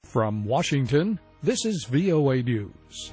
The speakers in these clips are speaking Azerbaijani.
From Washington, this is VOA News.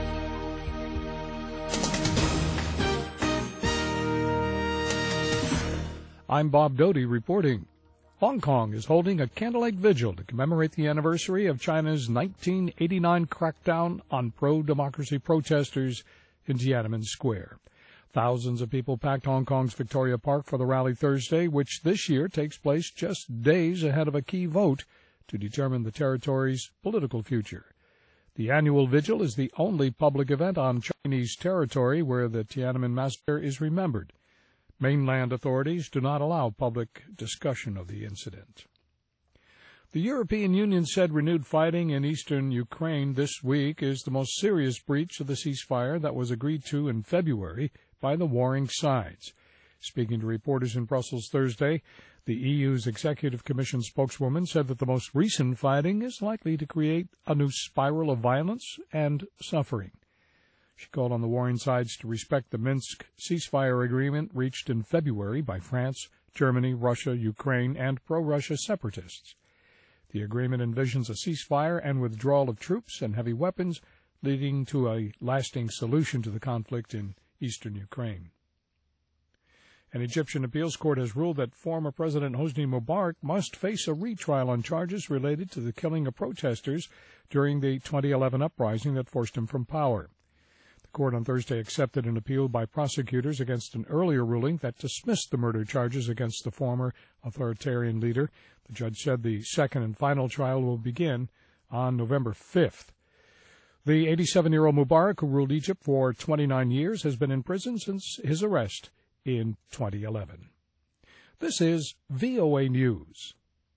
I'm Bob Doty reporting. Hong Kong is holding a candlelight vigil to commemorate the anniversary of China's 1989 crackdown on pro-democracy protesters in Tiananmen Square. Thousands of people packed Hong Kong's Victoria Park for the rally Thursday, which this year takes place just days ahead of a key vote to determine the territory's political future. The annual vigil is the only public event on Chinese territory where the Tiananmen massacre is remembered. Mainland authorities do not allow public discussion of the incident. The European Union said renewed fighting in eastern Ukraine this week is the most serious breach of the ceasefire that was agreed to in February by the warring sides. Speaking to reporters in Brussels Thursday, the EU's Executive Commission spokeswoman said that the most recent fighting is likely to create a new spiral of violence and suffering. She called on the warring sides to respect the Minsk ceasefire agreement reached in February by France, Germany, Russia, Ukraine, and pro-Russia separatists. The agreement envisions a ceasefire and withdrawal of troops and heavy weapons, leading to a lasting solution to the conflict in eastern Ukraine. An Egyptian appeals court has ruled that former President Hosni Mubarak must face a retrial on charges related to the killing of protesters during the 2011 uprising that forced him from power. The court on Thursday accepted an appeal by prosecutors against an earlier ruling that dismissed the murder charges against the former authoritarian leader. The judge said the second and final trial will begin on November 5th. The 87-year-old Mubarak, who ruled Egypt for 29 years, has been in prison since his arrest in 2011. This is VOA News.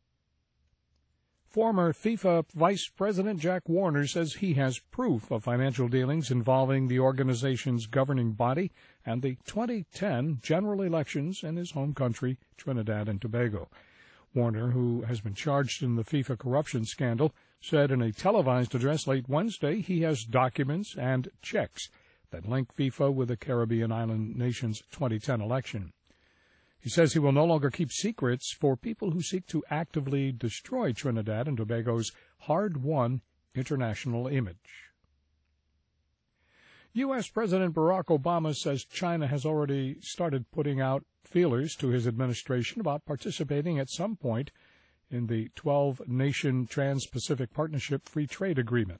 Former FIFA Vice President Jack Warner says he has proof of financial dealings involving the organization's governing body and the 2010 general elections in his home country, Trinidad and Tobago. Warner, who has been charged in the FIFA corruption scandal, said in a televised address late Wednesday he has documents and checks that link FIFA with the Caribbean island nation's 2010 election. He says he will no longer keep secrets for people who seek to actively destroy Trinidad and Tobago's hard-won international image. U.S. President Barack Obama says China has already started putting out feelers to his administration about participating at some point in the 12-nation Trans-Pacific Partnership Free Trade Agreement.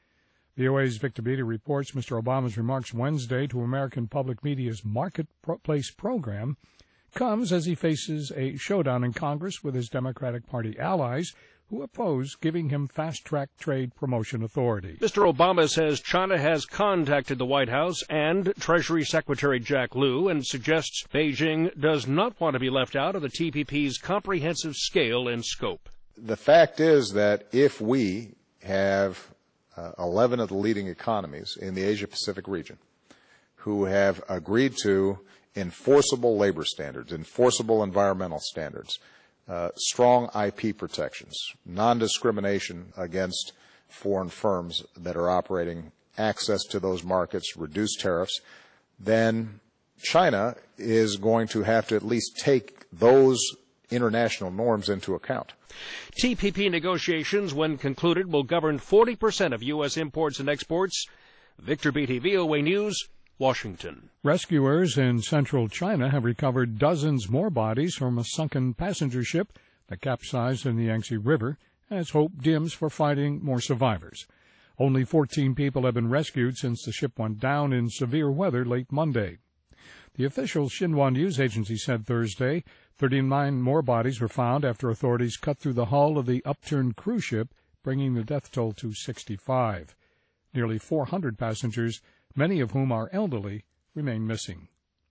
VOA's Victor Beatty reports Mr. Obama's remarks Wednesday to American public media's Marketplace program comes as he faces a showdown in Congress with his Democratic Party allies who oppose giving him fast-track trade promotion authority. Mr. Obama says China has contacted the White House and Treasury Secretary Jack Lew and suggests Beijing does not want to be left out of the TPP's comprehensive scale and scope. The fact is that if we have 11 of the leading economies in the Asia-Pacific region who have agreed to enforceable labor standards, enforceable environmental standards, strong IP protections, non-discrimination against foreign firms that are operating, access to those markets, reduced tariffs, then China is going to have to at least take those international norms into account. TPP negotiations, when concluded, will govern 40% of U.S. imports and exports. Victor Beatty, VOA News, Washington. Rescuers in central China have recovered dozens more bodies from a sunken passenger ship that capsized in the Yangtze River as hope dims for finding more survivors. Only 14 people have been rescued since the ship went down in severe weather late Monday. The official Xinhua news agency said Thursday 39 more bodies were found after authorities cut through the hull of the upturned cruise ship, bringing the death toll to 65. Nearly 400 passengers, many of whom are elderly, remain missing.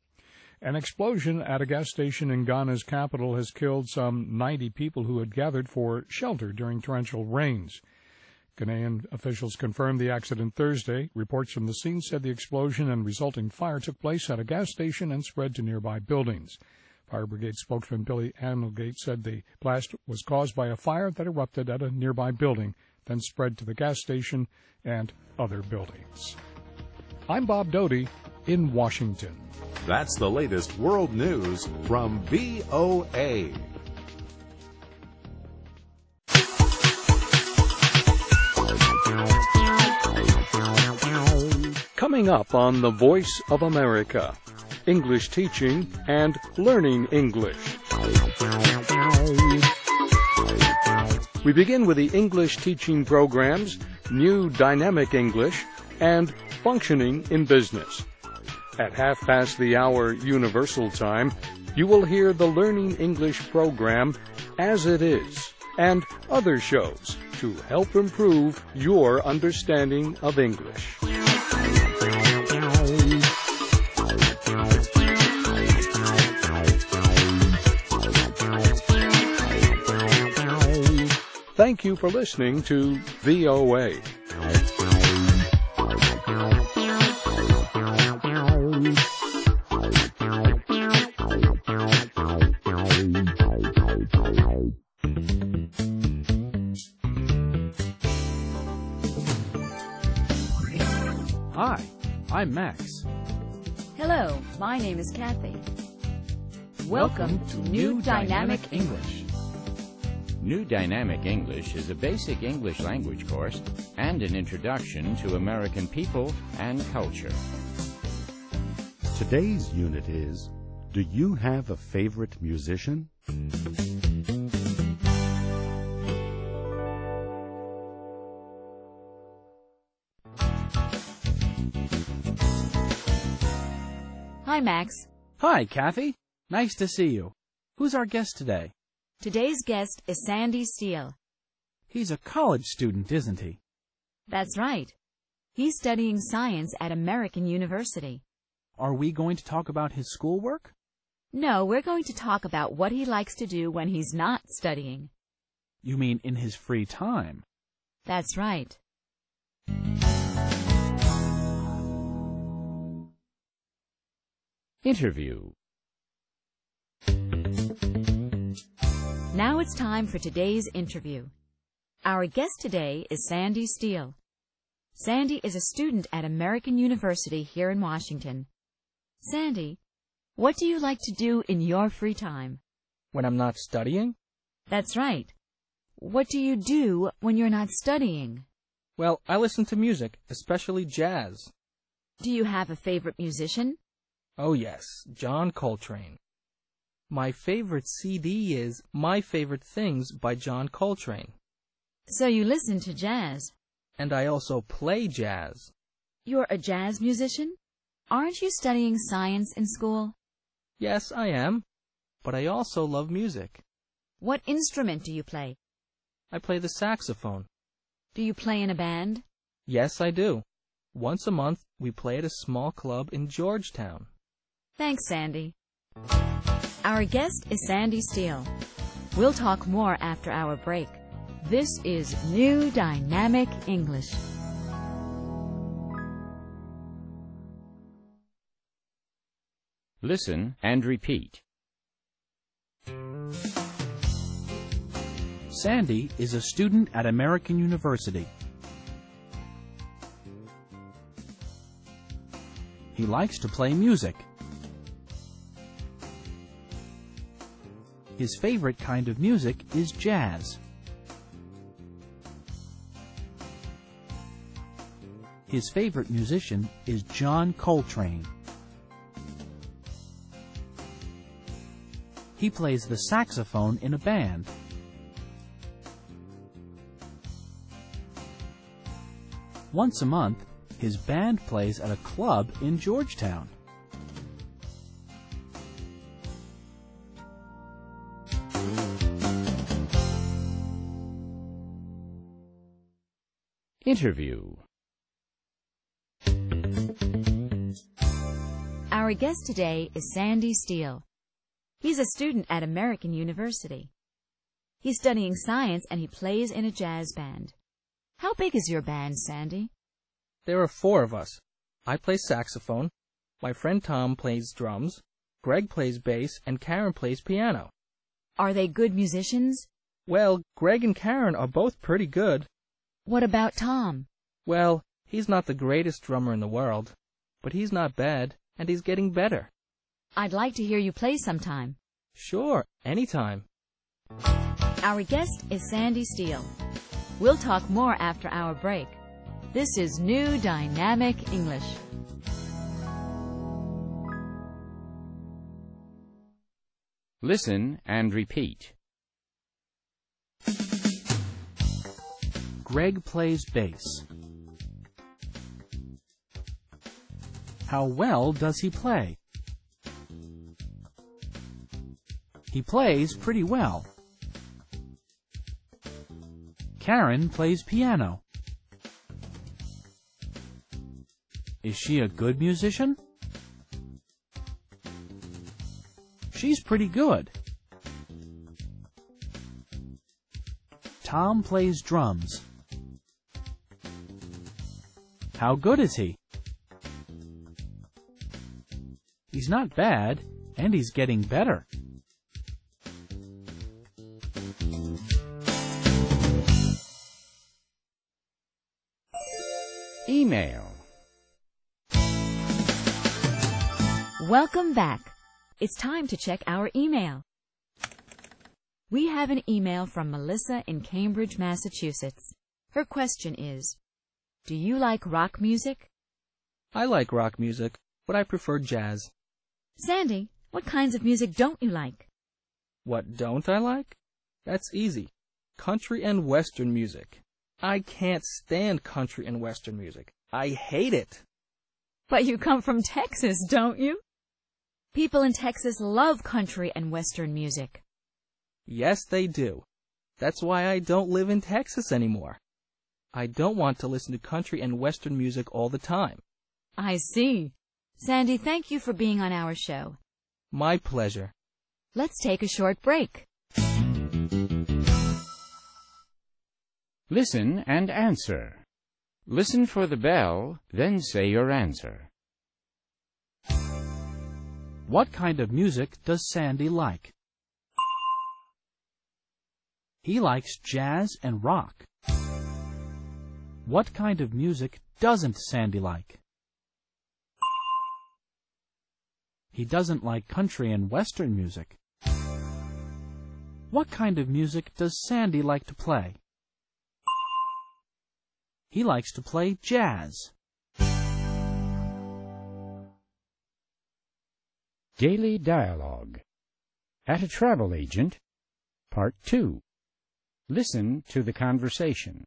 An explosion at a gas station in Ghana's capital has killed some 90 people who had gathered for shelter during torrential rains. Ghanaian officials confirmed the accident Thursday. Reports from the scene said the explosion and resulting fire took place at a gas station and spread to nearby buildings. Fire Brigade spokesman Billy Annelgate said the blast was caused by a fire that erupted at a nearby building, then spread to the gas station and other buildings. I'm Bob Doty in Washington. That's the latest world news from VOA. Coming up on The Voice of America, English teaching and learning English. We begin with the English teaching programs, New Dynamic English, and Functioning in Business. At 1:30 Universal Time, you will hear the Learning English program, As It Is, and other shows to help improve your understanding of English. Thank you for listening to VOA. Hi, I'm Max. Hello, my name is Kathy. Welcome to New Dynamic English. New Dynamic English is a basic English language course and an introduction to American people and culture. Today's unit is, do you have a favorite musician? Hi, Max. Hi, Kathy. Nice to see you. Who's our guest today? Today's guest is Sandy Steele. He's a college student, isn't he? That's right. He's studying science at American University. Are we going to talk about his schoolwork? No, we're going to talk about what he likes to do when he's not studying. You mean in his free time? That's right. Interview. Now it's time for today's interview. Our guest today is Sandy Steele. Sandy is a student at American University here in Washington. Sandy, what do you like to do in your free time? When I'm not studying? That's right. What do you do when you're not studying? Well, I listen to music, especially jazz. Do you have a favorite musician? Oh yes, John Coltrane. My favorite CD is My Favorite Things by John Coltrane. So you listen to jazz. And I also play jazz. You're a jazz musician? Aren't you studying science in school? Yes, I am. But I also love music. What instrument do you play? I play the saxophone. Do you play in a band? Yes, I do. Once a month, we play at a small club in Georgetown. Thanks, Sandy. Our guest is Sandy Steele. We'll talk more after our break. This is New Dynamic English. Listen and repeat. Sandy is a student at American University. He likes to play music. His favorite kind of music is jazz. His favorite musician is John Coltrane. He plays the saxophone in a band. Once a month, his band plays at a club in Georgetown. Interview. Our guest today is Sandy Steele. He's a student at American University. He's studying science and he plays in a jazz band. How big is your band, Sandy? There are 4 of us. I play saxophone. My friend Tom plays drums. Greg plays bass, and Karen plays piano. Are they good musicians? Well, Greg and Karen are both pretty good. What about Tom? Well, he's not the greatest drummer in the world, but he's not bad, and he's getting better. I'd like to hear you play sometime. Sure, anytime. Our guest is Sandy Steele. We'll talk more after our break. This is New Dynamic English. Listen and repeat. Greg plays bass. How well does he play? He plays pretty well. Karen plays piano. Is she a good musician? She's pretty good. Tom plays drums. How good is he? He's not bad, and he's getting better. Email. Welcome back. It's time to check our email. We have an email from Melissa in Cambridge, Massachusetts. Her question is, do you like rock music? I like rock music, but I prefer jazz. Sandy, what kinds of music don't you like? What don't I like? That's easy. Country and Western music. I can't stand country and Western music. I hate it. But you come from Texas, don't you? People in Texas love country and Western music. Yes, they do. That's why I don't live in Texas anymore. I don't want to listen to country and Western music all the time. I see. Sandy, thank you for being on our show. My pleasure. Let's take a short break. Listen and answer. Listen for the bell, then say your answer. What kind of music does Sandy like? He likes jazz and rock. What kind of music doesn't Sandy like? He doesn't like country and Western music. What kind of music does Sandy like to play? He likes to play jazz. Daily Dialogue. At a Travel Agent, Part 2. Listen to the conversation.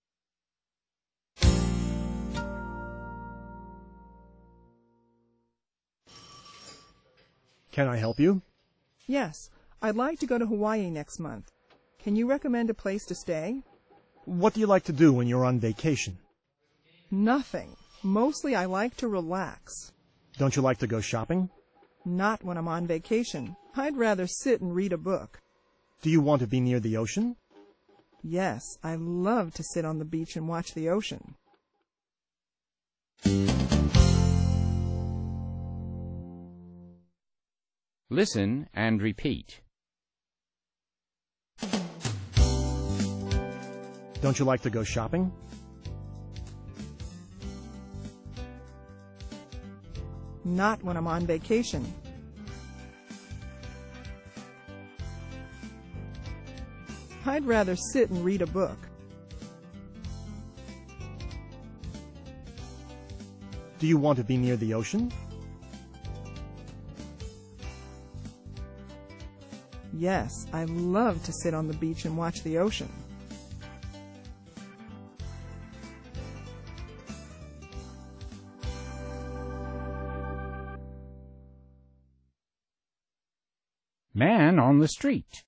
Can I help you? Yes, I'd like to go to Hawaii next month. Can you recommend a place to stay? What do you like to do when you're on vacation? Nothing. Mostly I like to relax. Don't you like to go shopping? Not when I'm on vacation. I'd rather sit and read a book. Do you want to be near the ocean? Yes, I love to sit on the beach and watch the ocean. Listen and repeat. Don't you like to go shopping? Not when I'm on vacation. I'd rather sit and read a book. Do you want to be near the ocean? Yes, I love to sit on the beach and watch the ocean. Man on the street.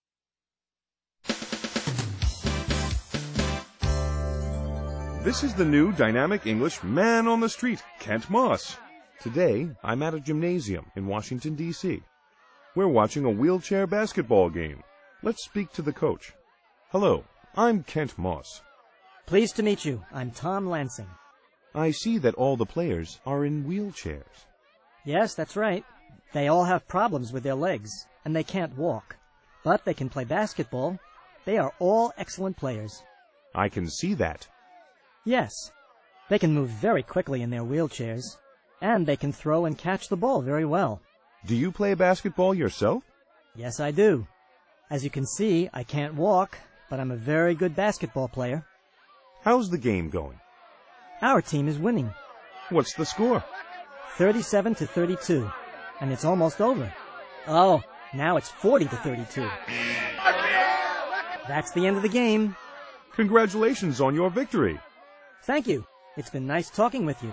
This is the new Dynamic English Man on the Street, Kent Moss. Today, I'm at a gymnasium in Washington, D.C. We're watching a wheelchair basketball game. Let's speak to the coach. Hello, I'm Kent Moss. Pleased to meet you. I'm Tom Lansing. I see that all the players are in wheelchairs. Yes, that's right. They all have problems with their legs, and they can't walk. But they can play basketball. They are all excellent players. I can see that. Yes. They can move very quickly in their wheelchairs, and they can throw and catch the ball very well. Do you play basketball yourself? Yes, I do. As you can see, I can't walk, but I'm a very good basketball player. How's the game going? Our team is winning. What's the score? 37-32. And it's almost over. Oh, now it's 40-32. That's the end of the game. Congratulations on your victory. Thank you. It's been nice talking with you.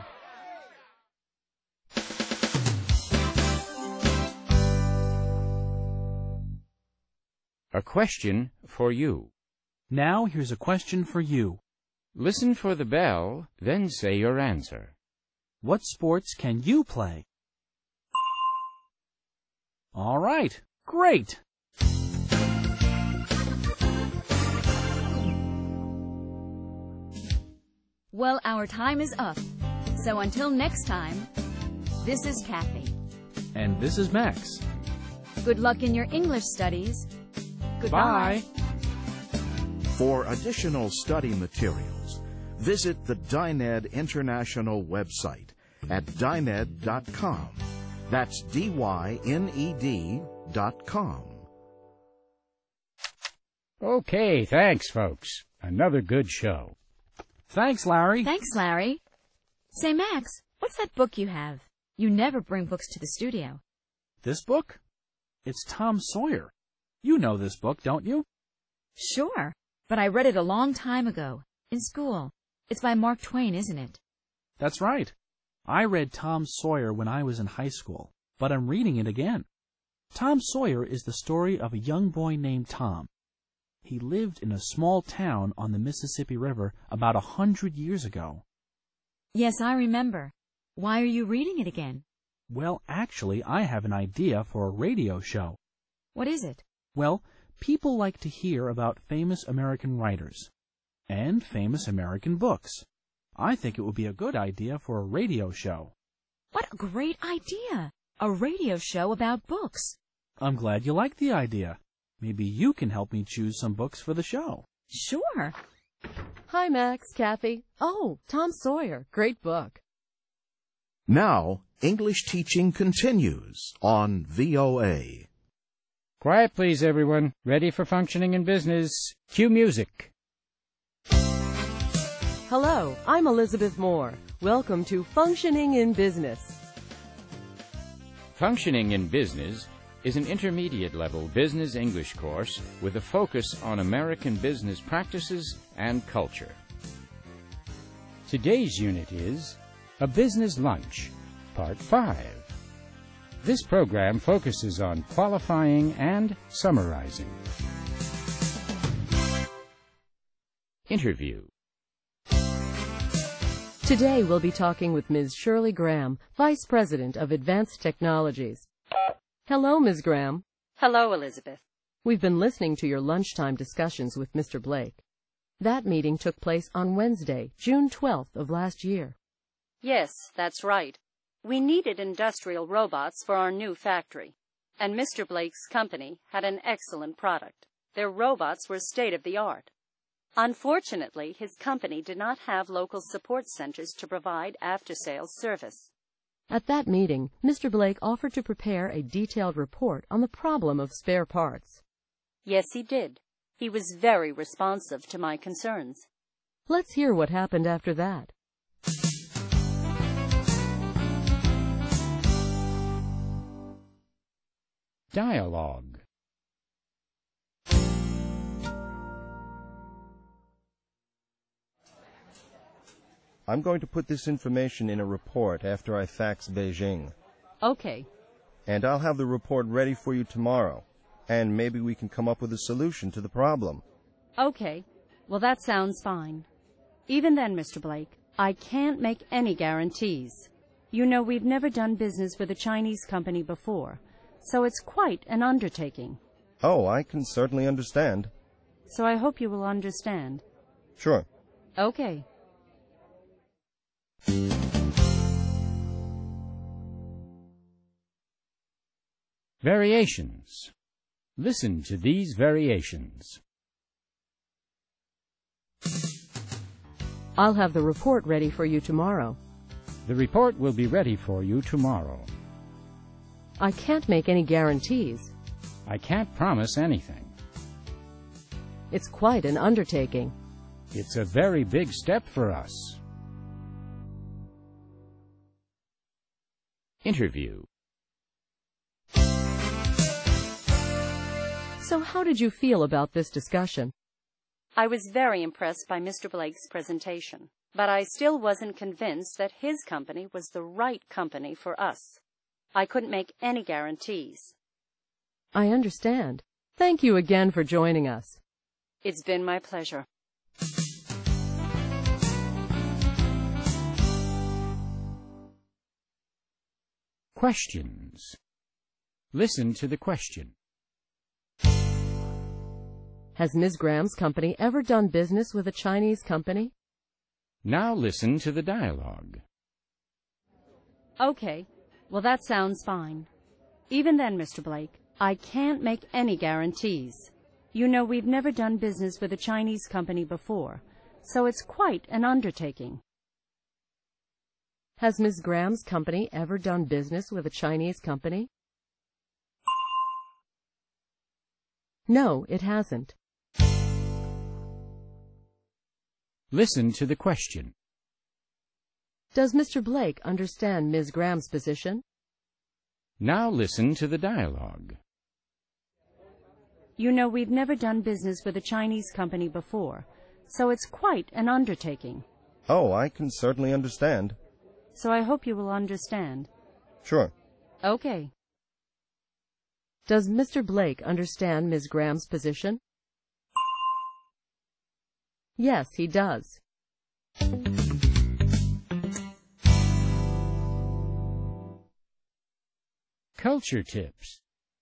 A question for you. Now here's a question for you. Listen for the bell, then say your answer. What sports can you play? All right, great. Well, our time is up. So until next time, this is Kathy. And this is Max. Good luck in your English studies. Goodbye. Bye. For additional study materials, visit the Dined International website at dined.com. That's DYNED.com. Okay, thanks, folks. Another good show. Thanks, Larry. Thanks, Larry. Say, Max, what's that book you have? You never bring books to the studio. This book? It's Tom Sawyer. You know this book, don't you? Sure, but I read it a long time ago, in school. It's by Mark Twain, isn't it? That's right. I read Tom Sawyer when I was in high school, but I'm reading it again. Tom Sawyer is the story of a young boy named Tom. He lived in a small town on the Mississippi River about 100 years ago. Yes, I remember. Why are you reading it again? Well, actually, I have an idea for a radio show. What is it? Well, people like to hear about famous American writers and famous American books. I think it would be a good idea for a radio show. What a great idea! A radio show about books. I'm glad you like the idea. Maybe you can help me choose some books for the show. Sure. Hi, Max, Kathy. Oh, Tom Sawyer. Great book. Now, English teaching continues on VOA. Quiet, please, everyone. Ready for functioning in business. Cue music. Hello, I'm Elizabeth Moore. Welcome to Functioning in Business. Functioning in Business is an intermediate-level business English course with a focus on American business practices and culture. Today's unit is A Business Lunch, Part 5. This program focuses on qualifying and summarizing. Interview. Today we'll be talking with Ms. Shirley Graham, Vice President of Advanced Technologies. Hello, Ms. Graham. Hello, Elizabeth. We've been listening to your lunchtime discussions with Mr. Blake. That meeting took place on Wednesday, June 12th of last year. Yes, that's right. We needed industrial robots for our new factory, and Mr. Blake's company had an excellent product. Their robots were state-of-the-art. Unfortunately, his company did not have local support centers to provide after-sales service. At that meeting, Mr. Blake offered to prepare a detailed report on the problem of spare parts. Yes, he did. He was very responsive to my concerns. Let's hear what happened after that. Dialogue. I'm going to put this information in a report after I fax Beijing. Okay. And I'll have the report ready for you tomorrow. And maybe we can come up with a solution to the problem. Okay. Well, that sounds fine. Even then, Mr. Blake, I can't make any guarantees. You know, we've never done business with a Chinese company before, so it's quite an undertaking. Oh, I can certainly understand. So I hope you will understand. Sure. Okay. Variations. Listen to these variations. I'll have the report ready for you tomorrow. The report will be ready for you tomorrow. I can't make any guarantees. I can't promise anything. It's quite an undertaking. It's a very big step for us. Interview. So how did you feel about this discussion? I was very impressed by Mr. Blake's presentation, but I still wasn't convinced that his company was the right company for us. I couldn't make any guarantees. I understand. Thank you again for joining us. It's been my pleasure. Questions. Listen to the question. Has Ms. Graham's company ever done business with a Chinese company? Now listen to the dialogue. Okay. Well, that sounds fine. Even then, Mr. Blake, I can't make any guarantees. You know, we've never done business with a Chinese company before, so it's quite an undertaking. Has Ms. Graham's company ever done business with a Chinese company? No, it hasn't. Listen to the question. Does Mr. Blake understand Ms. Graham's position? Now listen to the dialogue. You know, we've never done business with a Chinese company before, so it's quite an undertaking. Oh, I can certainly understand. So I hope you will understand. Sure. Okay. Does Mr. Blake understand Ms. Graham's position? Yes, he does. Culture tips.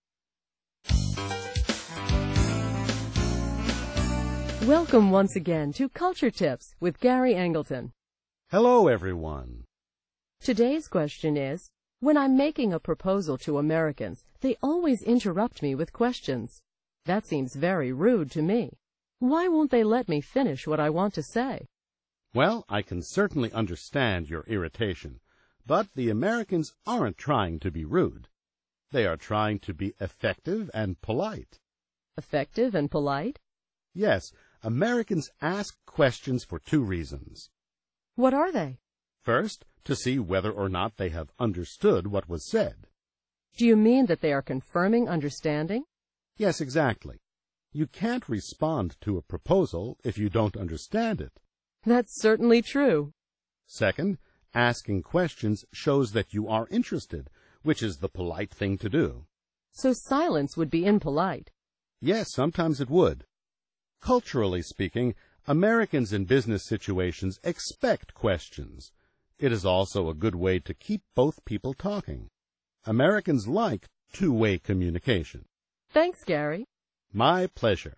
Welcome once again to Culture Tips with Gary Angleton. Hello, everyone. Today's question is, when I'm making a proposal to Americans, they always interrupt me with questions. That seems very rude to me. Why won't they let me finish what I want to say? Well, I can certainly understand your irritation, but the Americans aren't trying to be rude. They are trying to be effective and polite. Effective and polite? Yes, Americans ask questions for two reasons. What are they? First, to see whether or not they have understood what was said. Do you mean that they are confirming understanding? Yes, exactly. You can't respond to a proposal if you don't understand it. That's certainly true. Second, asking questions shows that you are interested, which is the polite thing to do. So silence would be impolite. Yes, sometimes it would. Culturally speaking, Americans in business situations expect questions. It is also a good way to keep both people talking. Americans like two-way communication. Thanks, Gary. My pleasure.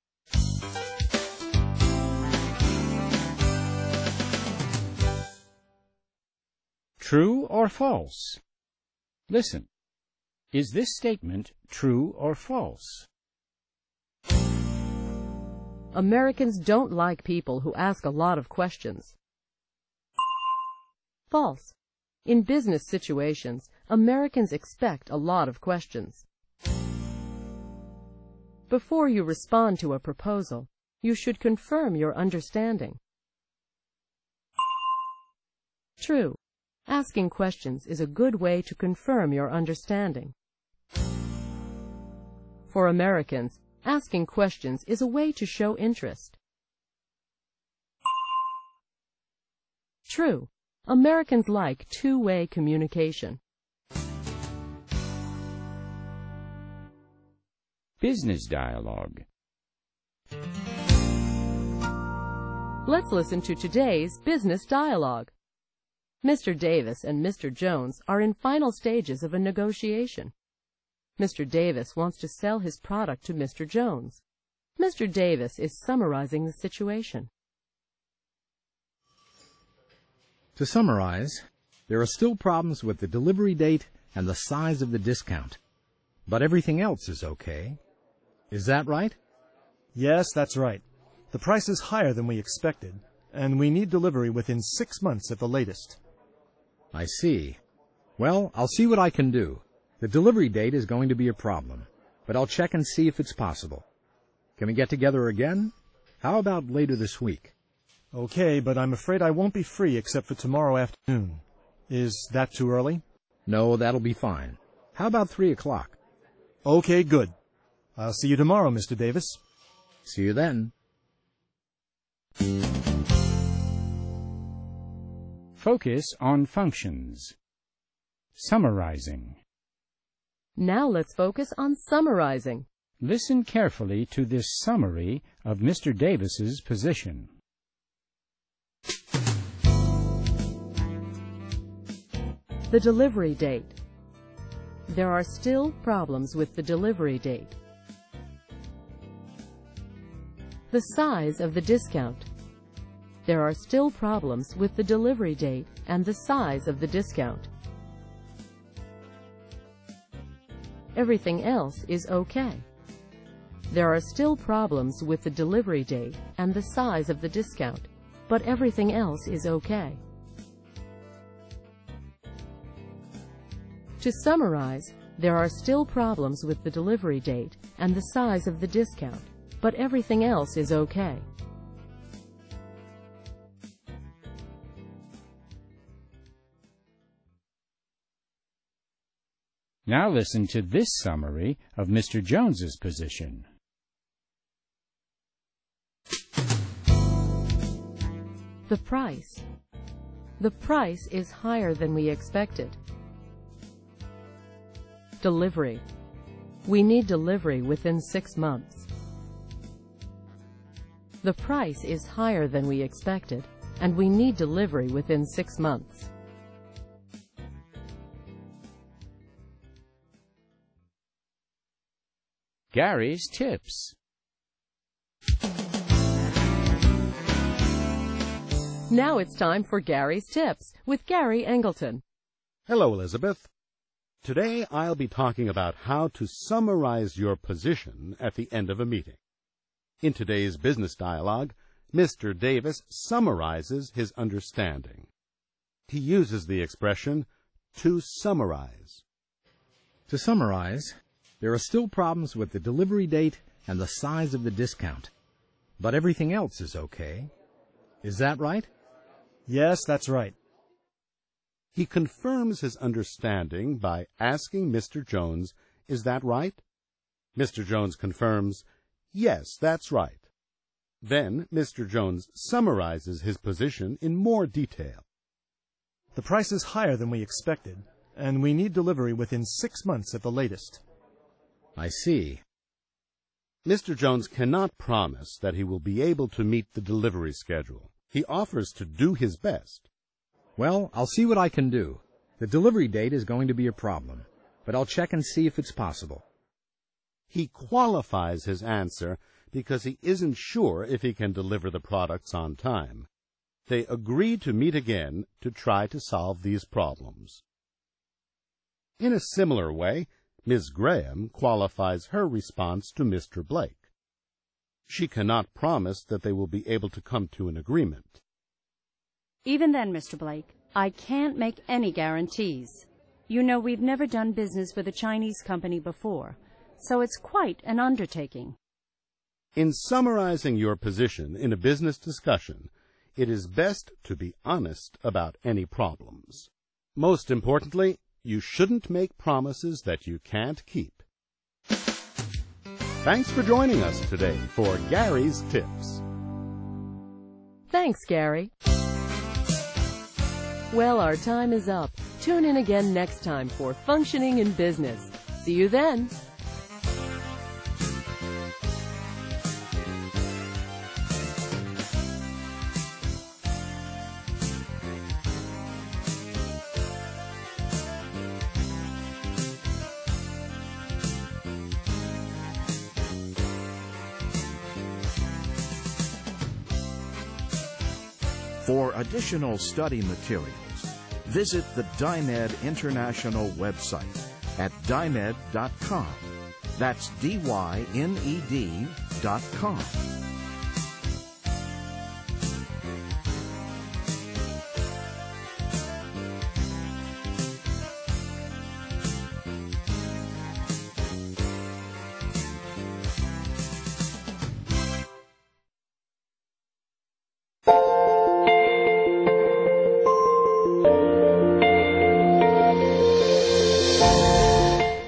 True or false? Listen. Is this statement true or false? Americans don't like people who ask a lot of questions. False. In business situations, Americans expect a lot of questions. Before you respond to a proposal, you should confirm your understanding. True. Asking questions is a good way to confirm your understanding. For Americans, asking questions is a way to show interest. True. Americans like two-way communication. Business dialogue. Let's listen to today's business dialogue. Mr. Davis and Mr. Jones are in final stages of a negotiation. Mr. Davis wants to sell his product to Mr. Jones. Mr. Davis is summarizing the situation. To summarize, there are still problems with the delivery date and the size of the discount. But everything else is okay. Is that right? Yes, that's right. The price is higher than we expected, and we need delivery within 6 months at the latest. I see. Well, I'll see what I can do. The delivery date is going to be a problem, but I'll check and see if it's possible. Can we get together again? How about later this week? Okay, but I'm afraid I won't be free except for tomorrow afternoon. Is that too early? No, that'll be fine. How about 3 o'clock? Okay, good. I'll see you tomorrow, Mr. Davis. See you then. Focus on functions. Summarizing. Now let's focus on summarizing. Listen carefully to this summary of Mr. Davis's position. The delivery date. There are still problems with the delivery date. The size of the discount. There are still problems with the delivery date and the size of the discount. Everything else is okay. There are still problems with the delivery date and the size of the discount, but everything else is okay. To summarize, there are still problems with the delivery date and the size of the discount, but everything else is okay. Now listen to this summary of Mr. Jones's position. The price. The price is higher than we expected. Delivery. We need delivery within 6 months. The price is higher than we expected, and we need delivery within 6 months. Gary's tips. Now it's time for Gary's tips with Gary Engleton. Hello, Elizabeth. Today I'll be talking about how to summarize your position at the end of a meeting. In today's business dialogue, Mr. Davis summarizes his understanding. He uses the expression, to summarize. To summarize, there are still problems with the delivery date and the size of the discount. But everything else is okay. Is that right? Yes, that's right. He confirms his understanding by asking Mr. Jones, "Is that right?" Mr. Jones confirms, "Yes, that's right." Then Mr. Jones summarizes his position in more detail. The price is higher than we expected, and we need delivery within 6 months at the latest. I see. Mr. Jones cannot promise that he will be able to meet the delivery schedule. He offers to do his best. Well, I'll see what I can do. The delivery date is going to be a problem, but I'll check and see if it's possible. He qualifies his answer because he isn't sure if he can deliver the products on time. They agree to meet again to try to solve these problems. In a similar way, Ms. Graham qualifies her response to Mr. Blake. She cannot promise that they will be able to come to an agreement. Even then, Mr. Blake, I can't make any guarantees. You know, we've never done business with a Chinese company before, so it's quite an undertaking. In summarizing your position in a business discussion, it is best to be honest about any problems. Most importantly, you shouldn't make promises that you can't keep. Thanks for joining us today for Gary's Tips. Thanks, Gary. Well, our time is up. Tune in again next time for Functioning in Business. See you then. For additional study materials, visit the Dyned International website at dyned.com. That's DYNED.com.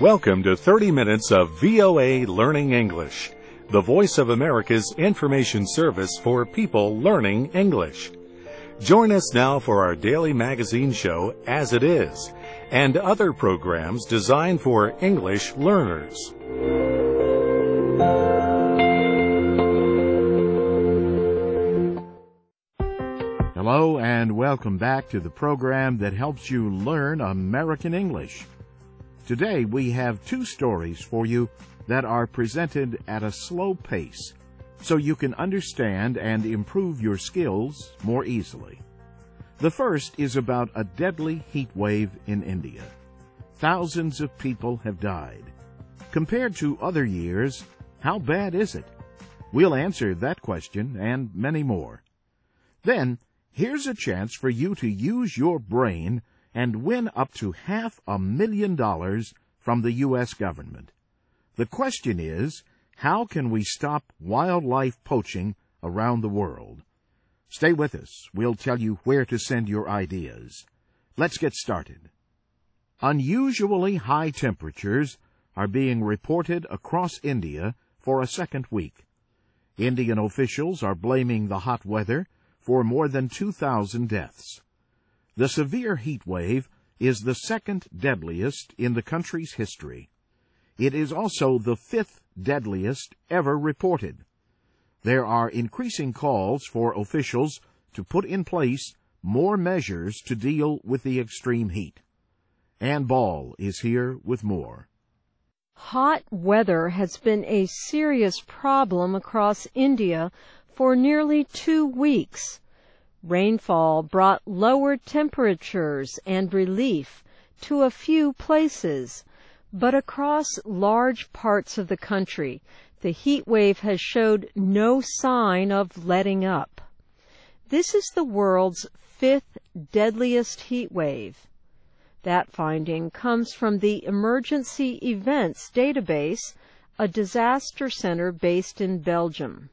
Welcome to 30 minutes of VOA Learning English, the Voice of America's information service for people learning English. Join us now for our daily magazine show, As It Is, and other programs designed for English learners. Hello and welcome back to the program that helps you learn American English. Today we have two stories for you that are presented at a slow pace so you can understand and improve your skills more easily. The first is about a deadly heat wave in India. Thousands of people have died. Compared to other years, how bad is it? We'll answer that question and many more. Then, here's a chance for you to use your brain and win up to $500,000 from the U.S. government. The question is, how can we stop wildlife poaching around the world? Stay with us. We'll tell you where to send your ideas. Let's get started. Unusually high temperatures are being reported across India for a second week. Indian officials are blaming the hot weather for more than 2,000 deaths. The severe heat wave is the second deadliest in the country's history. It is also the fifth deadliest ever reported. There are increasing calls for officials to put in place more measures to deal with the extreme heat. Ann Ball is here with more. Hot weather has been a serious problem across India for nearly 2 weeks. Rainfall brought lower temperatures and relief to a few places, but across large parts of the country, the heat wave has showed no sign of letting up. This is the world's fifth deadliest heat wave. That finding comes from the Emergency Events Database, a disaster center based in Belgium.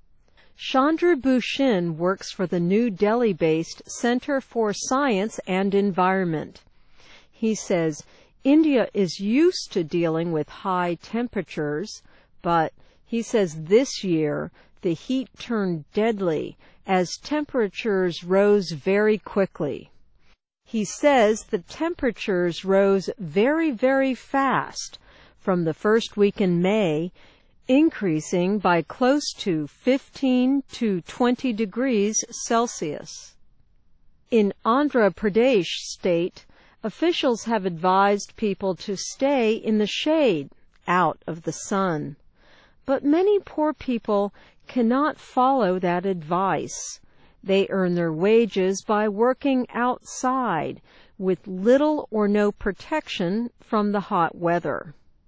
Chandra Bhushan works for the New Delhi-based Center for Science and Environment. He says India is used to dealing with high temperatures, but he says this year the heat turned deadly as temperatures rose very quickly. He says the temperatures rose very, very fast from the first week in May, increasing by close to 15 to 20 degrees Celsius. In Andhra Pradesh state, officials have advised people to stay in the shade, out of the sun. But many poor people cannot follow that advice. They earn their wages by working outside with little or no protection from the hot weather.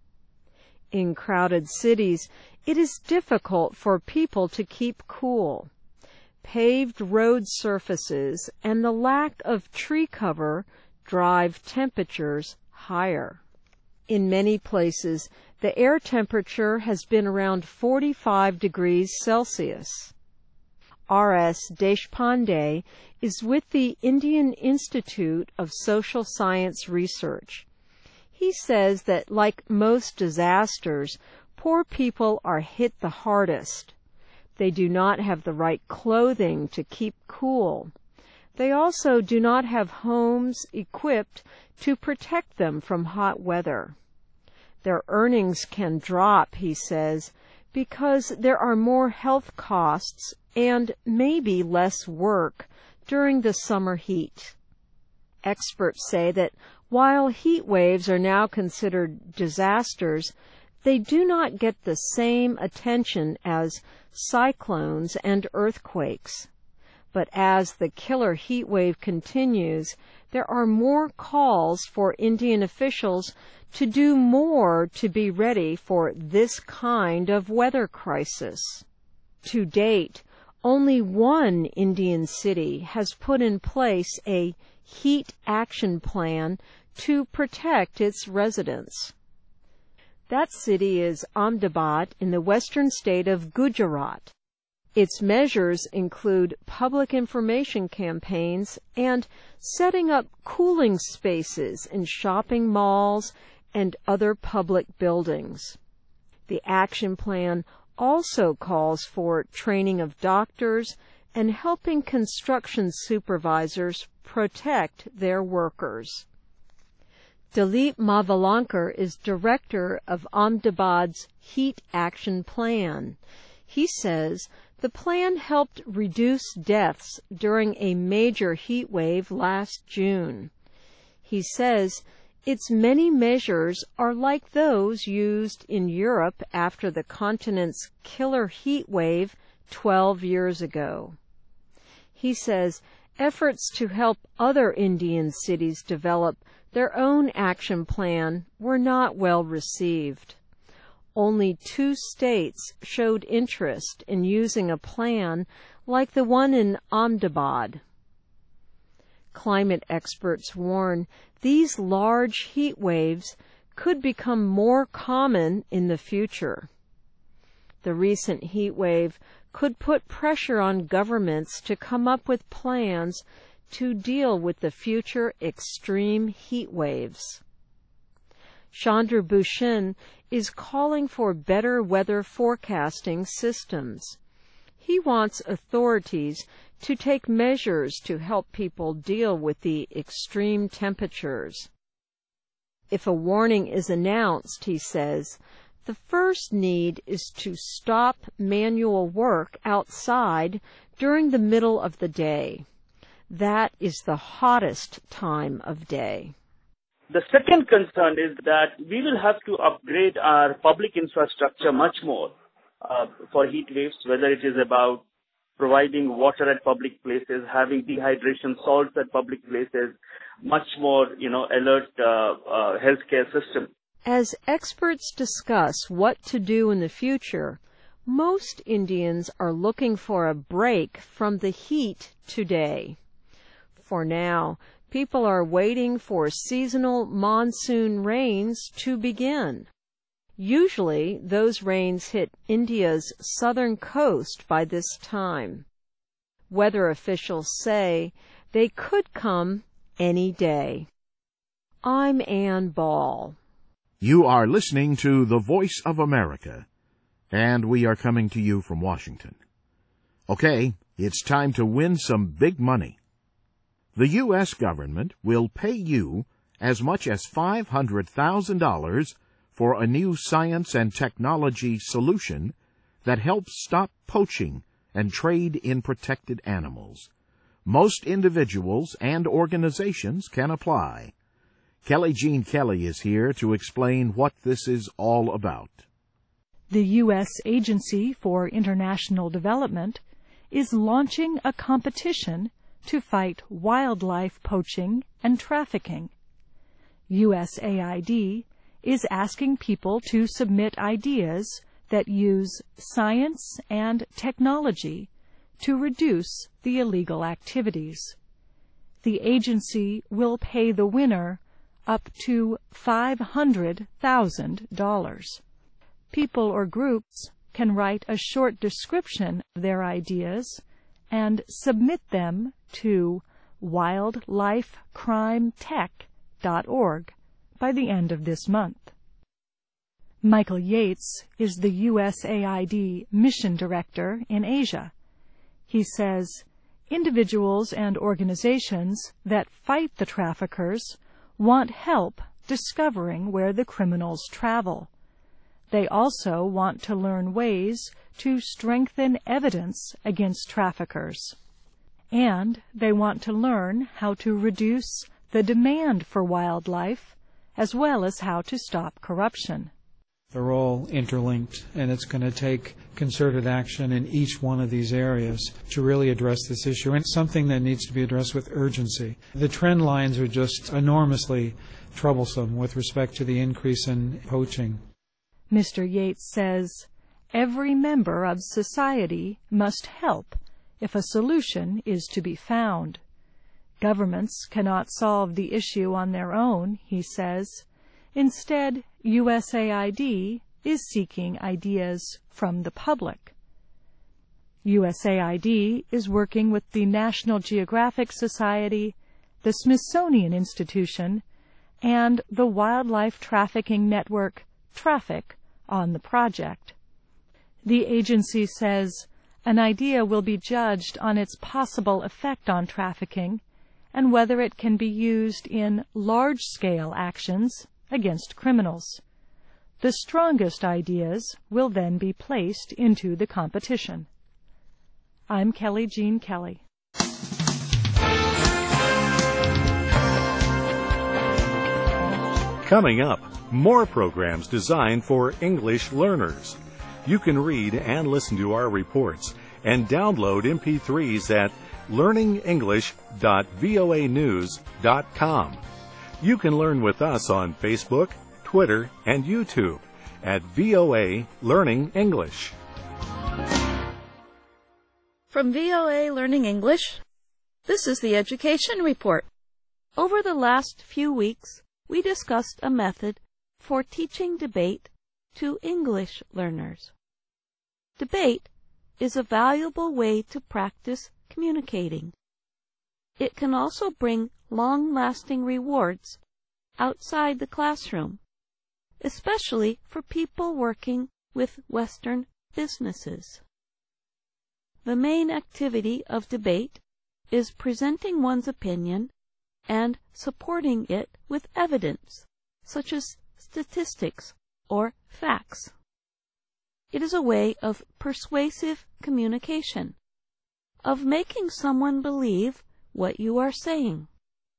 In crowded cities, it is difficult for people to keep cool. Paved road surfaces and the lack of tree cover drive temperatures higher. In many places, the air temperature has been around 45 degrees Celsius. R.S. Deshpande is with the Indian Institute of Social Science Research. He says that, like most disasters, poor people are hit the hardest. They do not have the right clothing to keep cool. They also do not have homes equipped to protect them from hot weather. Their earnings can drop, he says, because there are more health costs and maybe less work during the summer heat. Experts say that while heat waves are now considered disasters, they do not get the same attention as cyclones and earthquakes. But as the killer heat wave continues, there are more calls for Indian officials to do more to be ready for this kind of weather crisis. To date, only one Indian city has put in place a heat action plan to protect its residents. That city is Ahmedabad in the western state of Gujarat. Its measures include public information campaigns and setting up cooling spaces in shopping malls and other public buildings. The action plan also calls for training of doctors and helping construction supervisors protect their workers. Dilip Mavalankar is director of Ahmedabad's Heat Action Plan. He says the plan helped reduce deaths during a major heat wave last June. He says its many measures are like those used in Europe after the continent's killer heat wave 12 years ago. He says efforts to help other Indian cities develop their own action plan were not well received. Only 2 states showed interest in using a plan like the one in Ahmedabad. Climate experts warn these large heat waves could become more common in the future. The recent heat wave could put pressure on governments to come up with plans to deal with the future extreme heat waves. Chandra Bhushan is calling for better weather forecasting systems. He wants authorities to take measures to help people deal with the extreme temperatures. If a warning is announced, he says, the first need is to stop manual work outside during the middle of the day. That is the hottest time of day. The second concern is that we will have to upgrade our public infrastructure much more for heat waves, whether it is about providing water at public places, having dehydration salts at public places, much more, alert healthcare system. As experts discuss what to do in the future, most Indians are looking for a break from the heat today. For now, people are waiting for seasonal monsoon rains to begin. Usually, those rains hit India's southern coast by this time. Weather officials say they could come any day. I'm Ann Ball. You are listening to The Voice of America, and we are coming to you from Washington. Okay, it's time to win some big money. The U.S. government will pay you as much as $500,000 for a new science and technology solution that helps stop poaching and trade in protected animals. Most individuals and organizations can apply. Kelly Jean Kelly is here to explain what this is all about. The U.S. Agency for International Development is launching a competition to fight wildlife poaching and trafficking. USAID is asking people to submit ideas that use science and technology to reduce the illegal activities. The agency will pay the winner up to $500,000. People or groups can write a short description of their ideas and submit them to wildlifecrimetech.org by the end of this month. Michael Yates is the USAID Mission Director in Asia. He says, individuals and organizations that fight the traffickers want help discovering where the criminals travel. They also want to learn ways to strengthen evidence against traffickers. And they want to learn how to reduce the demand for wildlife, as well as how to stop corruption. They're all interlinked, and it's going to take concerted action in each one of these areas to really address this issue, and it's something that needs to be addressed with urgency. The trend lines are just enormously troublesome with respect to the increase in poaching. Mr. Yates says, every member of society must help if a solution is to be found. Governments cannot solve the issue on their own, he says. Instead, USAID is seeking ideas from the public. USAID is working with the National Geographic Society, the Smithsonian Institution, and the wildlife trafficking network Traffic on the project. The agency says an idea will be judged on its possible effect on trafficking and whether it can be used in large-scale actions against criminals. The strongest ideas will then be placed into the competition. I'm Kelly Jean Kelly. Coming up, more programs designed for English learners. You can read and listen to our reports and download MP3s at learningenglish.voanews.com. You can learn with us on Facebook, Twitter, and YouTube at VOA Learning English. From VOA Learning English, this is the Education Report. Over the last few weeks, we discussed a method for teaching debate to English learners. Debate is a valuable way to practice communicating. It can also bring long-lasting rewards outside the classroom, especially for people working with Western businesses. The main activity of debate is presenting one's opinion and supporting it with evidence, such as statistics or facts. It is a way of persuasive communication, of making someone believe what you are saying.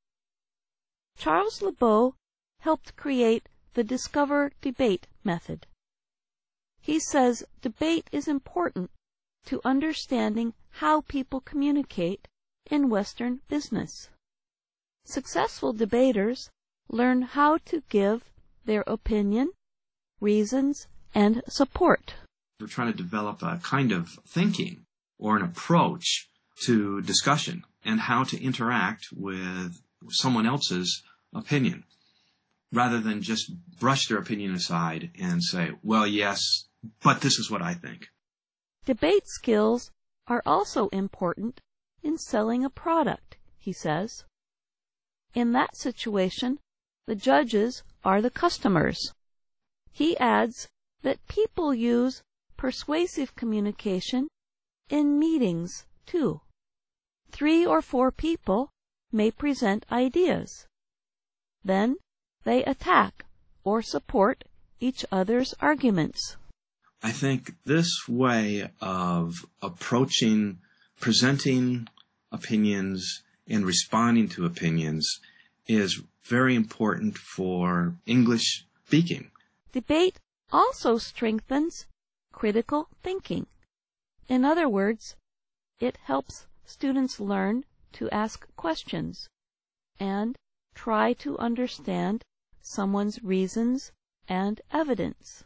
Charles Lebeau helped create the Discover Debate method. He says debate is important to understanding how people communicate in Western business. Successful debaters learn how to give their opinion, reasons, and support. We're trying to develop a kind of thinking or an approach to discussion and how to interact with someone else's opinion, rather than just brush their opinion aside and say, well, yes, but this is what I think. Debate skills are also important in selling a product, he says. In that situation, the judges are the customers. He adds that people use persuasive communication in meetings, too. 3 or 4 people may present ideas. Then they attack or support each other's arguments. I think this way of approaching, presenting opinions and responding to opinions is very important for English speaking. Debate also strengthens critical thinking. In other words, it helps students learn to ask questions and try to understand someone's reasons and evidence.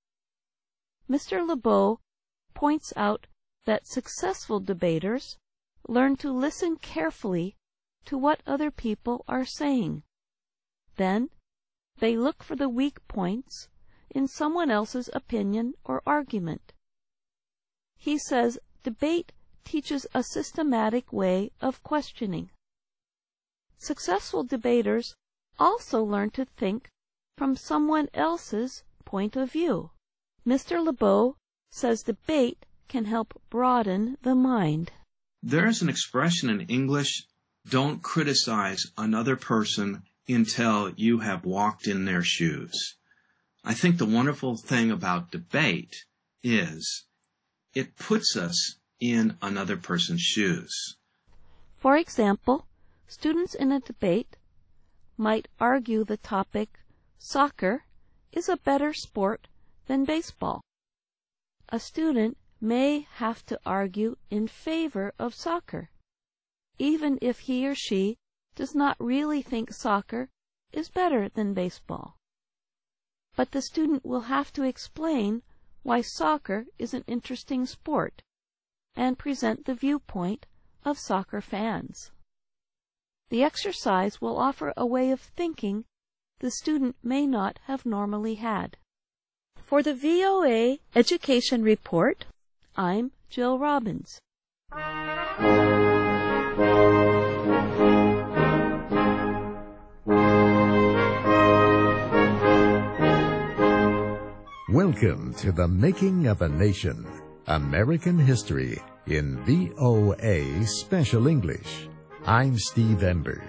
Mr. Lebeau points out that successful debaters learn to listen carefully to what other people are saying. Then, they look for the weak points in someone else's opinion or argument. He says debate teaches a systematic way of questioning. Successful debaters also learn to think from someone else's point of view. Mr. Lebeau says debate can help broaden the mind. There is an expression in English, don't criticize another person until you have walked in their shoes. I think the wonderful thing about debate is it puts us in another person's shoes. For example, students in a debate might argue the topic, soccer is a better sport than baseball. A student may have to argue in favor of soccer, even if he or she does not really think soccer is better than baseball. But the student will have to explain why soccer is an interesting sport and present the viewpoint of soccer fans. The exercise will offer a way of thinking the student may not have normally had. For the VOA Education Report, I'm Jill Robbins. Welcome to the Making of a Nation, American History in VOA Special English. I'm Steve Ember.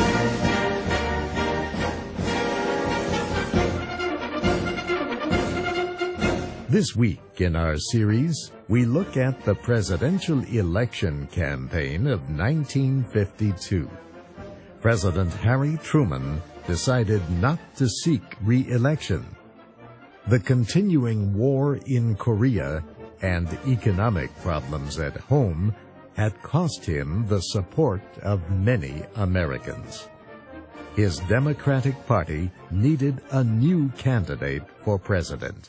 This week in our series, we look at the presidential election campaign of 1952. President Harry Truman decided not to seek re-election. The continuing war in Korea and economic problems at home had cost him the support of many Americans. His Democratic Party needed a new candidate for president.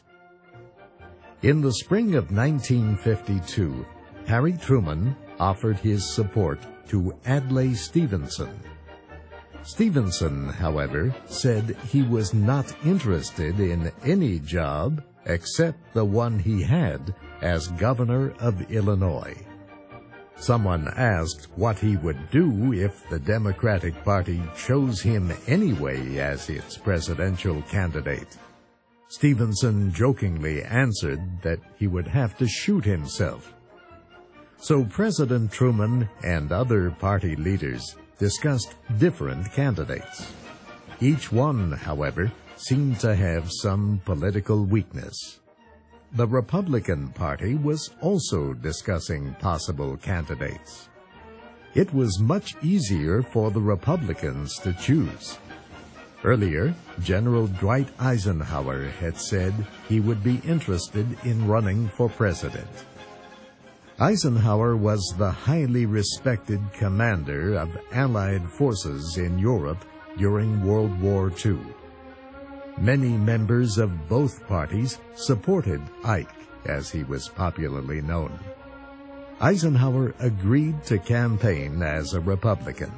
In the spring of 1952, Harry Truman offered his support to Adlai Stevenson. Stevenson, however, said he was not interested in any job except the one he had as governor of Illinois. Someone asked what he would do if the Democratic Party chose him anyway as its presidential candidate. Stevenson jokingly answered that he would have to shoot himself. So President Truman and other party leaders discussed different candidates. Each one, however, seemed to have some political weakness. The Republican Party was also discussing possible candidates. It was much easier for the Republicans to choose. Earlier, General Dwight Eisenhower had said he would be interested in running for president. Eisenhower was the highly respected commander of Allied forces in Europe during World War II. Many members of both parties supported Ike, as he was popularly known. Eisenhower agreed to campaign as a Republican.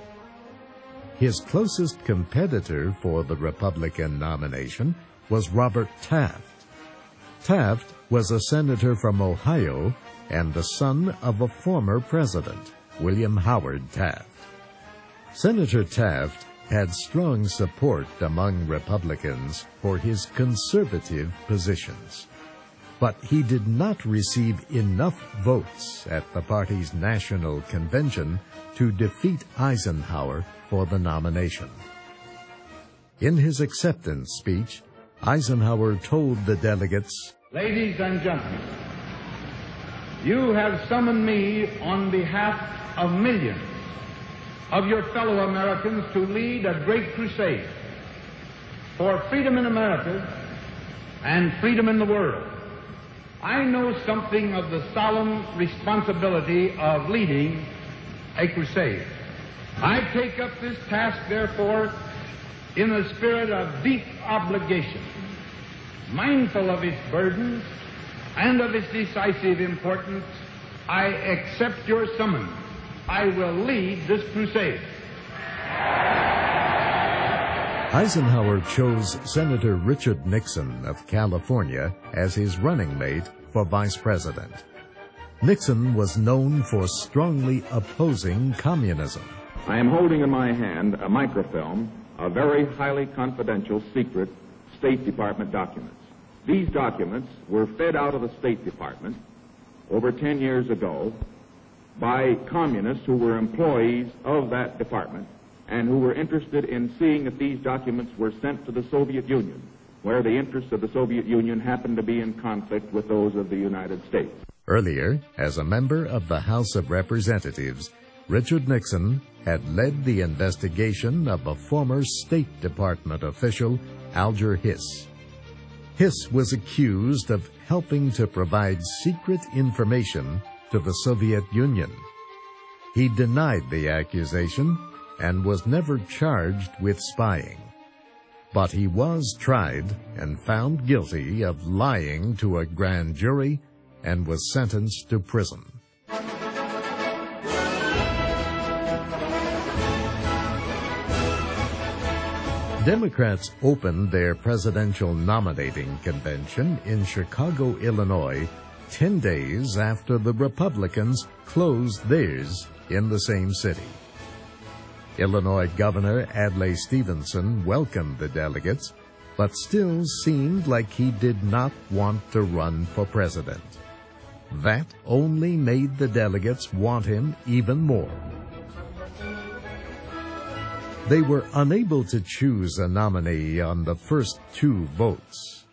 His closest competitor for the Republican nomination was Robert Taft. Taft was a senator from Ohio and the son of a former president, William Howard Taft. Senator Taft had strong support among Republicans for his conservative positions, but he did not receive enough votes at the party's national convention to defeat Eisenhower for the nomination. In his acceptance speech, Eisenhower told the delegates, "Ladies and gentlemen, you have summoned me on behalf of millions of your fellow Americans to lead a great crusade for freedom in America and freedom in the world. I know something of the solemn responsibility of leading a crusade. I take up this task, therefore, in a spirit of deep obligation, mindful of its burdens and of its decisive importance. I accept your summons. I will lead this crusade." Eisenhower chose Senator Richard Nixon of California as his running mate for vice president. Nixon was known for strongly opposing communism. I am holding in my hand a microfilm of very highly confidential, secret State Department documents. These documents were fed out of the State Department over 10 years ago by communists who were employees of that department and who were interested in seeing if these documents were sent to the Soviet Union, where the interests of the Soviet Union happened to be in conflict with those of the United States. Earlier, as a member of the House of Representatives, Richard Nixon had led the investigation of a former State Department official, Alger Hiss. Hiss was accused of helping to provide secret information to the Soviet Union. He denied the accusation and was never charged with spying. But he was tried and found guilty of lying to a grand jury and was sentenced to prison. Democrats opened their presidential nominating convention in Chicago, Illinois, 10 days after the Republicans closed theirs in the same city. Illinois Governor Adlai Stevenson welcomed the delegates but still seemed like he did not want to run for president. That only made the delegates want him even more. They were unable to choose a nominee on the first 2 votes.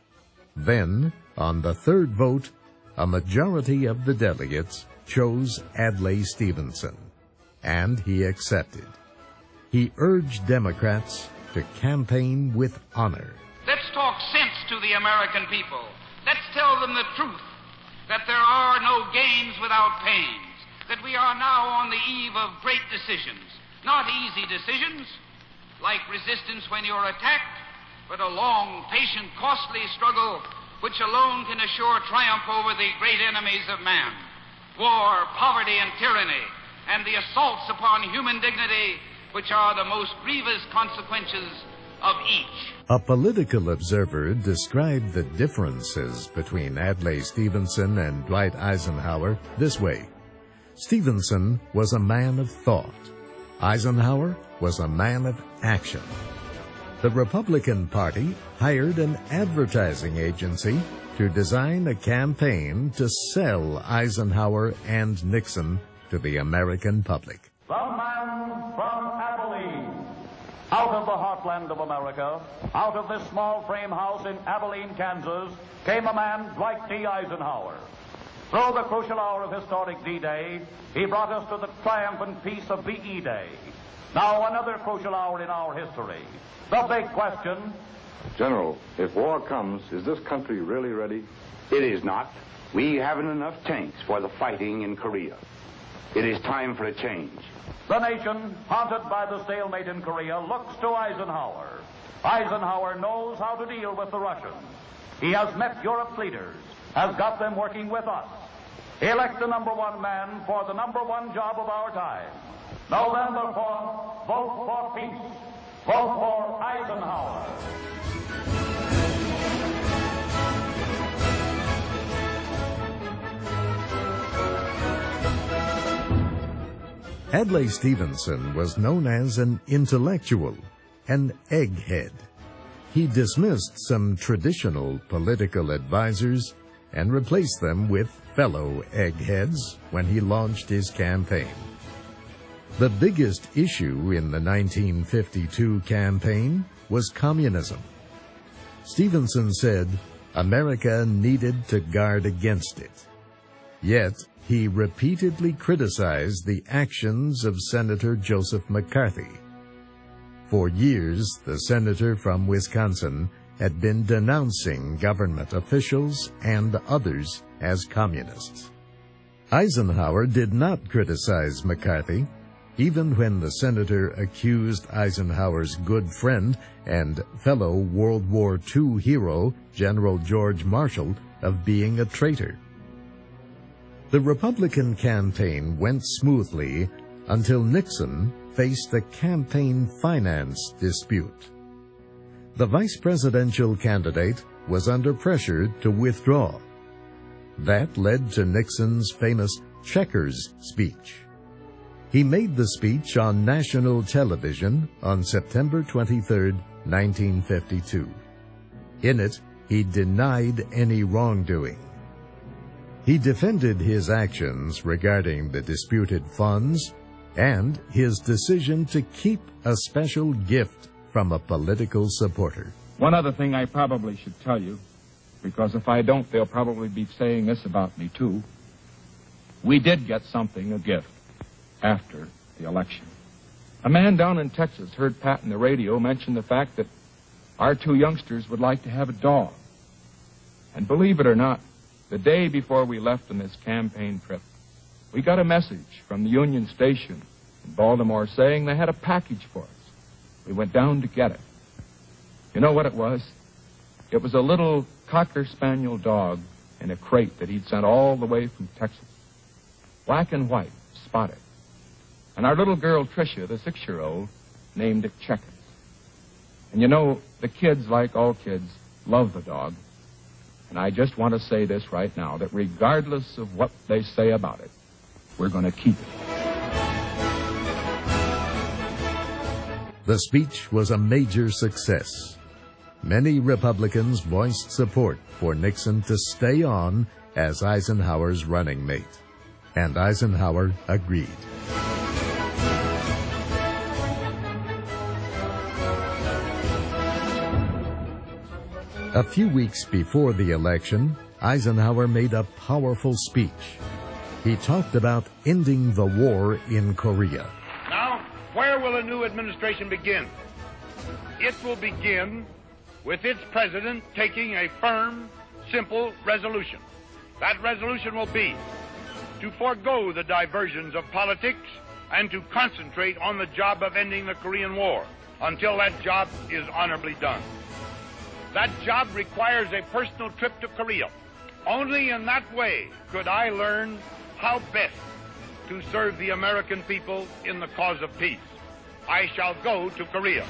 Then, on the 3rd vote, a majority of the delegates chose Adlai Stevenson, and he accepted. He urged Democrats to campaign with honor. Let's talk sense to the American people. Let's tell them the truth, that there are no gains without pains, that we are now on the eve of great decisions, not easy decisions, like resistance when you're attacked, but a long, patient, costly struggle which alone can assure triumph over the great enemies of man, war, poverty, and tyranny, and the assaults upon human dignity, which are the most grievous consequences of each. A political observer described the differences between Adlai Stevenson and Dwight Eisenhower this way. Stevenson was a man of thought. Eisenhower was a man of action. The Republican Party hired an advertising agency to design a campaign to sell Eisenhower and Nixon to the American public. The man from Abilene, out of the heartland of America, out of this small frame house in Abilene, Kansas, came a man, Dwight D. Eisenhower. Through the crucial hour of historic D-Day, he brought us to the triumphant peace of VE Day. Now another crucial hour in our history. The big question. General, if war comes, is this country really ready? It is not. We haven't enough tanks for the fighting in Korea. It is time for a change. The nation, haunted by the stalemate in Korea, looks to Eisenhower. Eisenhower knows how to deal with the Russians. He has met Europe's leaders, has got them working with us. Elect the #1 man for the #1 job of our time. November 4th, vote for peace. Vote for Eisenhower. Adlai Stevenson was known as an intellectual, an egghead. He dismissed some traditional political advisors and replaced them with fellow eggheads when he launched his campaign. The biggest issue in the 1952 campaign was communism. Stevenson said America needed to guard against it. Yet, he repeatedly criticized the actions of Senator Joseph McCarthy. For years, the senator from Wisconsin had been denouncing government officials and others as communists. Eisenhower did not criticize McCarthy, even when the senator accused Eisenhower's good friend and fellow World War II hero, General George Marshall, of being a traitor. The Republican campaign went smoothly until Nixon faced a campaign finance dispute. The vice presidential candidate was under pressure to withdraw. That led to Nixon's famous Checkers speech. He made the speech on national television on September 23, 1952. In it, he denied any wrongdoing. He defended his actions regarding the disputed funds and his decision to keep a special gift from a political supporter. One other thing I probably should tell you, because if I don't, they'll probably be saying this about me too. We did get something, a gift, after the election. A man down in Texas heard Pat on the radio mention the fact that our 2 youngsters would like to have a dog. And believe it or not, the day before we left on this campaign trip, we got a message from the Union Station in Baltimore saying they had a package for us. We went down to get it. You know what it was? It was a little Cocker Spaniel dog in a crate that he'd sent all the way from Texas. Black and white, spotted. And our little girl, Tricia, the 6-year-old, named it Checkers. And you know, the kids, like all kids, love the dog. And I just want to say this right now, that regardless of what they say about it, we're going to keep it. The speech was a major success. many Republicans voiced support for Nixon to stay on as Eisenhower's running mate, and Eisenhower agreed. A few weeks before the election, Eisenhower made a powerful speech. He talked about ending the war in Korea. Now, where will a new administration begin? It will begin with its president taking a firm, simple resolution. That resolution will be to forego the diversions of politics and to concentrate on the job of ending the Korean War until that job is honorably done. That job requires a personal trip to Korea. Only in that way could I learn how best to serve the American people in the cause of peace. I shall go to Korea.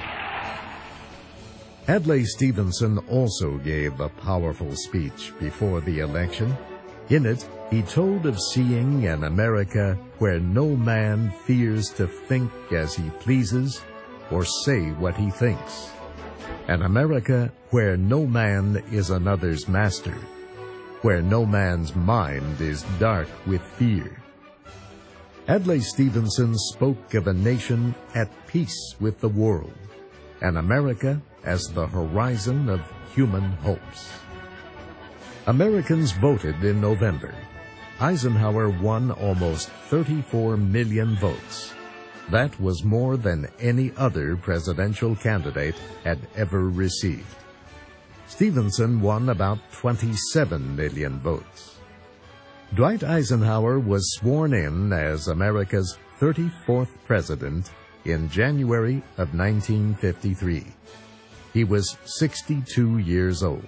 Adlai Stevenson also gave a powerful speech before the election. In it, he told of seeing an America where no man fears to think as he pleases or say what he thinks. An America where no man is another's master, where no man's mind is dark with fear. Adlai Stevenson spoke of a nation at peace with the world, an America as the horizon of human hopes. Americans voted in November. Eisenhower won almost 34 million votes. That was more than any other presidential candidate had ever received. Stevenson won about 27 million votes. Dwight Eisenhower was sworn in as America's 34th president in January of 1953. He was 62 years old.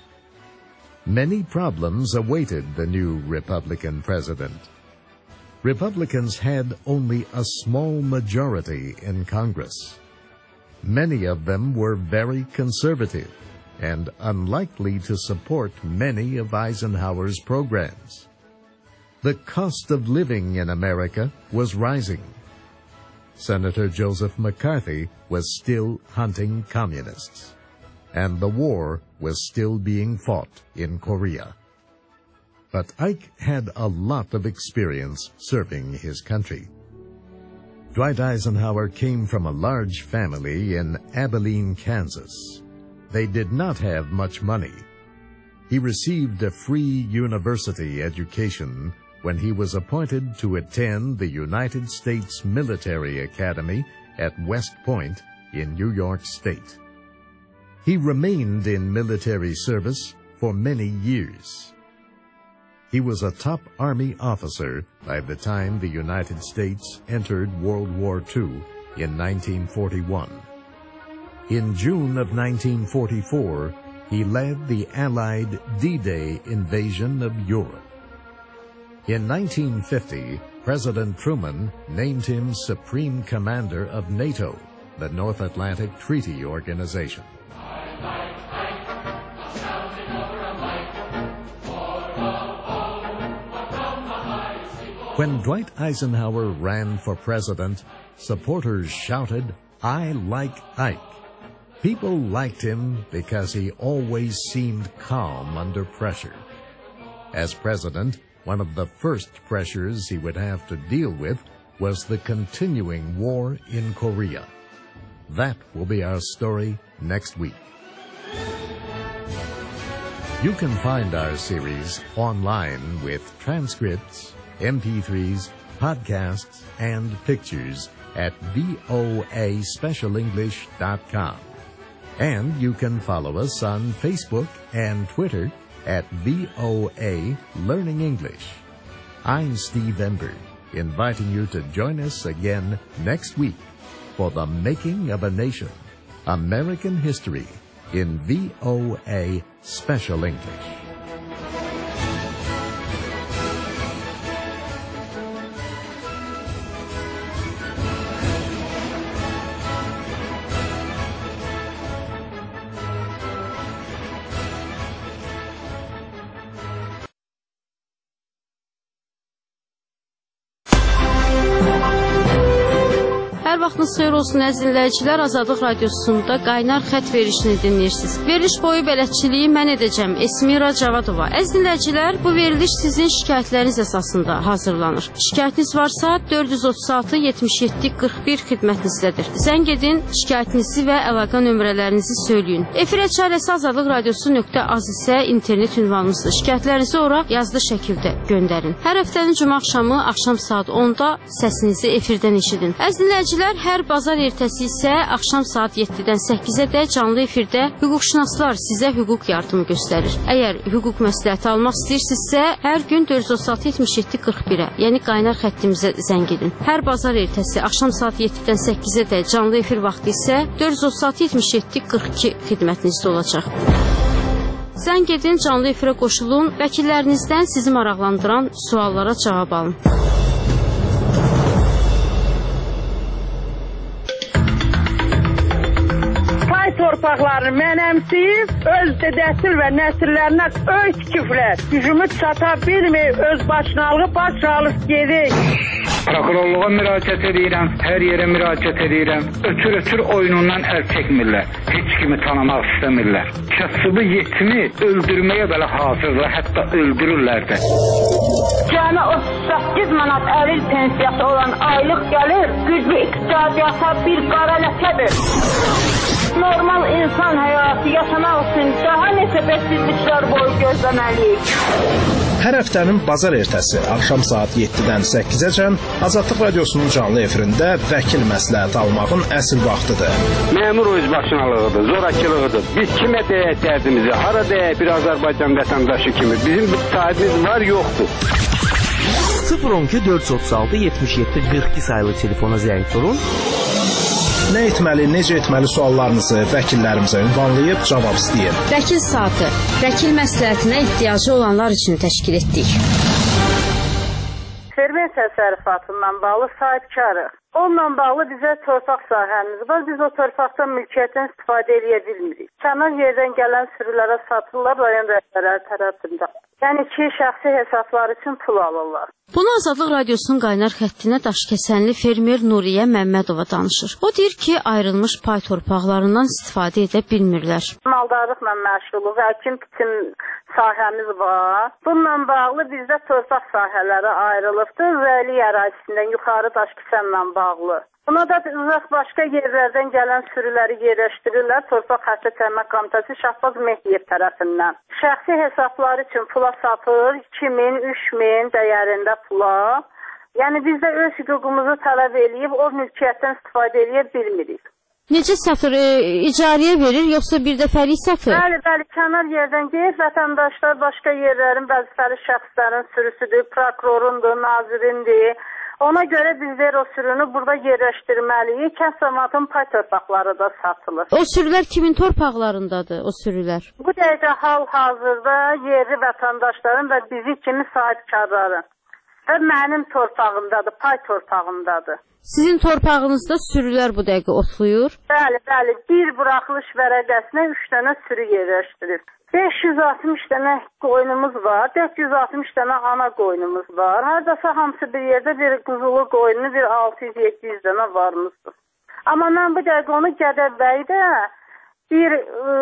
Many problems awaited the new Republican president. Republicans had only a small majority in Congress. Many of them were very conservative and unlikely to support many of Eisenhower's programs. The cost of living in America was rising. Senator Joseph McCarthy was still hunting communists, and the war was still being fought in Korea. But Ike had a lot of experience serving his country. Dwight Eisenhower came from a large family in Abilene, Kansas. They did not have much money. He received a free university education when he was appointed to attend the United States Military Academy at West Point in New York State. He remained in military service for many years. He was a top Army officer by the time the United States entered World War II in 1941. In June of 1944, he led the Allied D-Day invasion of Europe. In 1950, President Truman named him Supreme Commander of NATO, the North Atlantic Treaty Organization. When Dwight Eisenhower ran for president, supporters shouted, "I like Ike." People liked him because he always seemed calm under pressure. As president, one of the first pressures he would have to deal with was the continuing war in Korea. That will be our story next week. You can find our series online with transcripts, MP3s, podcasts, and pictures at voaspecialenglish.com. And you can follow us on Facebook and Twitter at VOA Learning English. I'm Steve Ember, inviting you to join us again next week for The Making of a Nation, American History in VOA Special English. Hər vaxtınız xeyir olsun əziz dinləyicilər. Azadlıq Radiosunda qaynar xətt verilişini dinləyirsiniz. Veriliş boyu bələdçiliyi mən edəcəm. Esmira Cavadova. Əziz dinləyicilər, bu veriliş sizin şikayətləriniz əsasında hazırlanır. Şikayətiniz varsa 436 77 41 xidmətinizdədir. Zəng edin, şikayətinizi və əlaqə nömrələrinizi söyləyin. Efirə çarəsi azadlıqradiosu.az isə internet ünvanımızdır. Şikayətlərinizi ora yazılı şəkildə göndərin. Hər həftənin cümə axşam saat 10-da səsinizi efirdən eşidin. Əziz dinləyicilər, hər bazar ertəsi isə axşam saat 7-dən 8-ə canlı efirdə hüquqşünaslar sizə hüquq yardımı göstərir. Əgər hüquq məsləhəti almaq istəyirsinizsə, hər gün 436 77 41-ə, yəni qaynar xəttimizə zəng edin. Hər bazar ertəsi axşam saat 7-dən 8-ə canlı efir vaxtı isə 436 77 42 xidmətinizdə olacaq. Zəng edin, canlı efirə qoşulun, vəkillərinizdən sizi maraqlandıran suallara cavab alın. Torpaqlarını mənəmsiyib, öz dədəsil və nəsillərinə öy tikiblər. Gücümü çata bilməyib, öz başınalığı baş alıb gedik. Prokurorluğa müraciət edirəm, hər yerə müraciət edirəm. Ötür oyunundan əl çəkmirlər. Heç kimi tanımaq istəmirlər. Kasıbı yetimi öldürməyə belə hazırlar, hətta öldürürlər də. Cəmi 38 manat əlil pensiyası olan aylıq gəlir, güclü iqtisadiyyata bir qara ləkədir. Normal insan həyatı yaşamaq üçün daha neçə bəsizliklər boyu gözləməliyik. Hər həftənin bazar ertəsi axşam saat 7-dən 8-əcən Azadlıq Radiosunun canlı efirində vəkil məsləhəti almağın əsl vaxtıdır. Məmur özbaşınalığıdır, zorakılığıdır. Biz kimə deyək dərdimizi, hara deyək bir Azərbaycan vətəndaşı kimi. Bizim bir sahibimiz var, yoxdur. 012 436 77 42 sayılı telefona zəng vurun. Nə etməli, necə etməli suallarınızı vəkillərimizə ünvanlayıb cavab istəyin. Vəkil saatı, vəkil məsləhətinə ehtiyacı olanlar üçün təşkil etdik. Fermer təsərrüfatından bağlı sahibkarıq. Onunla bağlı bizə torpaq sahəmiz var. Biz o torpaqdan mülkiyyətdən istifadə edə bilmirik. Kənar yerdən gələn sürülərə satırlar rayon rəhbərləri tərəfindən. Yəni ki, şəxsi hesablar üçün pul alırlar. Bunu Azadlıq Radiosunun qaynar xəttinə daşkəsənli fermer Nuriyə Məmmədova danışır. O deyir ki, ayrılmış pay torpaqlarından istifadə edə bilmirlər. Maldarlıqla məşğuluq, əkin biçim sahəmiz var. Bununla bağlı bizdə torpaq sahələri ayrılıbdır. Vəli ərazisindən yuxarı daşkəsənlə bağlı. Buna da uzaq başqa yerlərdən gələn sürüləri yerləşdirirlər Torpaq Xərcə Təmin Komitəsi Şahbaz Mehdiyev tərəfindən. Şəxsi hesabları üçün pula satır, 2000, 3000 dəyərində pula. Yəni biz də öz hüququmuzu tələb edib o mülkiyyətdən istifadə edə bilmirik. Necə satır? İcarəyə verir, yoxsa bir dəfəlik satır? Bəli, kənar yerdən deyir, vətəndaşlar başqa yerlərin vəzifəli şəxslərin sürüsüdür, prokurorundur, nazirindir. Ona görə bizlər o sürünü burada yerləşdirməliyik. Kənd cəmiyyətinin pay torpaqları da satılır. O sürülər kimin torpaqlarındadır, o sürülər? Bu dəqiqə hal-hazırda yerli vətəndaşların və bizi kimi sahibkarların və mənim torpağımdadır, pay torpağımdadır. Sizin torpağınızda sürülər bu dəqiqə otlayır? Bəli. Bir buraxılış vərəqəsinə 3 dənə sürü yerləşdirir. 560 dənə qoyunumuz var, 460 dənə ana qoyunumuz var. Hardasa hamısı bir yerdə bir quzulu qoyunu, bir 600-700 dənə varımızdır. Amma mən bu dəqiqə onu Gədəbəydə bir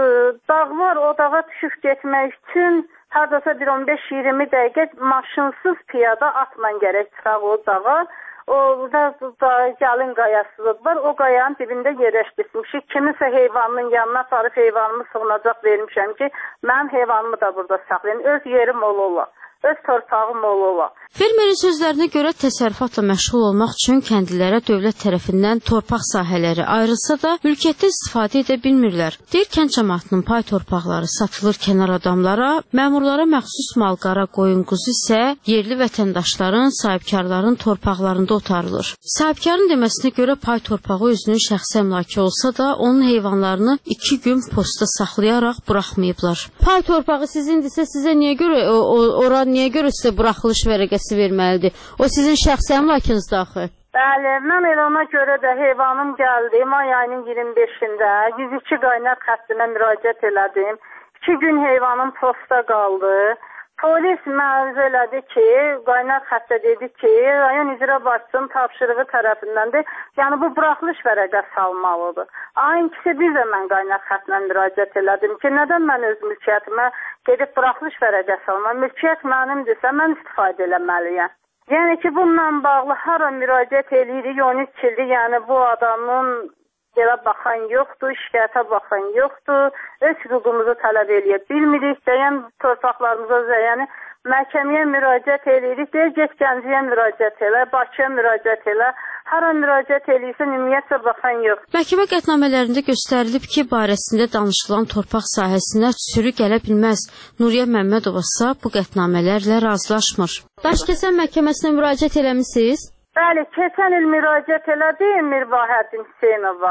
dağ var, o dağa düşüb getmək üçün hardasa bir 15-20 dəqiqə maşınsız piyada atla gərək çıxaq o dağa. Orada gəlin qayasızlıq var, o qayanın dibində yerləşdirmişik. Kiminsə heyvanının yanına aparıb heyvanımı sığınacaq vermişəm ki, mənim heyvanımı da burada saxlayın, öz yerim ola, öz torpağım ola. Fermerin sözlərinə görə təsərrüfatla məşğul olmaq üçün kəndlilərə dövlət tərəfindən torpaq sahələri ayrılsa da mülkiyyətdə istifadə edə bilmirlər. Deyir, kənd cəmiyyətinin pay torpaqları satılır kənar adamlara, məmurlara məxsus mal-qara, qoyun-quzu isə yerli vətəndaşların, sahibkarların torpaqlarında otarılır. Sahibkarın deməsinə görə pay torpağı özünün şəxsi əmlakı olsa da, onun heyvanlarını 2 gün postda saxlayaraq buraxmayıblar. Pay torpağı sizindirsə, sizə niyə görə, ora niyə görə sizə buraxılış vərəqəsi verməlidir? O sizin şəxsi əmlakınızda axı. Bəli, mən elə ona görə də heyvanım gəldi. May ayının 25-də 102 qaynar xəttinə müraciət elədim. 2 gün heyvanım postda qaldı. Polis məruzə elədi ki, qaynar xəttə dedi ki, rayon icra başçısının tapşırığı tərəfindəndir. Yəni bu buraxılış vərəqə salmalıdır. Ayın ikisi bir də mən qaynar xəttlə müraciət elədim ki, nədən mən öz mülkiyyətimə gedib buraxılış vərəqə salmam? Mülkiyyət mənimdirsə, mən istifadə eləməliyəm. Yəni ki, bununla bağlı hara müraciət eləyirik, 13 ildir, yəni bu adamın yerə baxan yoxdur, şikayətə baxan yoxdur, öz hüququmuzu tələb eləyə bilmirik, deyən torpaqlarımıza yəni məhkəməyə müraciət eləyirik, deyir, get Gəncəyə müraciət elə, Bakıya müraciət elə, hara müraciət eləyirsə, ümumiyyətlə baxan yox. Məhkəmə qətnamələrində göstərilib ki, barəsində danışılan torpaq sahəsinə sürü gələ bilməz. Nuriyə Məmmədova isə bu qətnamələrlə razılaşmır. Daşkəsən məhkəməsinə müraciət eləmisiniz? Bəli, keçən il müraciət elədim Mirvahəddin Hüseynova.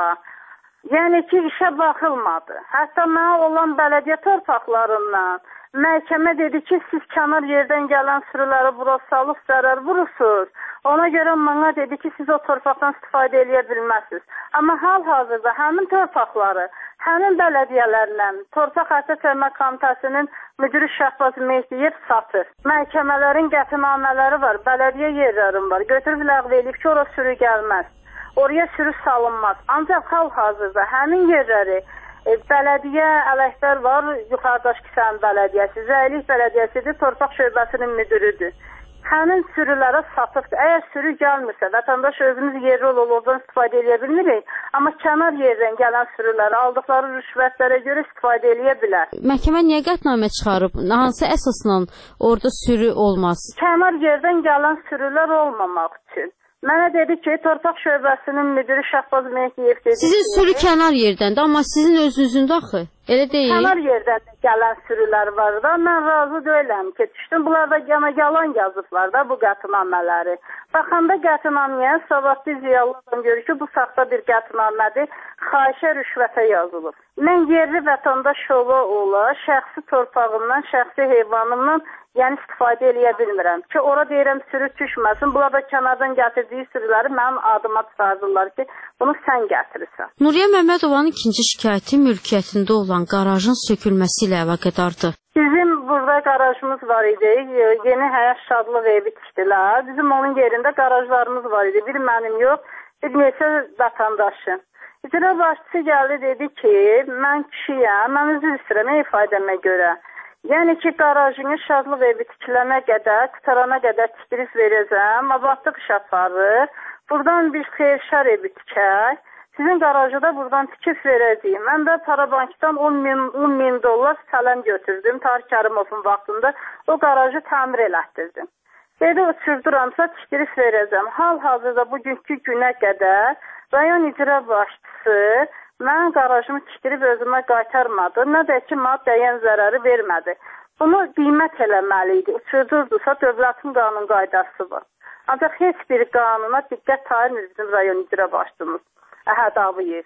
Yəni ki, işə baxılmadı. Hətta mənə olan bələdiyyə torpaqlarından məhkəmə dedi ki, siz kənar yerdən gələn sürüləri bura salıb zərər vurursunuz. Ona görə mənə dedi ki, siz o torpaqdan istifadə eləyə bilməzsiniz. Amma hal-hazırda həmin torpaqları həmin bələdiyyələrlə Torpaq Əsas Tərmə Komitəsinin müdürü Şəhbaz Mehdiyev satır. Məhkəmələrin qətnamələri var, bələdiyyə yerlərim var. Götürüb ləğv eləyib ki, ora sürü gəlməz. Oraya sürü salınmaz. Ancaq hal-hazırda həmin yerləri bələdiyyə ələklər var, yuxarıdakı kənd bələdiyyəsi, Zəylik bələdiyyəsidir, Torpaq şöbəsinin müdürüdür. Həmin sürülərə satıbdır. Əgər sürü gəlmirsə, vətəndaş özümüz yerli oradan istifadə edə bilmirik, amma kənar yerdən gələn sürüləri aldıqları rüşvətlərə görə istifadə edə bilər. Məhkəmə niyə qətnamə çıxarıb? Hansı əsasla orada sürü olmaz? Kənar yerdən gələn sürülər olmamaq üçün. Mənə dedi ki, Torpaq şöbəsinin müdürü Şəhbaz Mehdiyev dedi. Sizin sürü kənar yerdəndir, amma sizin özünüzün daxı. Elə deyil. Kənar yerdən gələn sürülər var da, mən razı deyiləm ki, düşdüm. Bunlarda yalan yazıblar da bu qətnamələri. Baxanda qətnaməyə savadlı ziyalılardan görür ki, bu saxta bir qətnamədir, xahişə rüşvətə yazılıb. Mən yerli vətəndaş ola, şəxsi torpağımdan, şəxsi heyvanımdan yəni istifadə eləyə bilmirəm ki, ora deyirəm sürü düşməsin. Bunlar da kənardan gətirdiyi sürüləri mənim adıma çıxardırlar ki, bunu sən gətirirsən. Nuriyə Məmmədovanın ikinci şikayəti mülkiyyətində olan qarajın sökülməsi ilə əlaqədardır. Bizim burada qarajımız var idi. Yeni Həyat Şadlıq evi tikdilər. Bizim onun yerində qarajlarımız var idi. Bir mənim yox, bir neçə vətəndaşın. İcra başçısı gəldi dedi ki, mən kişiyəm, mən üzr istəyirəm ifadəmə görə. Yəni ki, qarajını Şadlıq evi tikilənə qədər, qutarana qədər tikdirib verəcəm, abadlıq iş aparır. Buradan bir xeyirşər evi tikək. Sizin qarajı da buradan tikib verəcəyim. Mən də Parabankdan 10 min dollar sələm götürdüm. Tarık Kərimovun vaxtında o qarajı təmir elətdirdim. Dedi, uçurduramsa tikdirib verəcəm. Hal-hazırda bugünkü günə qədər rayon icra başçısı mən qarajımı tikdirib özümə qaytarmadı. Nə də ki, dəyən zərəri vermədi. Bunu qiymət eləməliydi. Uçurdurdusa dövlətin qanun qaydası var. Ancaq heç bir qanuna diqqət tayinir bizim rayon icra başçımız. Əhəd Abiyev.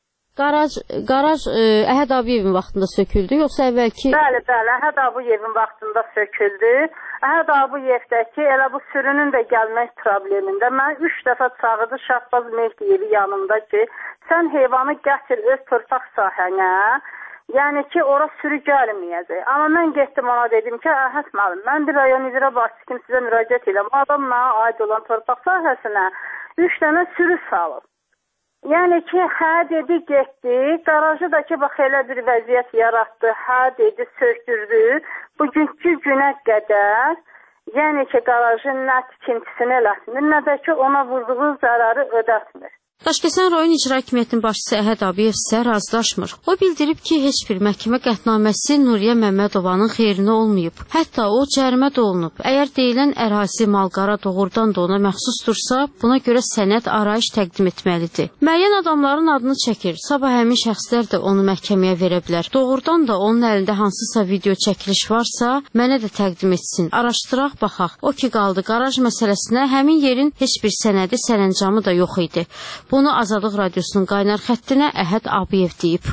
Qaraj Əhəd Abiyevin vaxtında söküldü, yoxsa əvvəlki? Bəli, Əhəd Abiyevin vaxtında söküldü. Əhəd Abiyevdəki elə bu sürünün də gəlmək problemində mən 3 dəfə çağırdı Şəhbaz Mehdiyevi yanımda ki, sən heyvanı gətir öz torpaq sahənə, yəni ki, ora sürü gəlməyəcək. Amma mən getdim ona dedim ki, Əhəd müəllim, mən bir rayon icra başçısı kimi sizə müraciət edirəm. Adam mənə aid olan torpaq sahəsinə 3 dənə sürü salıb. Yəni ki, hə dedi, getdi, qarajı da ki, bax, elə bir vəziyyət yaratdı, hə dedi, söktürdü. Bugünkü günə qədər, yəni ki, qarajın nə tikintisini eləsinir, nə də ki, ona vurduğu zərəri ödətmir. Daşkəsən rayon icra hakimiyyətinin başçısı Əhəd Abiyev isə razılaşmır. O bildirib ki, heç bir məhkəmə qətnaməsi Nuriyə Məmmədovanın xeyrinə olmayıb. Hətta o cərimə də olunub. Əgər deyilən ərazi malqara doğrudan da ona məxsusdursa, buna görə sənəd arayış təqdim etməlidir. Müəyyən adamların adını çəkir. Sabah həmin şəxslər də onu məhkəməyə verə bilər. Doğrudan da onun əlində hansısa video çəkiliş varsa, mənə də təqdim etsin. Araşdıraq, baxaq. O ki qaldı qaraj məsələsinə, həmin yerin heç bir sənədi, sərəncamı da yox idi. Bunu Azadlıq Radiosunun qaynar xəttinə Əhəd Abiyev deyib.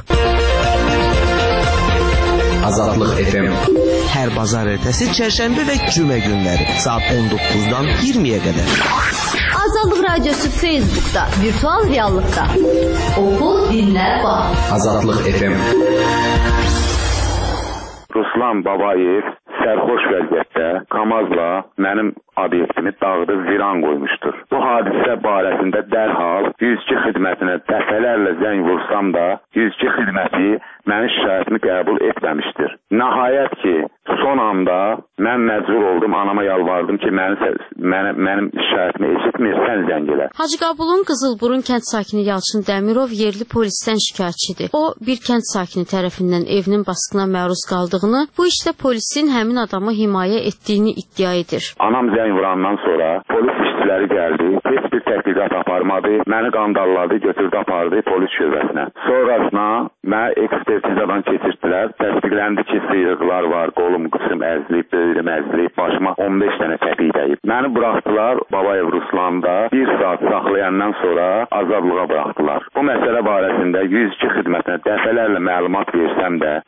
Azadlıq FM hər bazar ertəsi, çərşənbə və cümə günləri saat 19-dan 20-yə qədər. Azadlıq Radiosu Facebook'da, virtual reallıqda. Oku, dinlə, bax. Azadlıq FM. Ruslan Babayev sərxoş vəziyyətdə Kamazla mənim obyektimi dağıdıb viran qoymuşdur. Bu hadisə barəsində dərhal 102 xidmətinə dəfələrlə zəng vursam da 102 xidməti mənim şikayətimi qəbul etməmişdir. Nəhayət ki, son anda mən məcbur oldum, anama yalvardım ki, mənim şikayətimi eşitmir, sən zəng elə. Hacı Qabulun Qızılburun kənd sakini Yalçın Dəmirov yerli polisdən şikayətçidir. O, bir kənd sakini tərəfindən evinin basqına məruz qaldığını, bu işlə polisin həmin adamı himayə etdiyini iddia edir. Anam zəng vurandan sonra polis işçiləri gəldi, heç bir təhqiqat aparmadı, məni qandaladı, götürdü apardı polis şöbəsinə. Sonrasına mənə ekspertizadan keçirdilər, təsdiqləndi ki, sıyrıqlar var, qolum qısım əzliyib, böyrüm əzliyib, başıma 15 dənə təpik dəyib. Məni buraxdılar Babayev Ruslanda, bir saat saxlayandan sonra azadlığa buraxdılar. Bu məsələ barəsində 102 xidmətinə dəfələrlə məlumat versəm də,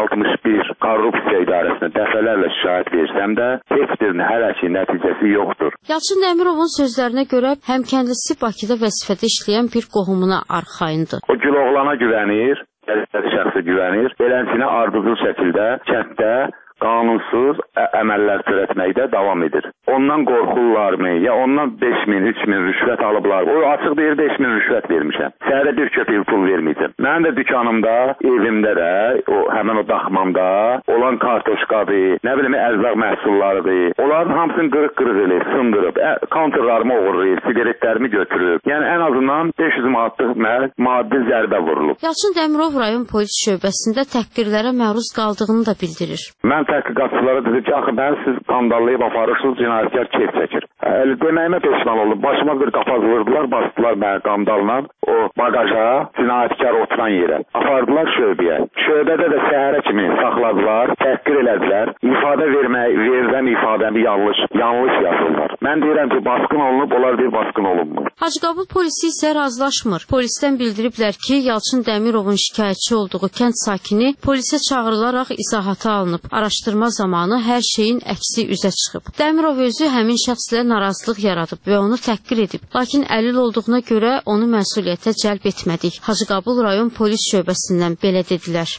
161 korrupsiya idarəsinə dəfələrlə şikayət versəm də, heç birinin hələ ki nəticəsi yoxdur. Yalçın Dəmirovun sözlərinə görə həm kəndlisi Bakıda vəzifədə işləyən bir qohumuna arxayındır. O Güloğlana güvənir, gələcək şəxsə güvənir, beləsinə ardıcıl şəkildə kənddə qanunsuz əməllər törətməkdə davam edir. Ondan qorxurlarmı, ya ondan 5.000, 3.000 rüşvət alıblar. O açıq deyir 5.000 rüşvət vermişəm. Səhərə bir köpək pul verməyəcəm. Mənim də dükanımda, evimdə də, həmin o daxmamda olan kartoşkadır, nə bilim ərzaq məhsullarıdır. Onların hamısını qırıq-qırıq eləyib, sındırıb, kontrlarımı oğurlayıb, sigaretlərimi götürüb. Yəni ən azından 500 manatlıq maddi zərbə vurulub. Yalçın Dəmirov rayon polis şöbəsində təhqirlərə məruz qaldığını da bildirir. Mən təhqiqatçılara dedim ki, axı mən siz qandallayıb aparırsınız, cinayətkar keyf çəkir. Deməyimə peşman oldum. Başıma bir qapaz vurdular, bastılar mənə qandalla o bagaja, cinayətkar oturan yerə. Apardılar şöbəyə. Şöbədə də səhərə kimi saxladılar, təhqir elədilər. İfadə verirəm ifadəmi yanlış yazırlar. Mən deyirəm ki, basqın olunub, onlar deyir basqın olunmur. Hacı Qabul polisi isə razılaşmır. Polisdən bildiriblər ki, Yalçın Dəmirovun şikayətçi olduğu kənd sakini polisə çağırılaraq izahata alınıb. Araşdırma zamanı hər şeyin əksi üzə çıxıb. Dəmirov özü həmin şəxslə narazılıq yaradıb və onu təhqir edib. Lakin əlil olduğuna görə onu məsuliyyətə cəlb etmədik. Hacı Qabul rayon polis şöbəsindən belə dedilər.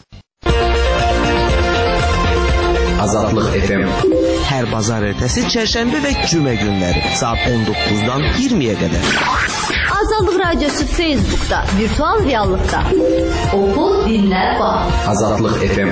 Azadlıq FM hər bazar ertəsi, çərşənbə və cümə günləri saat 19-dan 20-yə qədər. Azadlıq Radyosu Facebook'da, virtual reallıqda. Oxu, dinlə, bax. Azadlıq FM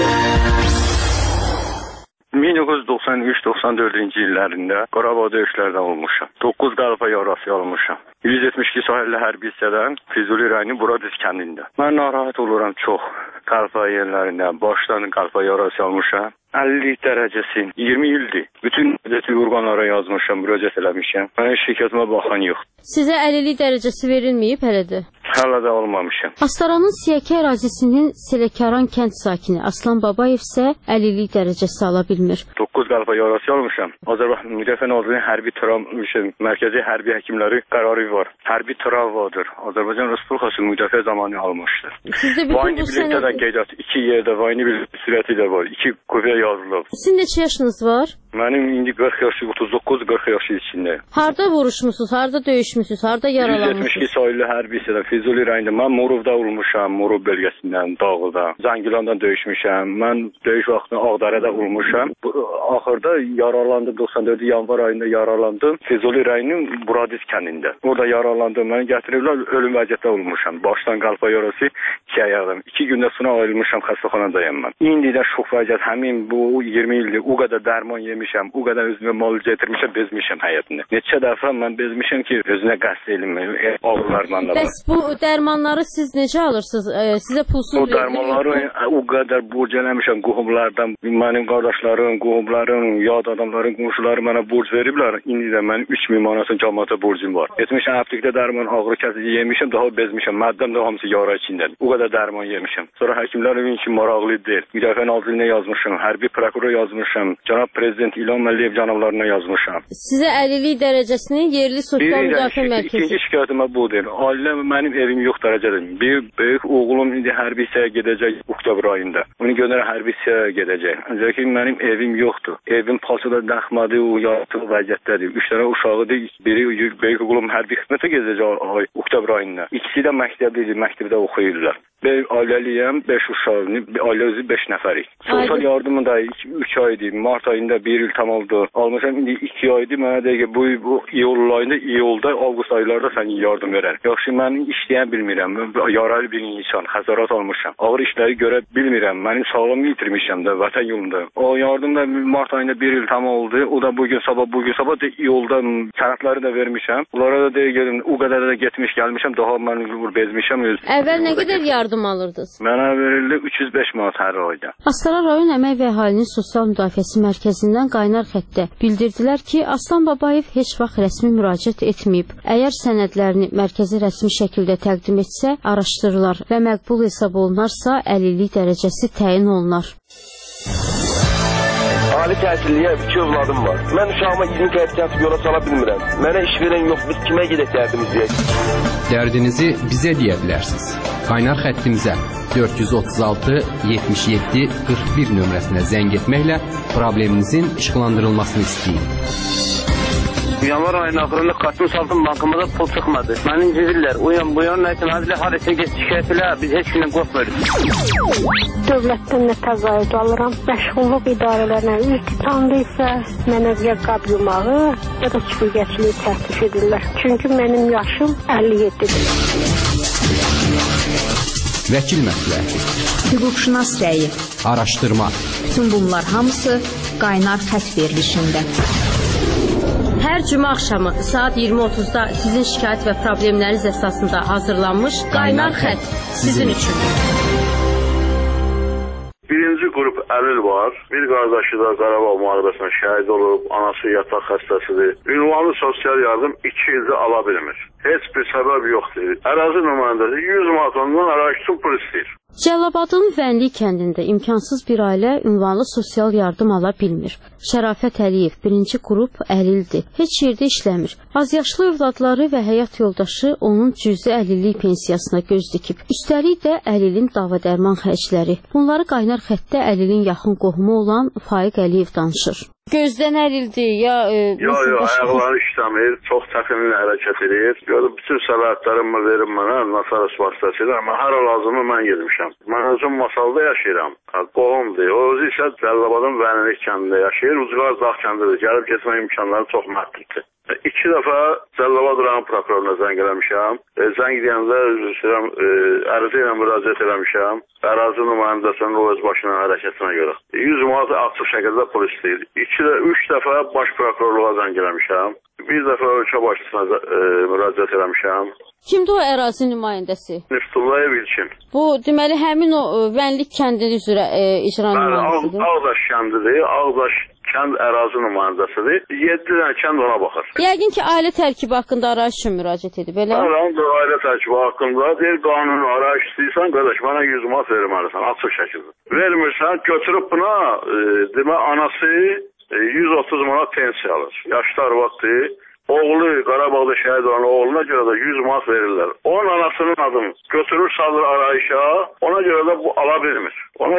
1993-94-cü illərində Qarabağ döyüşlərdən olmuşam. 9 qəlpə yarası almışam. 172 sahilli hərbi hissədən Füzuli rayonu Buradiz kəndində. Mən narahat oluram çox. Qəlpə yerlərində başdan qəlpə yarası almışam. 50 dərəcəsi 20 ildir. Bütün dövlət orqanlara yazmışam, müraciət eləmişəm. Mənim şirkətimə baxan yox. Sizə 50 dərəcəsi verilməyib hələ də? Hələ də almamışam. Astaranın Siyəkə ərazisinin Selekaran kənd sakini Aslan Babayev isə 50 dərəcəsi ala bilmir. 9 qəlpə yarası almışam. Azərbaycan Müdafiə Nazirliyinin hərbi mərkəzi hərbi həkimləri qərarı var. Hərbi travmadır. Azərbaycan Respublikası müdafiə zamanı almışdır. Sizdə bütün bu sənəd... 2 yerdə vayni bir sürəti də var. 2 qüvvə yazılıb. Sizin neçə yaşınız var? Mənim indi 40 yaşı, 39-40 yaşı içindəyim. Harda vuruşmusunuz, harda döyüşmüsünüz, harda yaralanmışsınız? 172 sayılı hərbi hissədə Füzuli rayonunda. Mən Murovda olmuşam, Murov bölgəsindən, Dağlıda. Zangilandan döyüşmüşəm. Mən döyüş vaxtında Ağdərədə olmuşam. Axırda yaralandım, 94 yanvar ayında yaralandım. Füzuli rayonunun Buradiz kəndində. Orada yaralandım, məni gətiriblər, ölüm vəziyyətdə olmuşam. Başdan qəlpə yarası 2 ayağım. 2 gündə sonra ayrılmışam, xəstəxanadayım mən. İndi də şox vəziyyət, həmin bu 20 ildir, o qədər dərman yemişəm, o qədər özümə mal getirmişəm, bezmişəm həyatını. Neçə dəfə mən bezmişəm ki, özünə qəsd eləmir, ağrılarla da var. Bəs bu dərmanları siz necə alırsınız? Sizə pulsuz verilir? O dərmanları o qədər borc eləmişəm qohumlardan, mənim qardaşlarım, qohumlarım, yad adamların, qonşuları mənə borc veriblər. İndi də mənim 3000 manatın cəmaata borcum var. Etmişəm həftəlikdə dərman, ağrı kəsici yemişəm, daha bezmişəm. Məddəm də hamısı yara içindədir. O qədər dərman yemişəm. Sonra həkimlərin ki, maraqlı deyil. Müdafiə Nazirliyinə yazmışam, hərbi prokurora yazmışam, cənab prezident İlham Əliyev cənablarına yazmışam. Sizə 50 dərəcəsini yerli sosial müdafiə mərkəzi. İkinci şikayətimə budur. Ailə mənim evim yox dərəcədir. Bir böyük oğlum indi hərbi hissəyə gedəcək oktyabr ayında. Onu görə hərbi hissəyə gedəcək. Ancaq ki mənim evim yoxdur. Evim Pasada daxmadı, o yatıq vəziyyətdədir. 3 dənə uşağıdır. Biri böyük oğlum hərbi xidmətə gedəcək oktyabr ayında. İkisi də məktəbdədir, məktəbdə oxuyurlar. Ailəliyəm, 5 uşağım, ailə özü 5 nəfərik. Sosial yardımı da 3 aydır, mart ayında 1 il tam oldu. Almışam, indi 2 aydır, mənə deyək ki, bu iyul ayında, iyulda, avqust aylarda sən yardım verər. Yaxşı, mən işləyən bilmirəm, yararlı bir insan, xəsarət almışam. Ağır işləri görə bilmirəm, mənim sağlığımı yitirmişəm də, vətən yolunda. O yardım da mart ayında 1 il tam oldu, o da bugün sabah da iyulda sənədləri də vermişəm. Bunlara da deyək ki, o qədər də getmiş gəlmişəm, daha mən bezmişəm. Əvvəl nə qədər yardım alırdınız? Mənə verildi 305 manat hər ayda. Astara rayon Əmək və Əhalinin Sosial Müdafiəsi Mərkəzindən qaynar xəttdə bildirdilər ki, Aslan Babayev heç vaxt rəsmi müraciət etməyib. Əgər sənədlərini mərkəzə rəsmi şəkildə təqdim etsə, araşdırılar və məqbul hesab olunarsa, əlillik dərəcəsi təyin olunar. Ali təhsilliyə 2 övladım var. Mən uşağıma 20 qəpik atıb yola sala bilmirəm. Mənə iş verən yox, biz kimə gedək dərdimiz deyək? Dərdinizi bizə deyə bilərsiniz. Qaynar xəttimizə 436 77 41 nömrəsinə zəng etməklə probleminizin işıqlandırılmasını istəyin. Yanvar ayının axırında kartını saldım, bankamıza pul çıxmadı. Mənim cizirlər, bu yan nəyəsin, həzlə harəsin geç şikayət elə, biz heç gündən qorxmuyoruz. Dövlətdən nə təzayüd alıram, məşğulluq idarələrinə iltitamda isə mənə ya qab yumağı, ya da süpürgəçiliyi təklif edirlər. Çünki mənim yaşım 57-dir. Vəkil məsləhəti, hüquqşünas rəyi, araşdırma. Bütün bunlar hamısı qaynar xətt verilişində. Hər cümə axşamı saat 20:30-da sizin şikayət və problemləriniz əsasında hazırlanmış qaynar xətt sizin üçün. Birinci qrup əlil var. Bir qardaşı da Qarabağ müharibəsində şəhid olub, anası yataq xəstəsidir. Ünvanlı sosial yardım 2 ildir ala bilmir. Heç bir səbəb yoxdur. Ərazi nümayəndəsi 100 manat ondan ərazi üçün pul istəyir. Cəlilabadın Vənlik kəndində imkansız bir ailə ünvanlı sosial yardım ala bilmir. Şərafət Əliyev 1-ci qrup əlildir. Heç yerdə işləmir. Azyaşlı övladları və həyat yoldaşı onun cüzi əlillik pensiyasına göz dikib. Üstəlik də əlilin dava dərman xərcləri. Bunları qaynar xəttdə əlilin yaxın qohumu olan Faiq Əliyev danışır. Gözdən əlildir ya... Yox, ayaqları işləmir, çox çətinliklə hərəkət edir. Görüb, bütün səlahiyyətlərimi verim mənə, Nasaras vasitəsilə, amma hər lazımı mən gedmişəm. Mən özüm Masalda yaşayıram, qohumdur. O özü isə Cəlilabadın Vənlik kəndində yaşayır, Ucqar Dağ kəndidir. Gəlib getmə imkanları çox məhduddur. 2 dəfə Cəlilabad rayon prokuroruna zəng eləmişəm. Zəng deyəndə ərizə ilə müraciət eləmişəm. Ərazi nümayəndəsinin o öz başına hərəkətinə görə. 100 manat açıq şəkildə pul istəyir. 3 dəfə baş prokurorluğa zəng eləmişəm. 1 dəfə ölkə başçısına müraciət eləmişəm. Kimdir o ərazi nümayəndəsi? Niftullayev İlkin. Bu, deməli, həmin o Vənlik kəndi üzrə icra nümayəndəsidir. Ağdaş kəndidir, Ağdaş kənd ərazi nümayəndəsidir. 7 dənə kənd ona baxır. Yəqin ki, ailə tərkibi haqqında arayış üçün müraciət edib, elə? Ailə tərkibi haqqında deyir, qanuni arayış istəyirsən, qardaş, mənə 100 manat verməlisən, açıq şəkildə. Vermirsən, götürüb buna, demə, anası 130 manat pensiya alır. Yaşlı arvaddır. Oğlu Qarabağda şəhid olan oğluna görə də 100 manat verirlər. Onun anasının adını götürür, salır arayışa, ona görə də bu ala bilmir.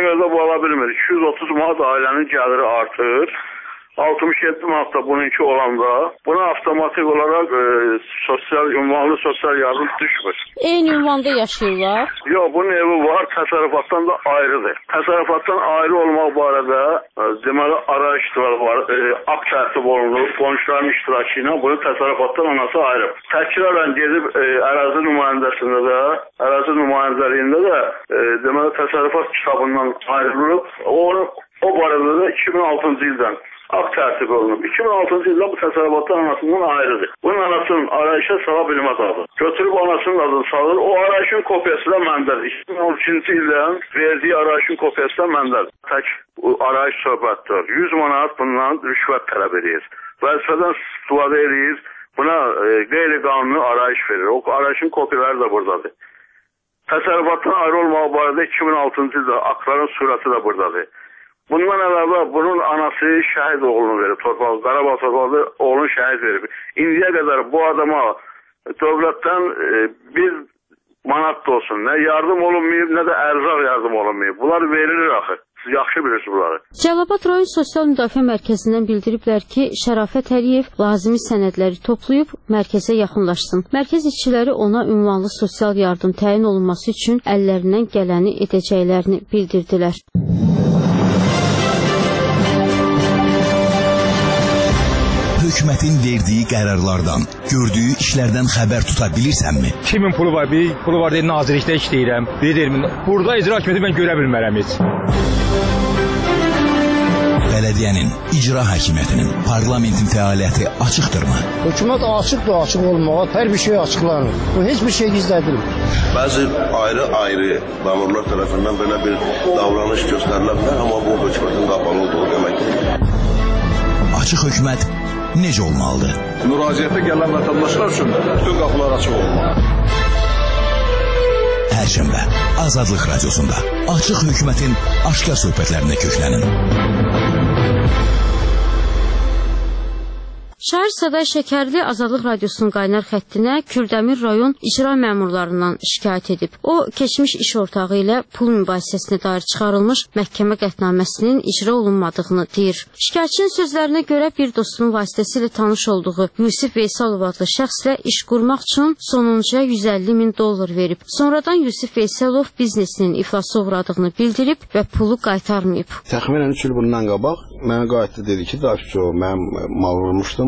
230 manat ailənin gəliri artır. 67 manat da bununki olanda buna avtomatik olaraq ünvanlı sosial yardım düşmür. Eyni ünvanda yaşayırlar? Yox, bunun evi var, təsərrüfatdan da ayrıdır. Təsərrüfatdan ayrı olmaq barədə deməli arayışlar var, akt tərtib olunur, qonşuların iştirakı ilə bunu təsərrüfatdan anası ayrıb. Təkrar gedib ərazi nümayəndəliyində də deməli təsərrüfat kitabından ayrılıb. O barədə də 2006-cı ildən akt tərtib olunub. 2006-cı ildə bu təsərrüfatdan anasından ayrıdır. Bunun anasının arayışa sala bilməz adı. Götürüb anasının adını salır. O arayışın kopyası da məndədir. 2013-cü ildən verdiyi arayışın kopyası da məndədir. Tək arayış söhbətdir. 100 manat bundan rüşvət tələb edir. Vəzifədən istifadə edir. Buna qeyri-qanuni arayış verir. O arayışın kopyaları da buradadır. Təsərrüfatdan ayrı olmağı barədə 2006-cı ildə aktların surəti də buradadır. Bundan əlavə bunun anası şəhid oğlunu verib, Qarabağ torpaqda oğlunu şəhid verib. İndiyə qədər bu adama dövlətdən bir manat da olsun, nə yardım olunmayıb, nə də ərzaq yardım olunmayıb. Bunlar verilir axı. Siz yaxşı bilirsiniz bunları. Cəlilabad rayon Sosial Müdafiə Mərkəzindən bildiriblər ki, Şərafət Əliyev lazımi sənədləri toplayıb mərkəzə yaxınlaşsın. Mərkəz işçiləri ona ünvanlı sosial yardım təyin olunması üçün əllərindən gələni edəcəklərini bildirdilər. Hökumətin verdiyi qərarlardan, gördüyü işlərdən xəbər tuta bilirsənmi? Kimin pulu var? Bir pulu var deyə nazirlikdə işləyirəm. Deyirəm, burada icra hakimiyyəti mən görə bilmərəm heç. Bələdiyyənin, icra hakimiyyətinin, parlamentin fəaliyyəti açıqdırmı? Hökumət açıqdır, açıq olmağa, hər bir şey açıqlanır. Bu heç bir şey gizlədilmir. Bəzi ayrı-ayrı məmurlar tərəfindən belə bir davranış göstərilə bilər, amma bu hökumətin qapalı olduğu deməkdir. Açıq hökumət necə olmalıdır? Müraciətə gələn vətəndaşlar üçün bütün qapılar açıq olmalı. Hər şənbə Azadlıq Radiosunda Açıq Hökumətin aşkar söhbətlərinə köklənin. Şəhər Saday Şəkərli Azadlıq Radiosunun qaynar xəttinə Kürdəmir rayon icra məmurlarından şikayət edib. O, keçmiş iş ortağı ilə pul mübahisəsinə dair çıxarılmış məhkəmə qətnaməsinin icra olunmadığını deyir. Şikayətçinin sözlərinə görə bir dostunun vasitəsilə tanış olduğu Yusif Veysalov adlı şəxslə iş qurmaq üçün sonuncuya $150.000 verib. Sonradan Yusif Veysalov biznesinin iflasa uğradığını bildirib və pulu qaytarmayıb. Təxminən 3 il bundan qabaq mənə qayıtdı, dedi ki, mən mal vurmuşdum.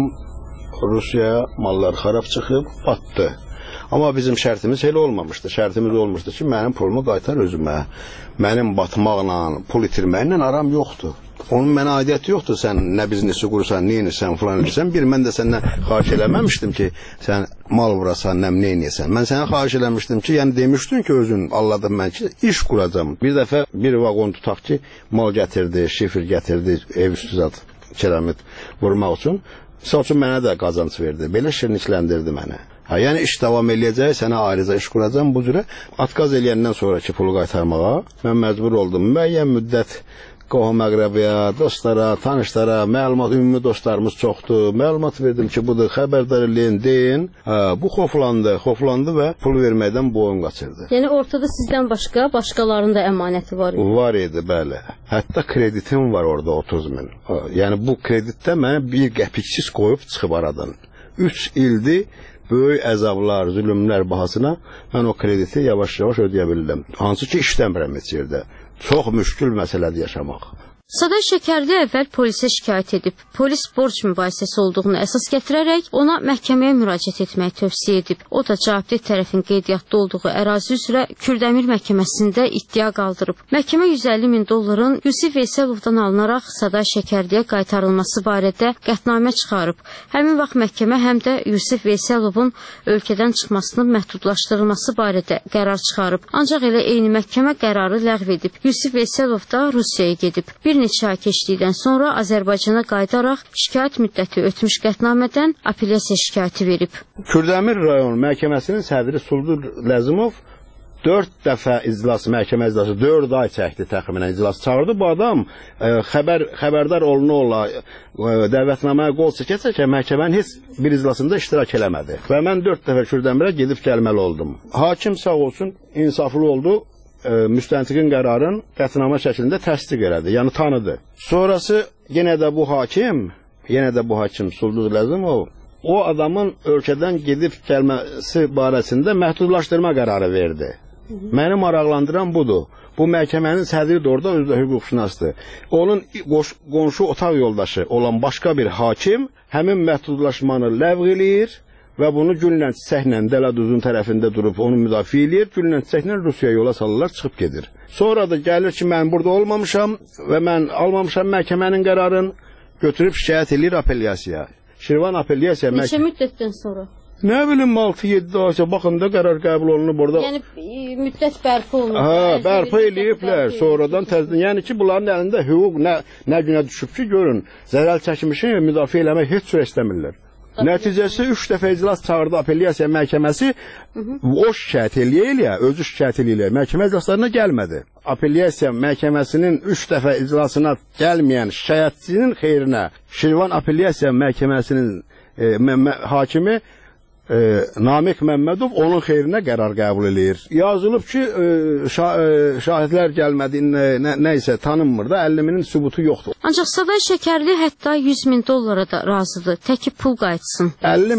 Rusiyaya mallar xarab çıxıb, batdı. Amma bizim şərtimiz elə olmamışdı. Şərtimiz olmuşdu ki, mənim pulumu qaytar özümə. Mənim batmaqla, pul itirməklə aram yoxdur. Onun mənə aidiyyəti yoxdur. Sən nə biznesi qursan, nə inirsən, filan edirsən. Mən də səndən xahiş eləməmişdim ki, sən mal vurasan, nə inirsən. Mən sənə xahiş eləmişdim ki, yəni demişdin ki, özün Allah'dan mən ki, iş quracam. Bir dəfə bir vaqon tutaq ki, mal gətirdi, şifir gətirdi, ev üstü zat, kiremit vurmaq üçün. Misal üçün mənə də qazanc verdi. Belə şirinlikləndirdi mənə. Yəni iş davam eləyəcək, sənə ayrıca iş quracam. Bu cürə atqaz eləyəndən sonraki pulu qaytarmağa mən məcbur oldum. Müəyyən müddət qohum-əqrəbiyə, dostlara, tanışlara, ümumi dostlarımız çoxdur. Məlumat verdim ki, budur, xəbərdar eləyin, deyin. Bu xoflandı və pul verməkdən boyun qaçırdı. Yəni ortada sizdən başqa, başqalarının da əmanəti var idi? Var idi, bəli. Hətta kreditim var orada 30.000. Yəni bu kreditdə mənə bir qəpiksiz qoyub çıxıb aradan. 3 ildir böyük əzablar, zülümlər bahasına mən o krediti yavaş-yavaş ödəyə bildim. Hansı ki, işləmirəm heç yerdə. Çox müşkül məsələdir yaşamaq. Saday Şəkərli əvvəl polisə şikayət edib. Polis borc mübahisəsi olduğunu əsas gətirərək ona məhkəməyə müraciət etməyi tövsiyə edib. O da cavabdeh tərəfin qeydiyyatda olduğu ərazi üzrə Kürdəmir məhkəməsində iddia qaldırıb. Məhkəmə $150.000 Yusif Veysalovdan alınaraq Saday Şəkərliyə qaytarılması barədə qətnamə çıxarıb. Həmin vaxt məhkəmə həm də Yusif Veysalovun ölkədən çıxmasının məhdudlaşdırılması barədə qərar çıxarıb. Ancaq elə eyni məhkəmə qərarı ləğv edib. Yusif Veysalov da Rusiyaya gedib. Bir neçə ay keçdikdən sonra Azərbaycana qayıdaraq şikayət müddəti ötmüş qətnamədən apellyasiya şikayəti verib. Kürdəmir rayon məhkəməsinin sədri Suldur Ləzimov 4 dəfə iclas, məhkəmə iclası 4 ay çəkdi təxminən iclas çağırdı. Bu adam xəbərdar oluna dəvətnaməyə qol çəkə-çəkə məhkəmənin heç bir iclasında iştirak eləmədi. Və mən 4 dəfə Kürdəmirə gedib gəlməli oldum. Hakim sağ olsun, insaflı oldu. Müstəntiqin qərarın qətnamə şəklində təsdiq elədi, yəni tanıdı. Sonrası yenə də bu hakim Suldur Ləzimov o adamın ölkədən gedib gəlməsi barəsində məhdudlaşdırma qərarı verdi. Məni maraqlandıran budur. Bu məhkəmənin sədri də orada özü də hüquqşünasdır. Onun qonşu otaq yoldaşı olan başqa bir hakim həmin məhdudlaşmanı ləğv eləyir və bunu güllə çiçəklə Dələduzun tərəfində durub onu müdafiə eləyir, güllə çiçəklə Rusiyaya yola salırlar, çıxıb gedir. Sonra da gəlir ki, mən burada olmamışam və mən almamışam məhkəmənin qərarını, götürüb şikayət eləyir apellyasiya. Şirvan apellyasiya Neçə müddətdən sonra? Nə bilim 6-7 ay, baxın da qərar qəbul olunub orada. Yəni müddət bərpa olunub. Bərpa eləyiblər sonradan təzdən. Yəni ki, bunların əlində hüquq nə günə düşüb ki, görün, zərər çəkmişi müdafiə eləmək heç cür istəmirlər. Nəticəsi 3 dəfə iclas çağırdı apellyasiya məhkəməsi, o şikayət eləyə, özü şikayət eləyə, məhkəmə iclaslarına gəlmədi. Apellyasiya məhkəməsinin 3 dəfə iclasına gəlməyən şikayətçinin xeyrinə Şirvan apellyasiya məhkəməsinin hakimi Namiq Məmmədov onun xeyrinə qərar qəbul eləyir. Yazılıb ki, şahidlər gəlmədi, nə isə tanınmır da, 50 minin sübutu yoxdur. Ancaq Saday Şəkərli hətta 100 min dollara da razıdır. Təki pul qayıtsın. 50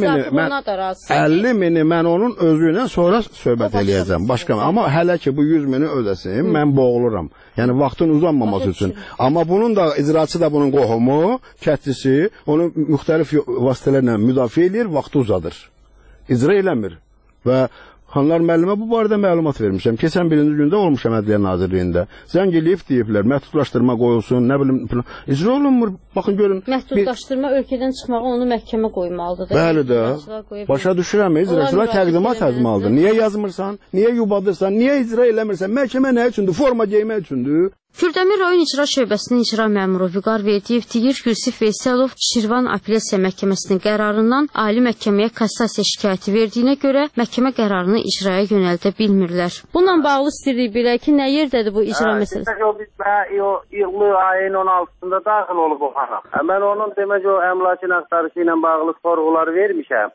mini mən onun özü ilə sonra söhbət eləyəcəm. Başqa, amma hələ ki bu 100 mini ödəsin, mən boğuluram. Yəni vaxtın uzanmaması üçün. Amma bunun da icraçı da bunun qohumu, kətçisi onu müxtəlif vasitələrlə müdafiə edir, vaxtı uzadır. İcra eləmir. Və Xanlar müəllimə bu barədə məlumat vermişəm. Keçən birinci gündə olmuşam Ədliyyə Nazirliyində. Zəng eləyib deyiblər, məhdudlaşdırma qoyulsun, nə bilim, icra olunmur. Baxın görün. Məhdudlaşdırma ölkədən çıxmağa onu məhkəmə qoymalıdır. Bəli də. Başa düşürəm, icraçılar təqdimat yazmalıdır. Niyə yazmırsan, niyə yubadırsan, niyə icra eləmirsən? Məhkəmə nə üçündür? Forma geymək üçündür. Kürdəmir rayon icra şöbəsinin icra məmuru Vüqar Verdiyev deyir, Yusif Veyselov Şirvan Apellyasiya Məhkəməsinin qərarından Ali Məhkəməyə kassasiya şikayəti verdiyinə görə məhkəmə qərarını icraya yönəldə bilmirlər. Bununla bağlı istəyirik bilək ki, nə yerdədir bu icra məsələsi? O iyul ayının 16-sında daxil olub o xana. Mən onun demək o əmlakın axtarışı ilə bağlı sorğuları vermişəm.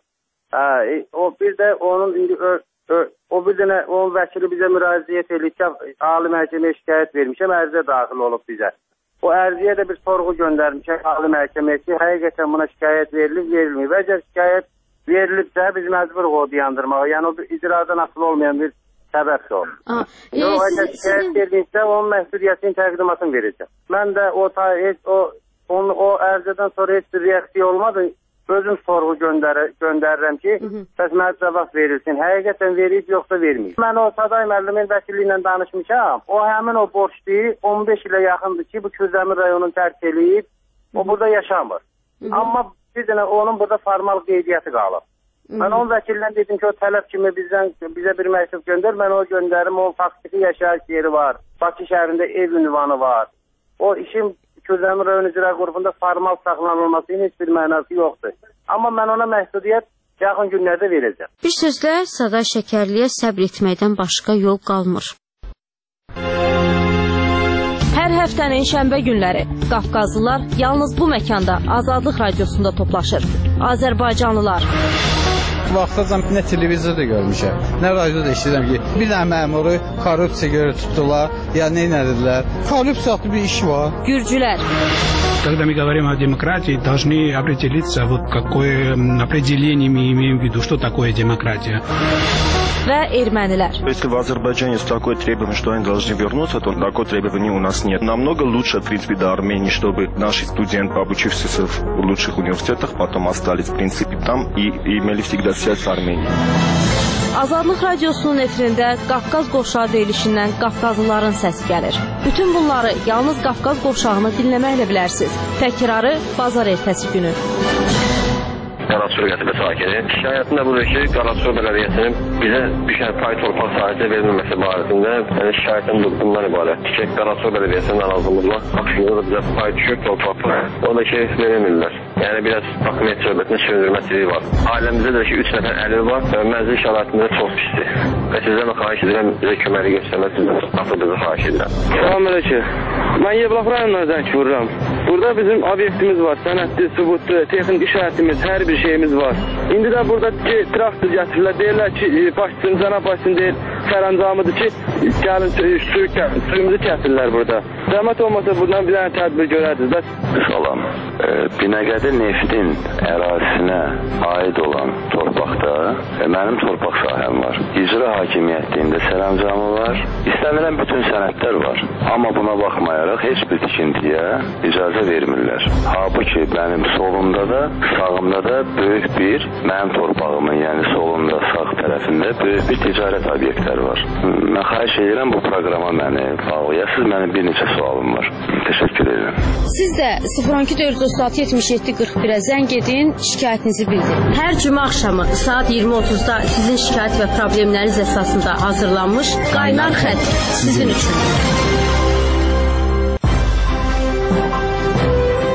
O bir də onun indi o bir dənə onun vəkili bizə müraciət edib ki, Ali Məhkəməyə şikayət vermişəm, ərizə daxil olub bizə. O ərizəyə də bir sorğu göndərmişəm Ali Məhkəməyə ki, həqiqətən buna şikayət verilib, verilməyib. Əgər şikayət verilibsə, biz məcburuq o dayandırmağa. Yəni o icradan asılı olmayan bir səbəbdir o. Əgər şikayət verilibsə, onun məhdudiyyətinin təqdimatını verəcəm. Mən də o ərizədən sonra heç bir reaksiya olmadı. Özüm sorğu göndərirəm ki, bəs mənə cavab verilsin. Həqiqətən verib, yoxsa verməyib. Mən o Saday müəllimin vəkili ilə danışmışam. O həmin o borçlu 15 ilə yaxındır ki, bu Kürdəmir rayonunu tərk eləyib. O burada yaşamır. Amma bir dənə onun burada formal qeydiyyatı qalıb. Mən onun vəkilindən dedim ki, o tələb kimi bizə bir məktub göndər. Mən o göndərim, onun faktiki yaşayış yeri var. Bakı şəhərində ev ünvanı var. O işin Kürdəmir rayon icra qrupunda formal saxlanılmasının heç bir mənası yoxdur. Amma mən ona məhdudiyyət yaxın günlərdə verəcəm. Bir sözlə Saday Şəkərliyə səbr etməkdən başqa yol qalmır. Hər həftənin şənbə günləri Qafqazlılar yalnız bu məkanda Azadlıq Radiosunda toplaşır. Azərbaycanlılar. Vaxtacan nə televizorda görmüşəm, nə radioda eşidirəm ki, bir dənə məmuru korrupsiya görə tutdular, ya nə edildilər. Korrupsiyalı bir iş var. Gürcülər. Когда мы говорим о демократии, должны определиться, вот какое определение мы имеем в виду, что такое демократия. Və ermənilər. Если в Азербайджане есть такое требование, что они должны вернуться, то такое требование у нас нет. Намного лучше, в принципе, до Армении, чтобы наши студенты, обучившиеся в лучших университетах, потом остались, в принципе, там и имели всегда связь с Арменией. Azadlıq Radiosunun efirində Qafqaz qovşağı deyilişindən Qafqazlıların səsi gəlir. Bütün bunları yalnız Qafqaz qovşağını dinləməklə bilərsiniz. Təkrarı bazar ertəsi günü. Qaraçur qəsəbə sakini. Şikayətində budur ki, Qaraçur bələdiyyəsinin bizə düşən pay torpaq sahəsi verilməməsi barəsində şikayətin bundan ibarət. Ki, Qaraçur bələdiyyəsinin narazılıqla haqqında da bizə pay düşür torpaqlar. O da ki, verilmirlər. Yəni biraz hakimiyyət söhbətinin süründürməsiliyi var. Ailəmizdə də ki, 3 nəfər əlil var və mənzil şəraitində çox pisdir. Və sizdən xahiş edirəm, bizə köməli göstərmək, sizdən tapıldığınızı xahiş edirəm. Salamünaleyküm. Mən Yevlax rayonundan zəng vururam. Burada bizim obyektimiz var, sənədli, sübutlu, texnik işarətimiz, hər bir şeyimiz var. İndi də burada traktor gətirirlər, deyirlər ki, başçısın, cənab başçısın deyir, sərəncamıdır ki, gəlin suyumuzu kəsilirlər burada. Zəhmət olmasa buradan bir dənə tədbir görərdiniz. Salam. Binəqədi Neftin ərazisinə aid olan torpaqda mənim torpaq sahəm var. İcra hakimiyyətində sərəncamı var. İstənilən bütün sənədlər var. Amma buna baxmayaraq heç bir tikintiyə icazə vermirlər. Halbuki mənim solumda da, sağımda da böyük bir mənim torpağımın, yəni solunda, sağ tərəfində böyük bir ticarət obyektləri var. Mən xahiş edirəm bu proqrama məni bağlayasınız. Mənim bir neçə sualım var. Təşəkkür edirəm. Siz də 012-436-77-41-ə zəng edin, şikayətinizi bildirin. Hər cümə axşamı saat 20:30-da sizin şikayət və problemləriniz əsasında hazırlanmış Qaynar Xətt sizin üçün.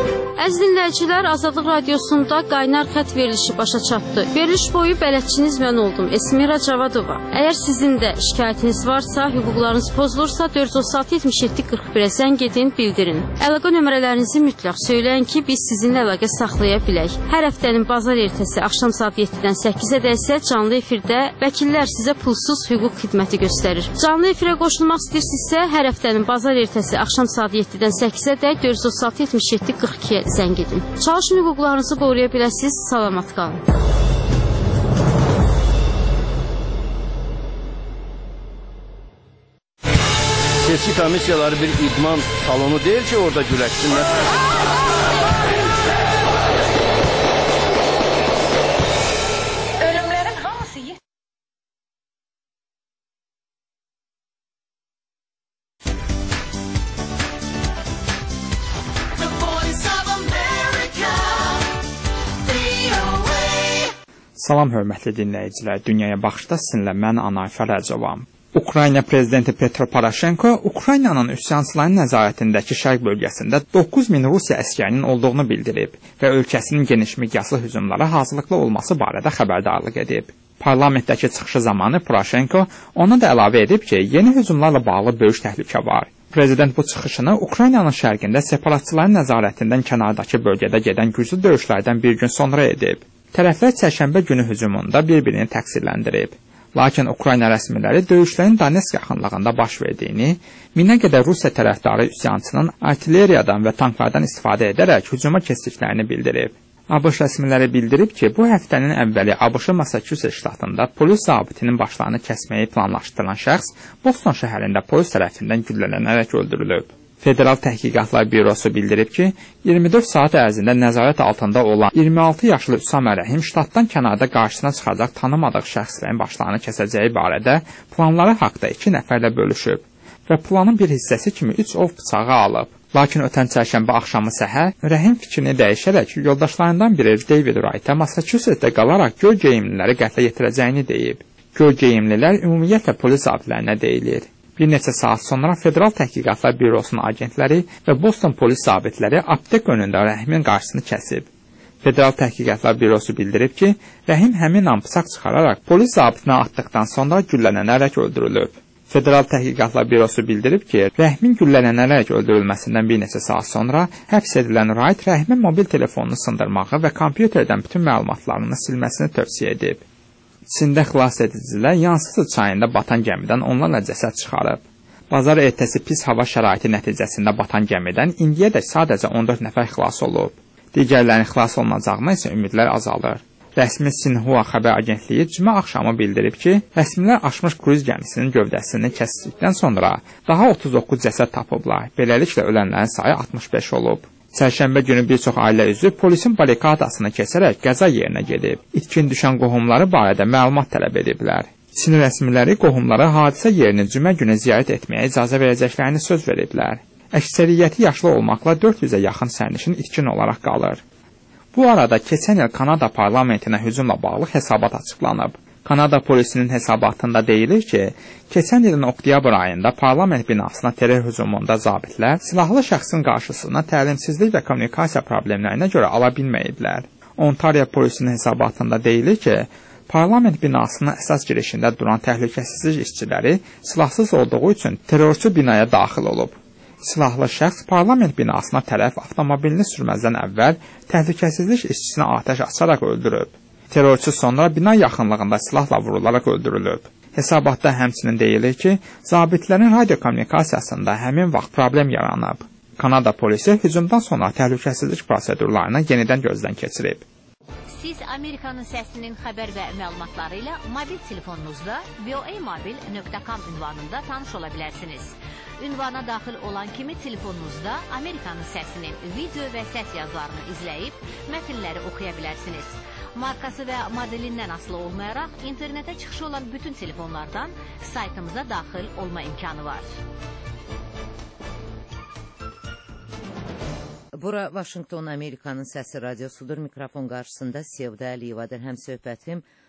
Əziz dinləyicilər, Azadlıq Radiosunda qaynar xətt verilişi başa çatdı. Veriliş boyu bələdçiniz mən oldum, Esmira Cavadova. Əgər sizin də şikayətiniz varsa, hüquqlarınız pozulursa 436-77-41-ə zəng edin, bildirin. Əlaqə nömrələrinizi mütləq söyləyin ki, biz sizinlə əlaqə saxlaya bilək. Hər həftənin bazar ertəsi axşam saat 7-dən 8-ə isə canlı efirdə vəkillər sizə pulsuz hüquq xidməti göstərir. Canlı efirə qoşulmaq istəyirsinizsə, hər həftənin bazar ertəsi axşam saat 7-dən 8-ə də 436-77-42-ə zəng edin. Çalışın hüquqlarınızı qoruya biləsiniz. Salamat qalın. Seçki komissiyaları bir idman salonu deyil ki, orada güləşsinlər. Ölümlərin hamısı Salam hörmətli dinləyicilər, Dünyaya Baxışda sizinlə mən Anayf Rəcavam. Ukrayna prezidenti Petro Poroshenko Ukraynanın üsyançıların nəzarətindəki şərq bölgəsində 9000 Rusiya əskərinin olduğunu bildirib və ölkəsinin geniş miqyaslı hücumlara hazırlıqlı olması barədə xəbərdarlıq edib. Parlamentdəki çıxışı zamanı Poroshenko ona da əlavə edib ki, yeni hücumlarla bağlı böyük təhlükə var. Prezident bu çıxışını Ukraynanın şərqində separatçıların nəzarətindən kənardakı bölgədə gedən güclü döyüşlərdən bir gün sonra edib. Tərəflər çərşənbə günü hücumunda bir-birini təqsirləndirib. Lakin Ukrayna rəsmiləri döyüşlərin Donetsk yaxınlığında baş verdiyini, minə qədər Rusiya tərəfdarı üsyançının artilleriyadan və tanklardan istifadə edərək hücuma keçdiklərini bildirib. ABŞ rəsmiləri bildirib ki, bu həftənin əvvəli ABŞ-ın Massachusetts ştatında polis zabitinin başlarını kəsməyi planlaşdıran şəxs Boston şəhərində polis tərəfindən güllələnərək öldürülüb. Federal Təhqiqatlar Bürosu bildirib ki, 24 saat ərzində nəzarət altında olan 26 yaşlı Üsam Rəhim ştatdan kənarda qarşısına çıxacaq tanımadığı şəxslərin başlarını kəsəcəyi barədə planları haqda 2 nəfərlə bölüşüb və planın bir hissəsi kimi 3 ov bıçağı alıb. Lakin ötən çərşənbə axşamı səhər Rəhim fikrini dəyişərək yoldaşlarından biri David Wright-ə Massachusettsdə qalaraq göl geyimliləri qətlə yetirəcəyini deyib. Göl geyimlilər ümumiyyətlə polis zabitlərinə deyilir. Bir neçə saat sonra Federal Təhqiqatlar Bürosunun agentləri və Boston polis zabitləri aptek önündə Rəhimin qarşısını kəsib. Federal Təhqiqatlar Bürosu bildirib ki, Rəhim həmin an bıçaq çıxararaq polis zabitinə atdıqdan sonra güllələnərək öldürülüb. Federal Təhqiqatlar Bürosu bildirib ki, Rəhimin güllələnərək öldürülməsindən bir neçə saat sonra həbs edilən Wright Rəhimin mobil telefonunu sındırmağı və kompüterdən bütün məlumatlarını silməsini tövsiyə edib. Çində xilas edicilər Yansısı çayında batan gəmidən onlarla cəsəd çıxarıb. Bazar ertəsi pis hava şəraiti nəticəsində batan gəmidən indiyədək sadəcə 14 nəfər xilas olub. Digərlərinin xilas olunacağına isə ümidlər azalır. Rəsmi Sinhua xəbər agentliyi cümə axşamı bildirib ki, rəsmilər aşmış kruiz gəmisinin gövdəsini kəsdikdən sonra daha 39 cəsəd tapıblar. Beləliklə ölənlərin sayı 65 olub. Çərşənbə günü bir çox ailə üzvü polisin barikadasını keçərək qəza yerinə gedib. İtkin düşən qohumları barədə məlumat tələb ediblər. Çin rəsmiləri qohumlara hadisə yerini cümə günü ziyarət etməyə icazə verəcəklərini söz veriblər. Əksəriyyəti yaşlı olmaqla 400-ə yaxın sərnişin itkin olaraq qalır. Bu arada keçən il Kanada parlamentinə hücumla bağlı hesabat açıqlanıb. Kanada polisinin hesabatında deyilir ki, keçən ilin oktyabr ayında parlament binasına terror hücumunda zabitlər silahlı şəxsin qarşısına təlimsizlik və kommunikasiya problemlərinə görə ala bilməyiblər. Ontario polisinin hesabatında deyilir ki, parlament binasının əsas girişində duran təhlükəsizlik işçiləri silahsız olduğu üçün terrorçu binaya daxil olub. Silahlı şəxs parlament binasına tərəf avtomobilini sürməzdən əvvəl təhlükəsizlik işçisinə atəş açaraq öldürüb. Terrorçu sonra bina yaxınlığında silahla vurularaq öldürülüb. Hesabatda həmçinin deyilir ki, zabitlərin radiokommunikasiyasında həmin vaxt problem yaranıb. Kanada polisi hücumdan sonra təhlükəsizlik prosedurlarını yenidən gözdən keçirib. Siz Amerikanın səsinin xəbər və məlumatları ilə mobil telefonunuzda voamobil.com ünvanında tanış ola bilərsiniz. Ünvana daxil olan kimi telefonunuzda Amerikanın səsinin video və səs yazılarını izləyib mətnləri oxuya bilərsiniz. Markası və modelindən asılı olmayaraq internetə çıxışı olan bütün telefonlardan saytımıza daxil olma imkanı var. Bura Vaşinqton Amerikanın Səsi Radiosudur. Mikrofon qarşısında Sevda Əliyevadır. Həm söhbətim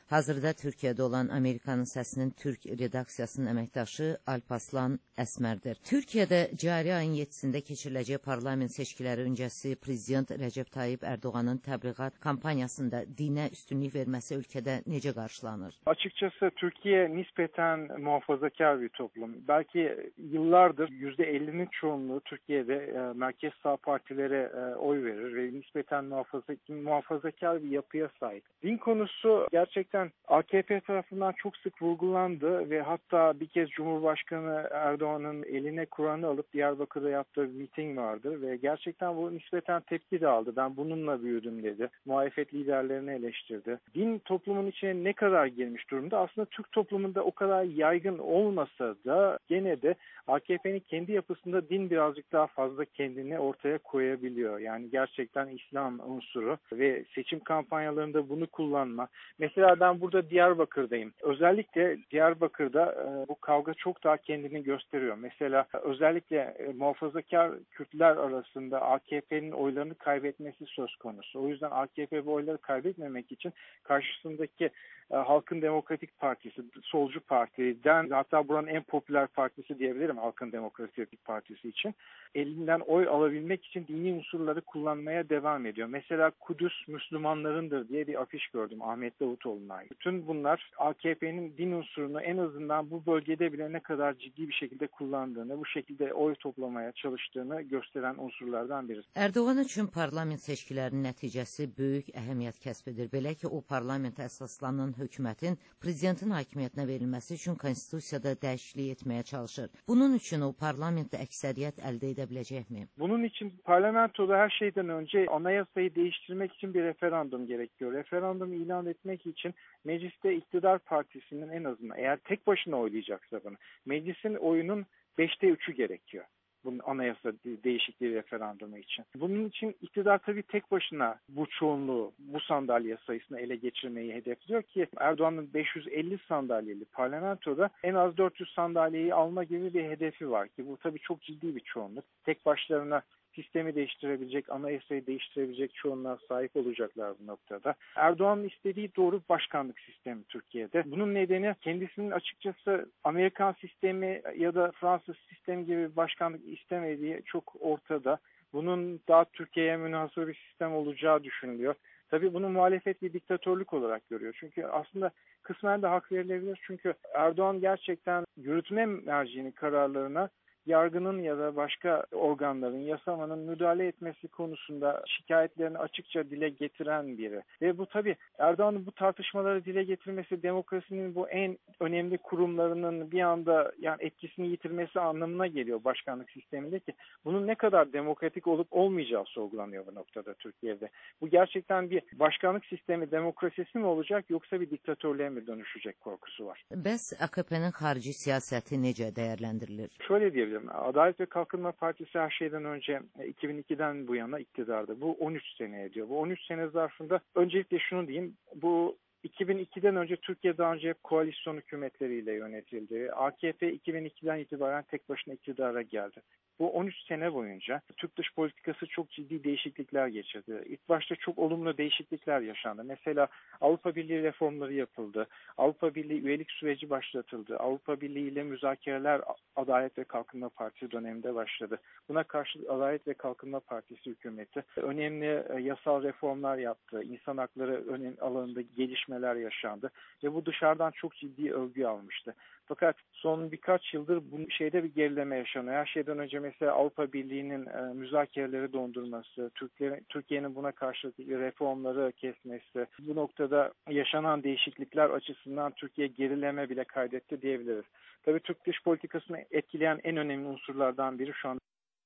Hazırda Türkiyədə olan Amerikanın Səsinin Türk redaksiyasının əməkdaşı Alpaslan Əsmərdir. Türkiyədə cari ayın 7-sində keçiriləcək parlament seçkiləri öncəsi Prezident Rəcəb Tayyip Erdoğan'ın təbliğat kampanyasında dinə üstünlük verməsi ülkədə necə qarşılanır? Açıkçası Türkiye nispeten muhafazakar bir toplum. Belki yıllardır %50'nin çoğunluğu Türkiye'de merkez sağ partilere oy verir ve nispeten muhafazakar bir yapıya sahip. Din konusu gerçekten AKP tarafından çok sık vurgulandı ve hatta bir kez Cumhurbaşkanı Erdoğan'ın eline Kur'an'ı alıp Diyarbakır'da yaptığı bir miting vardı ve gerçekten bu nispeten tepki de aldı. Ben bununla büyüdüm dedi. Muhalefet liderlerini eleştirdi. Din toplumun içine ne kadar girmiş durumda? Aslında Türk toplumunda o kadar yaygın olmasa da gene de AKP'nin kendi yapısında din birazcık daha fazla kendini ortaya koyabiliyor. Yani gerçekten İslam unsuru ve seçim kampanyalarında bunu kullanma. Mesela ben burada Diyarbakır'dayım. Özellikle Diyarbakır'da bu kavga çok daha kendini gösteriyor. Mesela özellikle muhafazakar Kürtler arasında AKP'nin oylarını kaybetmesi söz konusu. O yüzden AKP bu oyları kaybetmemek için karşısındaki Halkın Demokratik Partisi, solcu partiden, hatta buranın en popüler partisi diyebilirim Halkın Demokratik Partisi için, elinden oy alabilmek için dini unsurları kullanmaya devam ediyor. Mesela Kudüs Müslümanlarındır diye bir afiş gördüm Ahmet Davutoğlu'na ait. Bütün bunlar AKP'nin din unsurunu en azından bu bölgede bile ne kadar ciddi bir şekilde kullandığını, bu şekilde oy toplamaya çalıştığını gösteren unsurlardan biri. Erdoğan üçün parlament seçkilərinin nəticəsi böyük əhəmiyyət kəsb edir. Belə ki, o parlamentə əsaslanan hökumətin prezidentin hakimiyyətinə verilməsi üçün konstitusiyada dəyişiklik etməyə çalışır. Bunun üçün o parlamentdə əksəriyyət əldə edə biləcəkmi? Bunun için parlamentoda her şeyden önce anayasayı değiştirmek için bir referandum gerekiyor. Referandum ilan etmek için mecliste iktidar partisinin en azından eğer tek başına oylayacaksa bunu meclisin oyunun 5'te 3'ü gerekiyor. Bunun anayasa değişikliği referandumu için. Bunun için iktidar tabii tek başına bu çoğunluğu, bu sandalye sayısını ele geçirmeyi hedefliyor ki Erdoğan'ın 550 sandalyeli parlamentoda en az 400 sandalyeyi alma gibi bir hedefi var ki bu tabii çok ciddi bir çoğunluk. Tek başlarına sistemi değiştirebilecek, anayasayı değiştirebilecek çoğunluğa sahip olacaklar bu noktada. Erdoğan'ın istediği doğru başkanlık sistemi Türkiye'de. Bunun nedeni kendisinin açıkçası Amerikan sistemi ya da Fransız sistemi gibi başkanlık istemediği çok ortada. Bunun daha Türkiye'ye münhasır bir sistem olacağı düşünülüyor. Tabii bunu muhalefet bir diktatörlük olarak görüyor. Çünkü aslında kısmen de hak verilebilir. Çünkü Erdoğan gerçekten yürütme merciğinin kararlarına yargının ya da başka organların, yasamanın müdahale etmesi konusunda şikayetlerini açıkça dile getiren biri. Ve bu tabii Erdoğan'ın bu tartışmaları dile getirmesi demokrasinin bu en önemli kurumlarının bir anda yani etkisini yitirmesi anlamına geliyor başkanlık sisteminde ki bunun ne kadar demokratik olup olmayacağı sorgulanıyor bu noktada Türkiye'de. Bu gerçekten bir başkanlık sistemi demokrasisi mi olacak yoksa bir diktatörlüğe mi dönüşecek korkusu var. Bəs AKP'nin xarici siyasəti necə dəyərləndirilir? Şöyle diyebilirim. Adalet ve Kalkınma Partisi her şeyden önce 2002'den bu yana iktidarda. Bu 13 sene ediyor. Bu 13 sene zarfında öncelikle şunu diyeyim. Bu 2002'den önce Türkiye daha önce hep koalisyon hükümetleriyle yönetildi. AKP 2002'den itibaren tek başına iktidara geldi. Bu 13 sene boyunca Türk dış politikası çok ciddi değişiklikler geçirdi. İlk başta çok olumlu değişiklikler yaşandı. Mesela Avrupa Birliği reformları yapıldı. Avrupa Birliği üyelik süreci başlatıldı. Avrupa Birliği ile müzakereler Adalet ve Kalkınma Partisi döneminde başladı. Buna karşılık Adalet ve Kalkınma Partisi hükümeti önemli yasal reformlar yaptı. İnsan hakları alanında gelişmeler yaşandı. Ve bu dışarıdan çok ciddi övgü almıştı. Fakat son birkaç yıldır bu şeyde bir gerileme yaşanıyor. Her şeyden önce mesela Avrupa Birliği'nin müzakereleri dondurması, Türkiye'nin buna karşılık reformları kesmesi, bu noktada yaşanan değişiklikler açısından Türkiye gerileme bile kaydetti diyebiliriz. Tabii Türk dış politikasını etkileyen en önemli unsurlardan biri şu an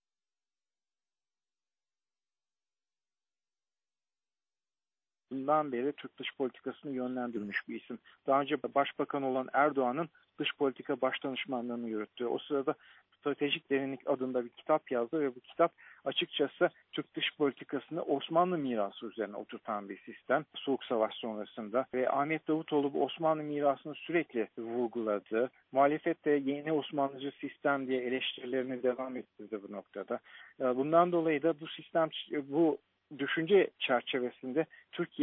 bundan beri Türk dış politikasını yönlendirmiş bir isim. Daha önce başbakan olan Erdoğan'ın dış politika başdanışmanlığını yürüttü. O sırada Stratejik Derinlik adında bir kitap yazdı ve bu kitap açıkçası Türk dış politikasını Osmanlı mirası üzerine oturtan bir sistem. Soğuk Savaş sonrasında ve Ahmet Davutoğlu bu Osmanlı mirasını sürekli vurguladı. Muhalefet de yeni Osmanlıcı sistem diye eleştirilerini devam ettirdi bu noktada. Bundan dolayı da bu sistem, bu düşünce çerçevesinde Türkiye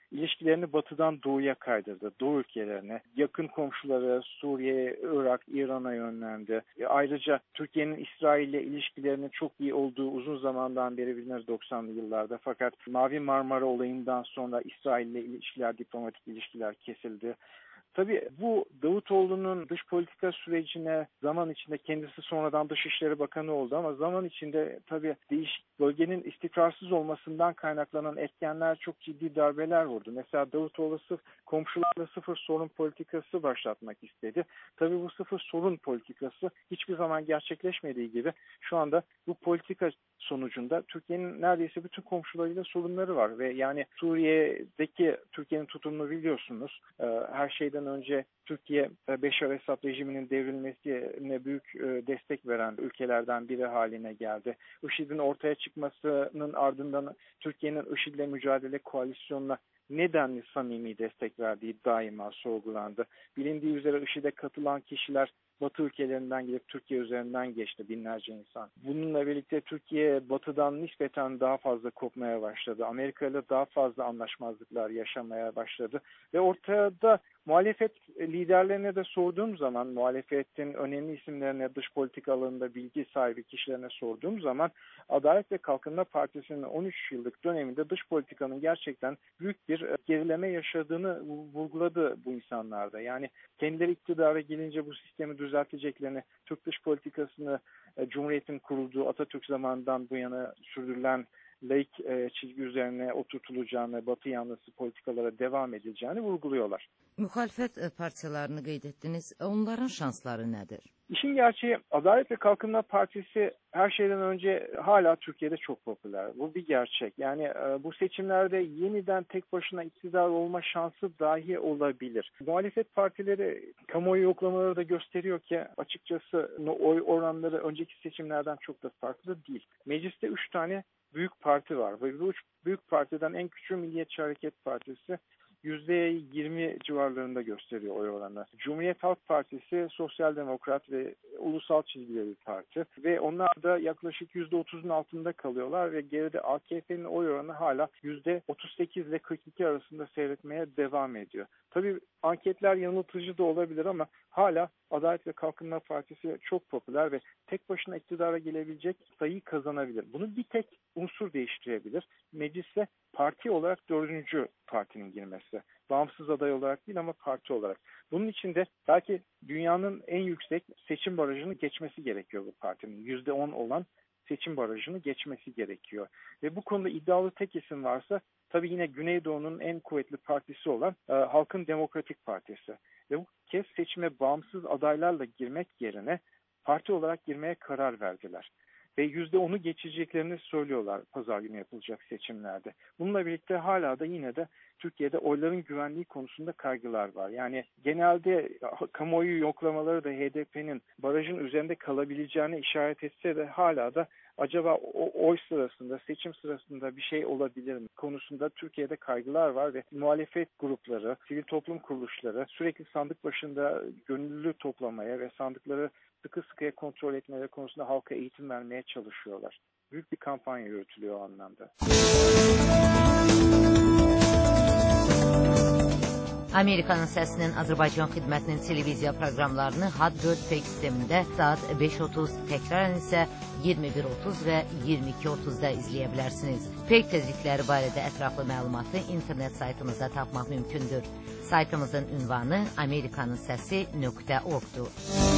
ilişkilerini batıdan doğuya kaydırdı. Doğu ülkelerine, yakın komşuları Suriye, Irak, İran'a yönlendi. Ayrıca Türkiye'nin İsrail ile ilişkilerinin çok iyi olduğu uzun zamandan beri bilinir 90'lı yıllarda. Fakat Mavi Marmara olayından sonra İsrail ile ilişkiler, diplomatik ilişkiler kesildi. Tabii bu Davutoğlu'nun dış politika sürecine zaman içinde, kendisi sonradan Dışişleri Bakanı oldu ama zaman içinde tabii bölgenin istikrarsız olmasından kaynaklanan etkenler çok ciddi darbeler vurdu. Mesela Davutoğlu komşularla sıfır sorun politikası başlatmak istedi. Tabii bu sıfır sorun politikası hiçbir zaman gerçekleşmediği gibi şu anda bu politika sonucunda Türkiye'nin neredeyse bütün komşularıyla sorunları var ve yani Suriye'deki Türkiye'nin tutumunu biliyorsunuz. Her şeyden önce Türkiye Beşar Esad rejiminin devrilmesine büyük destek veren ülkelerden biri haline geldi. IŞİD'in ortaya çıkmasının ardından Türkiye'nin IŞİD'le mücadele koalisyonuna nedenli samimi destek verdiği daima sorgulandı. Bilindiği üzere IŞİD'e katılan kişiler Batı ülkelerinden gelip Türkiye üzerinden geçti binlerce insan. Bununla birlikte Türkiye Batı'dan nispeten daha fazla kopmaya başladı. Amerika ile daha fazla anlaşmazlıklar yaşamaya başladı. Ve ortada muhalefet liderlerine de sorduğum zaman, muhalefetin önemli isimlerine, dış politika alanında bilgi sahibi kişilerine sorduğum zaman Adalet ve Kalkınma Partisi'nin 13 yıllık döneminde dış politikanın gerçekten büyük bir gerileme yaşadığını vurguladı bu insanlarda. Yani kendileri iktidara gelince bu sistemi düzelteceklerini, Türk dış politikasını Cumhuriyet'in kurulduğu Atatürk zamanından bu yana sürdürülen laik çizgi üzerine oturtulacağını, Batı yanlısı politikalara devam edileceğini vurguluyorlar. Muhalefet partilerini qeyd etdiniz. Onların şansları nedir? İşin gerçeği Adalet ve Kalkınma Partisi her şeyden önce hala Türkiye'de çok popüler. Bu bir gerçek. Yani bu seçimlerde yeniden tek başına iktidar olma şansı dahi olabilir. Muhalefet partileri kamuoyu yoklamaları da gösteriyor ki açıkçası oy oranları önceki seçimlerden çok da farklı değil. Mecliste 3 tane büyük parti var ve bu 3 büyük partiden en küçüğü Milliyetçi Hareket Partisi %20 civarlarında gösteriyor oy oranı. Cumhuriyet Halk Partisi Sosyal Demokrat ve ulusal çizgili bir parti ve onlar da yaklaşık %30'un altında kalıyorlar ve geride AKP'nin oy oranı hala %38 ile 42 arasında seyretmeye devam ediyor. Tabii anketler yanıltıcı da olabilir ama hala Adalet ve Kalkınma Partisi çok popüler ve tek başına iktidara gelebilecek sayıyı kazanabilir. Bunu bir tek unsur değiştirebilir. Meclise parti olarak 4. partinin girmesi. Bağımsız aday olarak değil ama parti olarak. Bunun için de belki dünyanın en yüksek seçim barajını geçmesi gerekiyor bu partinin. %10 olan seçim barajını geçmesi gerekiyor. Ve bu konuda iddialı tek isim varsa tabii yine Güneydoğu'nun en kuvvetli partisi olan Halkın Demokratik Partisi. Ve bu kez seçime bağımsız adaylarla girmek yerine parti olarak girmeye karar verdiler. Ve %10'u geçeceklerini söylüyorlar pazar günü yapılacak seçimlerde. Bununla birlikte hala da yine de Türkiye'de oyların güvenliği konusunda kaygılar var. Yani genelde kamuoyu yoklamaları da HDP'nin barajın üzerinde kalabileceğine işaret etse de hala da acaba o oy sırasında, seçim sırasında bir şey olabilir mi konusunda Türkiye'de kaygılar var ve muhalefet grupları, sivil toplum kuruluşları sürekli sandık başında gönüllü toplamaya ve sandıkları sıkı sıkıya kontrol etmeleri konusunda halka eğitim vermeye çalışıyorlar. Büyük bir kampanya yürütülüyor o anlamda. Amerikanın Səsinin Azərbaycan xidmətinin televiziya proqramlarını HAD4 fake sistemində saat 5:30, təkrarən isə 21:30 və 22:30-da izləyə bilərsiniz. Fake tezlikləri barədə ətraflı məlumatı internet saytımızda tapmaq mümkündür. Saytımızın ünvanı amerikanınsəsi.org-dur.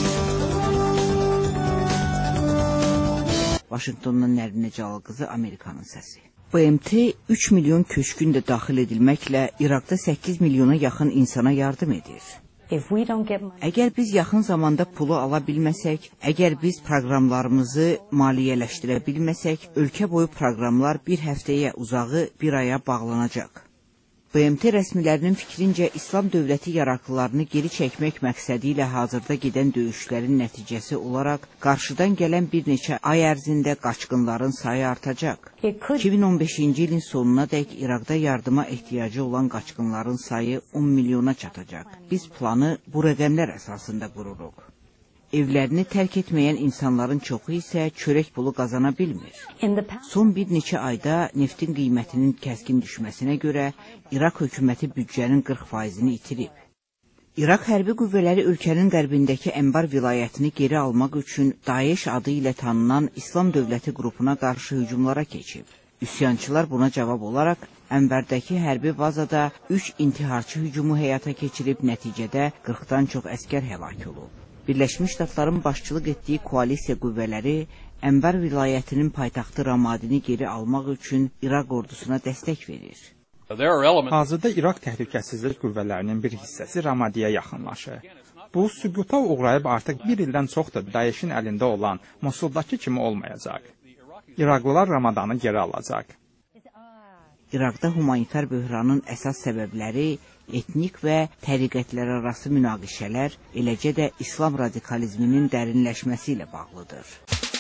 Vaşinqtondan Nərmin Cəlalqızı, Amerikanın Səsi. BMT 3 milyon köçkün də daxil edilməklə İraqda 8 milyona yaxın insana yardım edir. Əgər biz yaxın zamanda pulu ala bilməsək, əgər biz proqramlarımızı maliyyələşdirə bilməsək, ölkə boyu proqramlar bir həftəyə uzağı bir aya bağlanacaq. BMT rəsmilərinin fikrincə İslam dövləti yaraqlılarını geri çəkmək məqsədi ilə hazırda gedən döyüşlərin nəticəsi olaraq qarşıdan gələn bir neçə ay ərzində qaçqınların sayı artacaq. 2015-ci ilin sonuna dək İraqda yardıma ehtiyacı olan qaçqınların sayı 10 milyona çatacaq. Biz planı bu rəqəmlər əsasında qururuq. Evlərini tərk etməyən insanların çoxu isə çörək pulu qazana bilmir. Son bir neçə ayda neftin qiymətinin kəskin düşməsinə görə İraq hökuməti büdcənin 40%-ni itirib. İraq hərbi qüvvələri ölkənin qərbindəki Ənbar vilayətini geri almaq üçün Daesh adı ilə tanınan İslam dövləti qrupuna qarşı hücumlara keçib. Üsyançılar buna cavab olaraq Ənbərdəki hərbi bazada 3 intiharçı hücumu həyata keçirib, nəticədə 40-dan çox əskər həlak olub. Birləşmiş Ştatların başçılıq etdiyi koalisiya qüvvələri Ənbar vilayətinin paytaxtı Ramadini geri almaq üçün İraq ordusuna dəstək verir. Hazırda İraq təhlükəsizlik qüvvələrinin bir hissəsi Ramadiyə yaxınlaşır. Bu, süquta uğrayıb artıq bir ildən çoxdur Daeshin əlində olan Mosuldakı kimi olmayacaq. İraqlılar Ramadanı geri alacaq. İraqda humanitar böhranın əsas səbəbləri etnik və təriqətlər arası münaqişələr, eləcə də İslam radikalizminin dərinləşməsi ilə bağlıdır.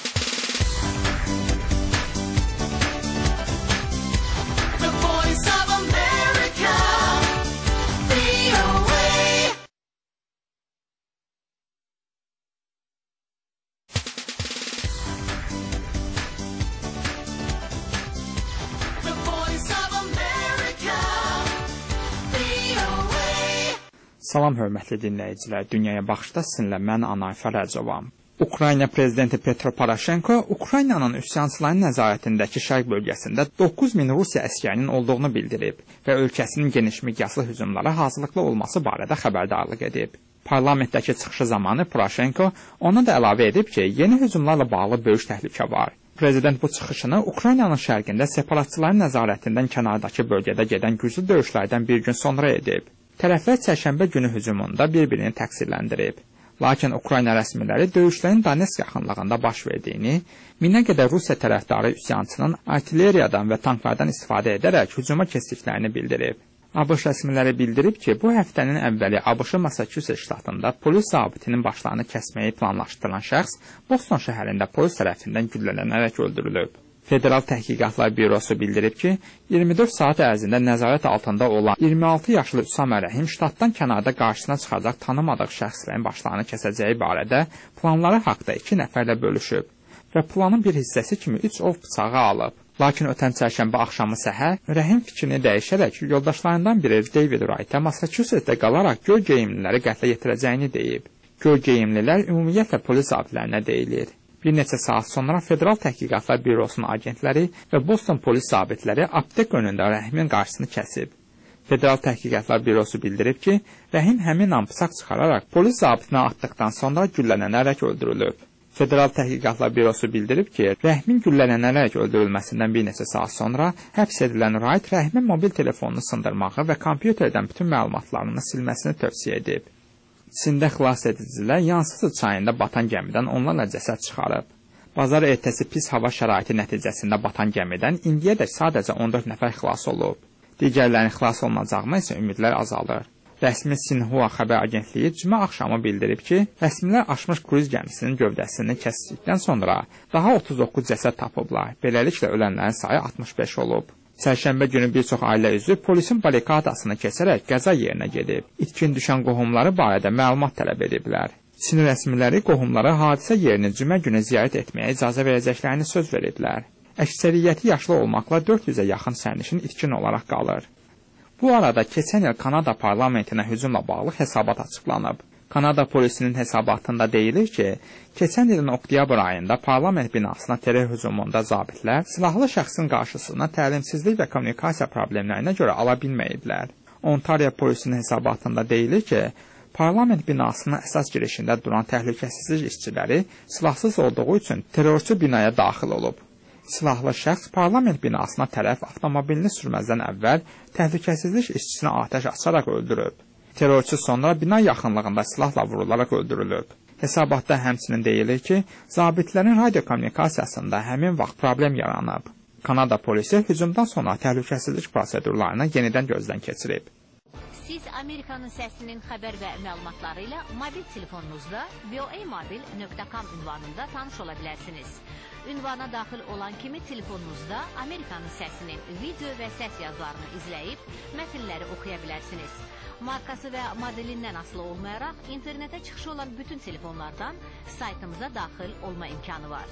Salam hörmətli dinləyicilər, Dünyaya Baxışda sizinlə mən Anay Fərəcovam. Ukrayna prezidenti Petro Poroshenko Ukraynanın üsyançıların nəzarətindəki şərq bölgəsində 9000 Rusiya əskərinin olduğunu bildirib və ölkəsinin geniş miqyaslı hücumlara hazırlıqlı olması barədə xəbərdarlıq edib. Parlamentdəki çıxışı zamanı Poroshenko ona da əlavə edib ki, yeni hücumlarla bağlı böyük təhlükə var. Prezident bu çıxışını Ukraynanın şərqində separatçıların nəzarətindən kənardakı bölgədə gedən güclü döyüşlərdən bir gün sonra edib. Tərəflər çərşənbə günü hücumunda bir-birini təqsirləndirib. Lakin Ukrayna rəsmiləri döyüşlərin Donetsk yaxınlığında baş verdiyini, minə qədər Rusiya tərəfdarı üsyançının artilleriyadan və tanklardan istifadə edərək hücuma keçdiklərini bildirib. ABŞ rəsmiləri bildirib ki, bu həftənin əvvəli ABŞ-ın Massachusetts ştatında polis zabitinin başlarını kəsməyi planlaşdıran şəxs Boston şəhərində polis tərəfindən güllələnərək öldürülüb. Federal Təhqiqatlar Bürosu bildirib ki, 24 saat ərzində nəzarət altında olan 26 yaşlı Üsam Rəhim ştatdan kənarda qarşısına çıxacaq tanımadıq şəxslərin başlarını kəsəcəyi barədə planları haqda 2 nəfərlə bölüşüb və planın bir hissəsi kimi 3 ov bıçağı alıb. Lakin ötən çərşənbə axşamı səhər Rəhim fikrini dəyişərək yoldaşlarından biri David Wright-ə Massachusettsdə qalaraq göy geyimliləri qətlə yetirəcəyini deyib. Göy geyimlilər ümumiyyətlə polis zabitlərinə deyilir. Bir neçə saat sonra Federal Təhqiqatlar Bürosunun agentləri və Boston polis zabitləri aptek önündə Rəhimin qarşısını kəsib. Federal Təhqiqatlar Bürosu bildirib ki, Rəhim həmin an bıçaq çıxararaq polis zabitinə atdıqdan sonra güllələnərək öldürülüb. Federal Təhqiqatlar Bürosu bildirib ki, Rəhimin güllələnərək öldürülməsindən bir neçə saat sonra həbs edilən Wright Rəhimin mobil telefonunu sındırmağı və kompüterdən bütün məlumatlarını silməsini tövsiyə edib. Çində xilas edicilər Yansı çayında batan gəmidən onlarla cəsəd çıxarıb. Bazar ertəsi pis hava şəraiti nəticəsində batan gəmidən indiyədək sadəcə 14 nəfər xilas olub. Digərlərinin xilas olunacağına isə ümidlər azalır. Rəsmi Sinhua xəbər agentliyi cümə axşamı bildirib ki, rəsmilər aşmış kruiz gəmisinin gövdəsini kəsdikdən sonra daha 39 cəsəd tapıblar. Beləliklə ölənlərin sayı 65 olub. Çərşənbə günü bir çox ailə üzvü polisin barikadasını keçərək qəza yerinə gedib. İtkin düşən qohumları barədə məlumat tələb ediblər. Çin rəsmiləri qohumlara hadisə yerini cümə günü ziyarət etməyə icazə verəcəklərini söz veriblər. Əksəriyyəti yaşlı olmaqla 400-ə yaxın sərnişin itkin olaraq qalır. Bu arada keçən il Kanada parlamentinə hücumla bağlı hesabat açıqlanıb. Kanada polisinin hesabatında deyilir ki, keçən ilin oktyabr ayında parlament binasına terror hücumunda zabitlər silahlı şəxsin qarşısına təlimsizlik və kommunikasiya problemlərinə görə ala bilməyiblər. Ontario polisinin hesabatında deyilir ki, parlament binasının əsas girişində duran təhlükəsizlik işçiləri silahsız olduğu üçün terrorçu binaya daxil olub. Silahlı şəxs parlament binasına tərəf avtomobilini sürməzdən əvvəl təhlükəsizlik işçisini atəş açaraq öldürüb. Terrorçu sonra bina yaxınlığında silahla vurularaq öldürülüb. Hesabatda həmçinin deyilir ki, zabitlərin radiokommunikasiyasında həmin vaxt problem yaranıb. Kanada polisi hücumdan sonra təhlükəsizlik prosedurlarını yenidən gözdən keçirib. Siz Amerikanın səsinin xəbər və məlumatları ilə mobil telefonunuzda voamobil.com ünvanında tanış ola bilərsiniz. Ünvana daxil olan kimi telefonunuzda Amerikanın səsinin video və səs yazılarını izləyib mətnləri oxuya bilərsiniz. Markası və modelindən asılı olmayaraq internetə çıxışı olan bütün telefonlardan saytımıza daxil olma imkanı var.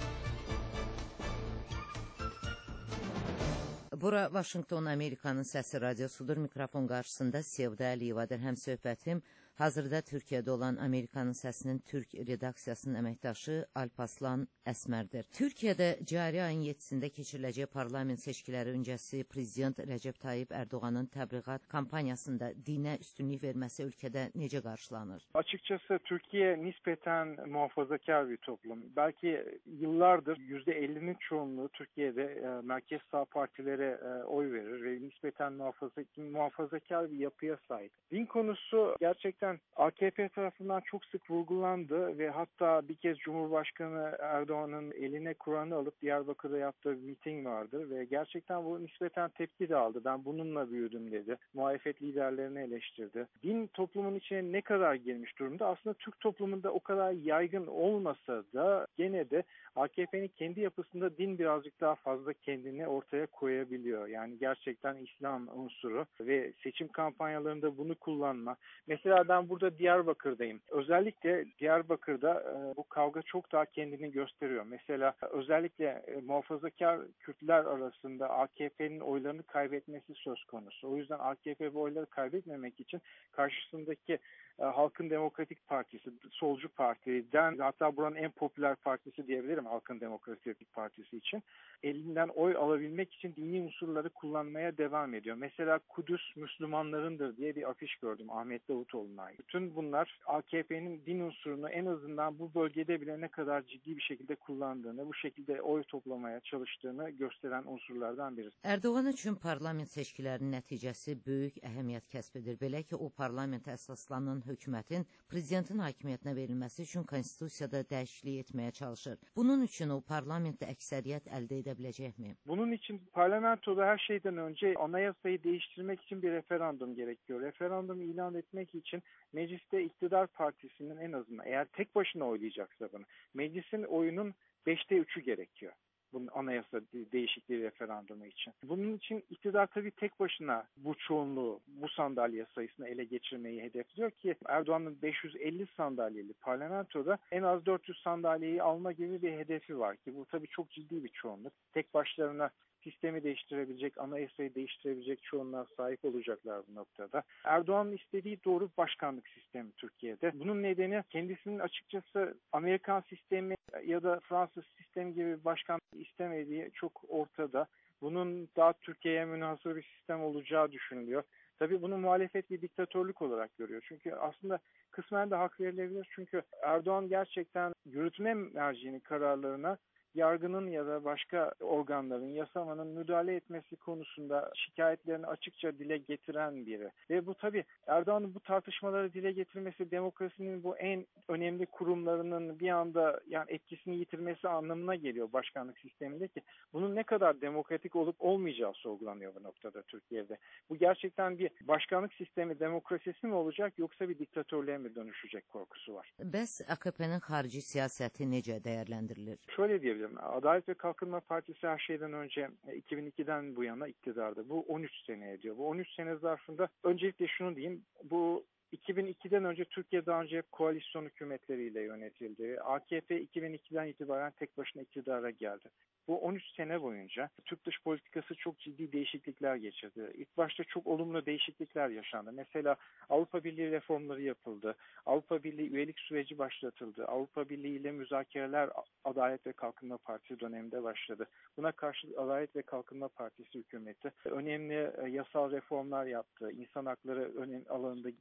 Bura Vaşinqton Amerikanın Səsi radiosudur. Mikrofon qarşısında Sevda Əliyevadır. Həm söhbətim hazırda Türkiyədə olan Amerikanın Səsinin Türk redaksiyasının əməkdaşı Alpaslan Əsmərdir. Türkiyədə cari ayın 7-sində keçiriləcək parlament seçkiləri öncəsi Prezident Rəcəb Tayyip Erdoğan'ın təbliğat kampaniyasında dinə üstünlük verməsi ölkədə necə qarşılanır? Açıkçası Türkiye nispeten muhafazakar bir toplum. Belki yıllardır %50'nin çoğunluğu Türkiye'de merkez sağ partilere oy verir ve nispeten muhafazakar bir yapıya sahip. Din konusu gerçekten AKP tarafından çok sık vurgulandı ve hatta bir kez Cumhurbaşkanı Erdoğan'ın eline Kur'an'ı alıp Diyarbakır'da yaptığı bir miting vardı ve gerçekten bu nispeten tepki de aldı. Ben bununla büyüdüm dedi. Muhalefet liderlerini eleştirdi. Din toplumun içine ne kadar girmiş durumda? Aslında Türk toplumunda o kadar yaygın olmasa da gene de AKP'nin kendi yapısında din birazcık daha fazla kendini ortaya koyabiliyor. Yani gerçekten İslam unsuru ve seçim kampanyalarında bunu kullanma. Mesela ben burada Diyarbakır'dayım. Özellikle Diyarbakır'da bu kavga çok daha kendini gösteriyor. Mesela özellikle muhafazakar Kürtler arasında AKP'nin oylarını kaybetmesi söz konusu. O yüzden AKP bu oyları kaybetmemek için karşısındaki Halkın Demokratik Partisi, solcu partiden, hatta buranın en popüler partisi diyebilirim Halkın Demokratik Partisi için, elinden oy alabilmek için dini unsurları kullanmaya devam ediyor. Mesela Kudüs Müslümanlarındır diye bir afiş gördüm Ahmet Davutoğlu'na ait. Bütün bunlar AKP'nin din unsurunu en azından bu bölgede bile ne kadar ciddi bir şekilde kullandığını, bu şekilde oy toplamaya çalıştığını gösteren unsurlardan biri. Erdoğan üçün parlament seçkilərinin nəticəsi böyük əhəmiyyət kəsb edir. Belə ki, o parlamentə əsaslanan hökumətin prezidentin hakimiyyətinə verilməsi üçün konstitusiyada dəyişiklik etməyə çalışır. Bunun üçün o parlamentdə əksəriyyət əldə edə biləcəkmi? Bunun için parlamentoda her şeyden önce anayasayı değiştirmek için bir referandum gerekiyor. Referandum ilan etmek için mecliste iktidar partisinin en azından eğer tek başına oylayacaksa bunu meclisin oyunun 5'te 3'ü gerekiyor. Bunun anayasa değişikliği referandumu için. Bunun için iktidar tabii tek başına bu çoğunluğu, bu sandalye sayısını ele geçirmeyi hedefliyor ki Erdoğan'ın 550 sandalyeli parlamentoda en az 400 sandalyeyi alma gibi bir hedefi var ki bu tabii çok ciddi bir çoğunluk. Tek başlarına sistemi değiştirebilecek, anayasayı değiştirebilecek çoğunluğa sahip olacaklar bu noktada. Erdoğan'ın istediği doğru başkanlık sistemi Türkiye'de. Bunun nedeni kendisinin açıkçası Amerikan sistemi ya da Fransız sistemi gibi başkanlık istemediği çok ortada. Bunun daha Türkiye'ye münhasır bir sistem olacağı düşünülüyor. Tabii bunu muhalefet bir diktatörlük olarak görüyor. Çünkü aslında kısmen de hak verilebilir. Çünkü Erdoğan gerçekten yürütme merciğinin kararlarına yargının ya da başka organların, yasamanın müdahale etmesi konusunda şikayetlerini açıkça dile getiren biri. Ve bu tabii Erdoğan'ın bu tartışmaları dile getirmesi demokrasinin bu en önemli kurumlarının bir anda yani etkisini yitirmesi anlamına geliyor başkanlık sisteminde ki bunun ne kadar demokratik olup olmayacağı sorgulanıyor bu noktada Türkiye'de. Bu gerçekten bir başkanlık sistemi demokrasisi mi olacak yoksa bir diktatörlüğe mi dönüşecek korkusu var. Bəs AKP'nin xarici siyasəti necə dəyərləndirilir? Şöyle diyebilirim. Adalet ve Kalkınma Partisi her şeyden önce 2002'den bu yana iktidarda. Bu 13 sene ediyor. Bu 13 sene zarfında öncelikle şunu diyeyim. Bu 2002'den önce Türkiye daha önce hep koalisyon hükümetleriyle yönetildi. AKP 2002'den itibaren tek başına iktidara geldi. Bu 13 sene boyunca Türk dış politikası çok ciddi değişiklikler geçirdi. İlk başta çok olumlu değişiklikler yaşandı. Mesela Avrupa Birliği reformları yapıldı. Avrupa Birliği üyelik süreci başlatıldı. Avrupa Birliği ile müzakereler Adalet ve Kalkınma Partisi döneminde başladı. Buna karşı Adalet ve Kalkınma Partisi hükümeti önemli yasal reformlar yaptı. İnsan hakları alanında gelişmeler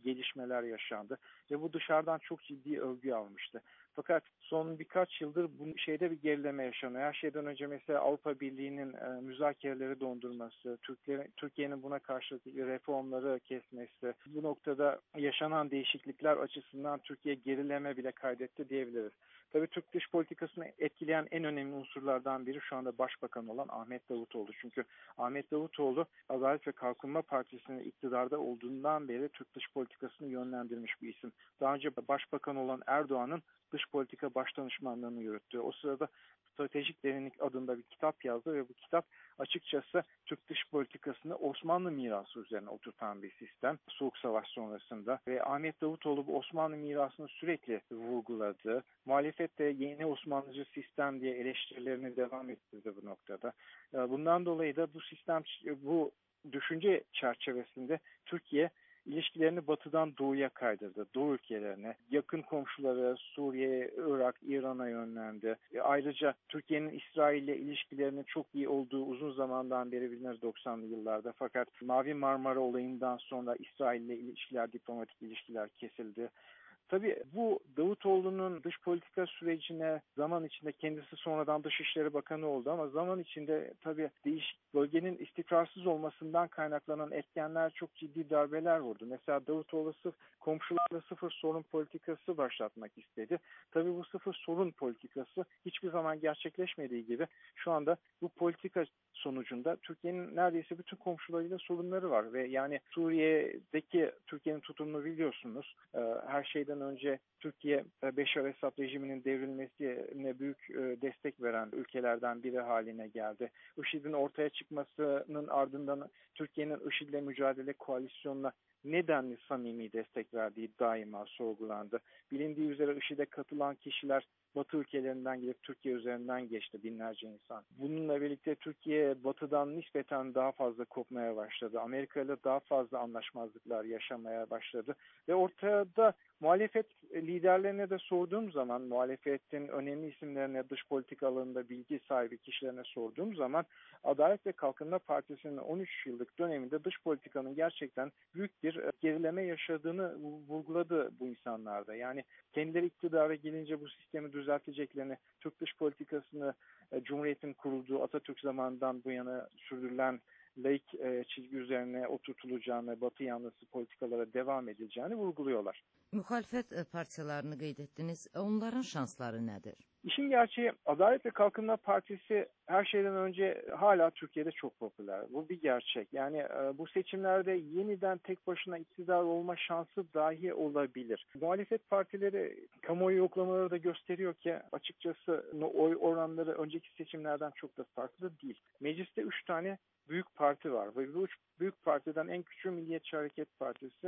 gelişmeler yaşandı ve bu dışarıdan çok ciddi övgü almıştı. Fakat son birkaç yıldır bu şeyde bir gerileme yaşanıyor. Her şeyden önce mesela Avrupa Birliği'nin müzakereleri dondurması, Türkiye'nin buna karşılık reformları kesmesi, bu noktada yaşanan değişiklikler açısından Türkiye gerileme bile kaydetti diyebiliriz. Tabii Türk dış politikasını etkileyen en önemli unsurlardan biri şu anda Başbakan olan Ahmet Davutoğlu. Çünkü Ahmet Davutoğlu Adalet ve Kalkınma Partisi'nin iktidarda olduğundan beri Türk dış politikasını yönlendirmiş bir isim. Daha önce Başbakan olan Erdoğan'ın dış politika başdanışmanlığını yürüttü. O sırada Stratejik Derinlik adında bir kitap yazdı ve bu kitap açıkçası Türk dış politikasını Osmanlı mirası üzerine oturtan bir sistem. Soğuk Savaş sonrasında ve Ahmet Davutoğlu bu Osmanlı mirasını sürekli vurguladı. Muhalefet de yeni Osmanlıcı sistem diye eleştirilerini devam ettirdi bu noktada. Bundan dolayı da bu düşünce çerçevesinde Türkiye ilişkilerini batıdan doğuya kaydırdı. Doğu ülkelerine, yakın komşuları Suriye, Irak, İran'a yönlendi. Ayrıca Türkiye'nin İsrail ile ilişkilerinin çok iyi olduğu uzun zamandan beri bilinir 90'lı yıllarda. Fakat Mavi Marmara olayından sonra İsrail ile ilişkiler, diplomatik ilişkiler kesildi. Tabii bu Davutoğlu'nun dış politika sürecine zaman içinde kendisi sonradan Dışişleri Bakanı oldu ama zaman içinde tabii bölgenin istikrarsız olmasından kaynaklanan etkenler çok ciddi darbeler vurdu. Mesela Davutoğlu komşularla sıfır sorun politikası başlatmak istedi. Tabii bu sıfır sorun politikası hiçbir zaman gerçekleşmediği gibi şu anda bu politika sonucunda Türkiye'nin neredeyse bütün komşularıyla sorunları var ve yani Suriye'deki Türkiye'nin tutumunu biliyorsunuz. Her şeyden önce Türkiye Beşar Esad rejiminin devrilmesine büyük destek veren ülkelerden biri haline geldi. IŞİD'in ortaya çıkmasının ardından Türkiye'nin IŞİD'le mücadele koalisyonuna nedenli samimi destek verdiği daima sorgulandı. Bilindiği üzere IŞİD'e katılan kişiler Batı ülkelerinden gelip Türkiye üzerinden geçti binlerce insan. Bununla birlikte Türkiye Batı'dan nispeten daha fazla kopmaya başladı. Amerika ile daha fazla anlaşmazlıklar yaşamaya başladı. Ve ortada muhalefet liderlerine de sorduğum zaman, muhalefetin önemli isimlerine, dış politika alanında bilgi sahibi kişilerine sorduğum zaman Adalet ve Kalkınma Partisi'nin 13 yıllık döneminde dış politikanın gerçekten büyük bir gerileme yaşadığını vurguladı bu insanlarda. Yani kendileri iktidara gelince bu sistemi düzelteceklerini, Türk dış politikasını Cumhuriyet'in kurulduğu Atatürk zamanından bu yana sürdürülen laik çizgi üzerine oturtulacağını, Batı yanlısı politikalara devam edileceğini vurguluyorlar. Muhalefet partilerini qeyd etdiniz. Onların şansları nedir? İşin gerçeği Adalet ve Kalkınma Partisi her şeyden önce hala Türkiye'de çok popüler. Bu bir gerçek. Yani bu seçimlerde yeniden tek başına iktidar olma şansı dahi olabilir. Muhalefet partileri kamuoyu yoklamaları da gösteriyor ki açıkçası oy oranları önceki seçimlerden çok da farklı değil. Mecliste 3 tane büyük parti var ve bu 3 büyük partiden en küçüğü Milliyetçi Hareket Partisi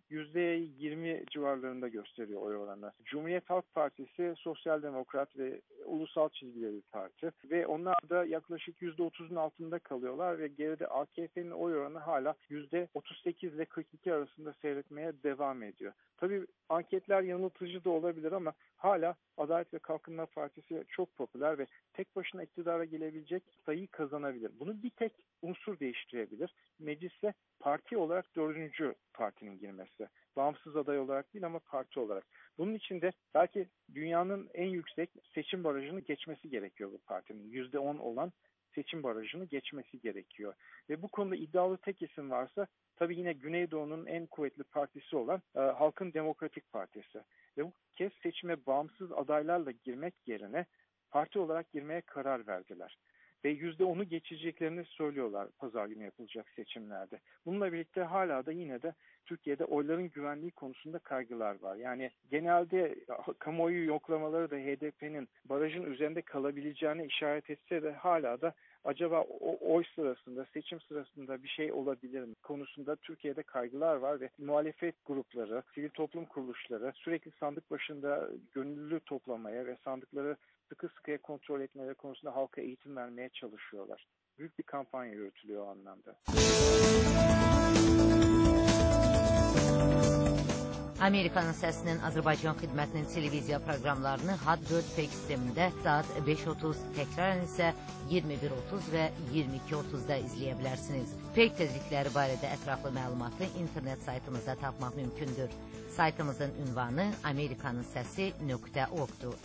%20 civarlarında gösteriyor oy oranı. Cumhuriyet Halk Partisi, Sosyal Demokrat ve ulusal çizgili bir parti ve onlar da yaklaşık %30'un altında kalıyorlar ve geride AKP'nin oy oranı hala %38 ile 42 arasında seyretmeye devam ediyor. Tabii anketler yanıltıcı da olabilir ama hala Adalet ve Kalkınma Partisi çok popüler ve tek başına iktidara gelebilecek sayıyı kazanabilir. Bunu bir tek unsur değiştirebilir. Meclise parti olarak 4. partinin girmesi. Bağımsız aday olarak değil ama parti olarak. Bunun için de belki dünyanın en yüksek seçim barajını geçmesi gerekiyor bu partinin. %10 olan seçim barajını geçmesi gerekiyor. Ve bu konuda iddialı tek isim varsa tabii yine Güneydoğu'nun en kuvvetli partisi olan Halkın Demokratik Partisi. Ve bu kez seçime bağımsız adaylarla girmek yerine parti olarak girmeye karar verdiler. Ve %10'u geçeceklerini söylüyorlar pazar günü yapılacak seçimlerde. Bununla birlikte hala da yine de Türkiye'de oyların güvenliği konusunda kaygılar var. Yani genelde kamuoyu yoklamaları da HDP'nin barajın üzerinde kalabileceğine işaret etse de hala da acaba o oy sırasında, seçim sırasında bir şey olabilir mi konusunda Türkiye'de kaygılar var ve muhalefet grupları, sivil toplum kuruluşları sürekli sandık başında gönüllü toplamaya ve sandıkları sıkı sıkıya kontrol etmeleri konusunda halka eğitim vermeye çalışıyorlar. Büyük bir kampanya yürütülüyor o anlamda. Amerikanın Səsinin Azərbaycan xidmətinin televiziya proqramlarını HAD4 sistemində saat 5:30, təkrarən isə 21:30 və 22:30-da izləyə bilərsiniz. Peyk tezlikləri barədə ətraflı məlumatı internet saytımızda tapmaq mümkündür. Saytımızın ünvanı amerikanınsəsi.org-dur.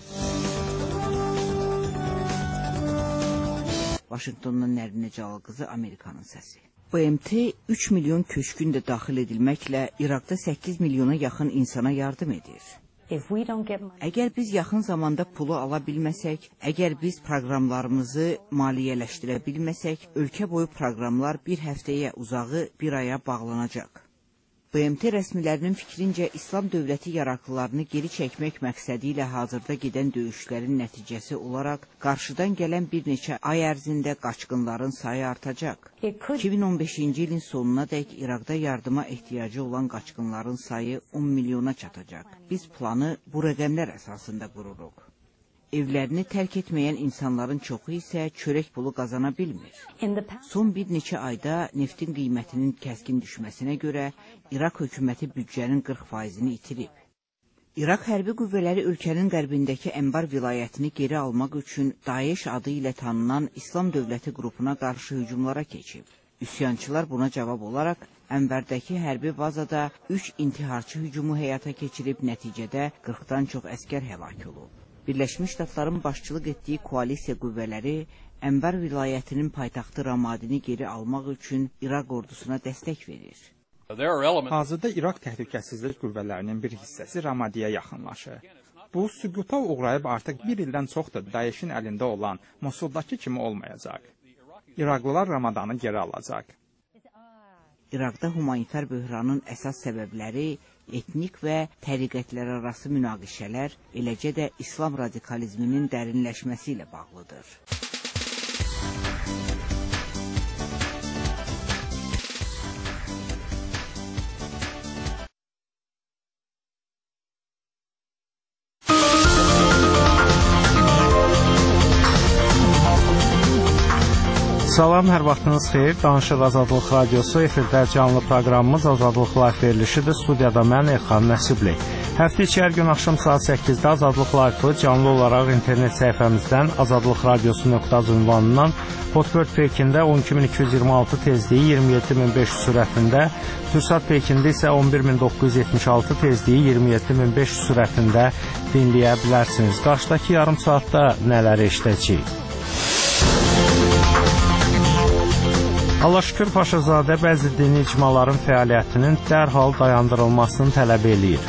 Vaşinqtondan Nərinə Cəlal qızı, Amerikanın səsi. BMT 3 milyon köçkün də daxil edilməklə İraqda 8 milyona yaxın insana yardım edir. Əgər biz yaxın zamanda pulu ala bilməsək, əgər biz proqramlarımızı maliyyələşdirə bilməsək, ölkə boyu proqramlar bir həftəyə uzağı bir aya bağlanacaq. BMT rəsmilərinin fikrincə İslam dövləti yaraqlılarını geri çəkmək məqsədi ilə hazırda gedən döyüşlərin nəticəsi olaraq qarşıdan gələn bir neçə ay ərzində qaçqınların sayı artacaq. 2015-ci ilin sonuna dək İraqda yardıma ehtiyacı olan qaçqınların sayı 10 milyona çatacaq. Biz planı bu rəqəmlər əsasında qururuq. Evlərini tərk etməyən insanların çoxu isə çörək pulu qazana bilmir. Son bir neçə ayda neftin qiymətinin kəskin düşməsinə görə İraq hökuməti büdcənin 40%-ni itirib. İraq hərbi qüvvələri ölkənin qərbindəki Ənbar vilayətini geri almaq üçün Daesh adı ilə tanınan İslam dövləti qrupuna qarşı hücumlara keçib. Üsyançılar buna cavab olaraq Ənbərdəki hərbi bazada 3 intiharçı hücumu həyata keçirib, nəticədə 40-dan çox əskər həlak olub. Birləşmiş Ştatların başçılıq etdiyi koalisiya qüvvələri Ənbar vilayətinin paytaxtı Ramadini geri almaq üçün İraq ordusuna dəstək verir. Hazırda İraq təhlükəsizlik qüvvələrinin bir hissəsi Ramadiyə yaxınlaşır. Bu, süquta uğrayıb artıq bir ildən çoxdur Daeshin əlində olan Mosuldakı kimi olmayacaq. İraqlılar Ramadanı geri alacaq. İraqda humanitar böhranın əsas səbəbləri etnik və təriqətlərarası münaqişələr, eləcə də İslam radikalizminin dərinləşməsi ilə bağlıdır. Salam, hər vaxtınız xeyir. Danışıq Azadlıq Radiosu efirdə canlı proqramımız Azadlıq Live verilişidir. Studiyada mən Elxan Nəsibli. Həftə içi hər gün axşam saat 8-də Azadlıq Live-ı canlı olaraq internet səhifəmizdən azadlıqradiosu.az ünvanından Hotbird Pekində 12226 tezliyi 27500 sürətində, Türksat Pekində isə 11976 tezliyi 27500 sürətində dinləyə bilərsiniz. Qarşıdakı yarım saatda nələri eşidəcəyik? Allah şükür, Paşazadə bəzi dini icmaların fəaliyyətinin dərhal dayandırılmasını tələb eləyir.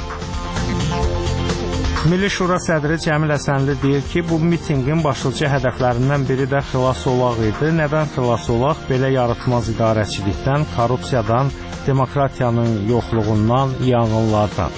Milli Şura sədri Cəmil Həsənli deyir ki, bu mitinqin başlıca hədəflərindən biri də xilas olaq idi. Nədən xilas olaq? Belə yarıtmaz idarəçilikdən, korrupsiyadan, demokratiyanın yoxluğundan, yanğınlardan.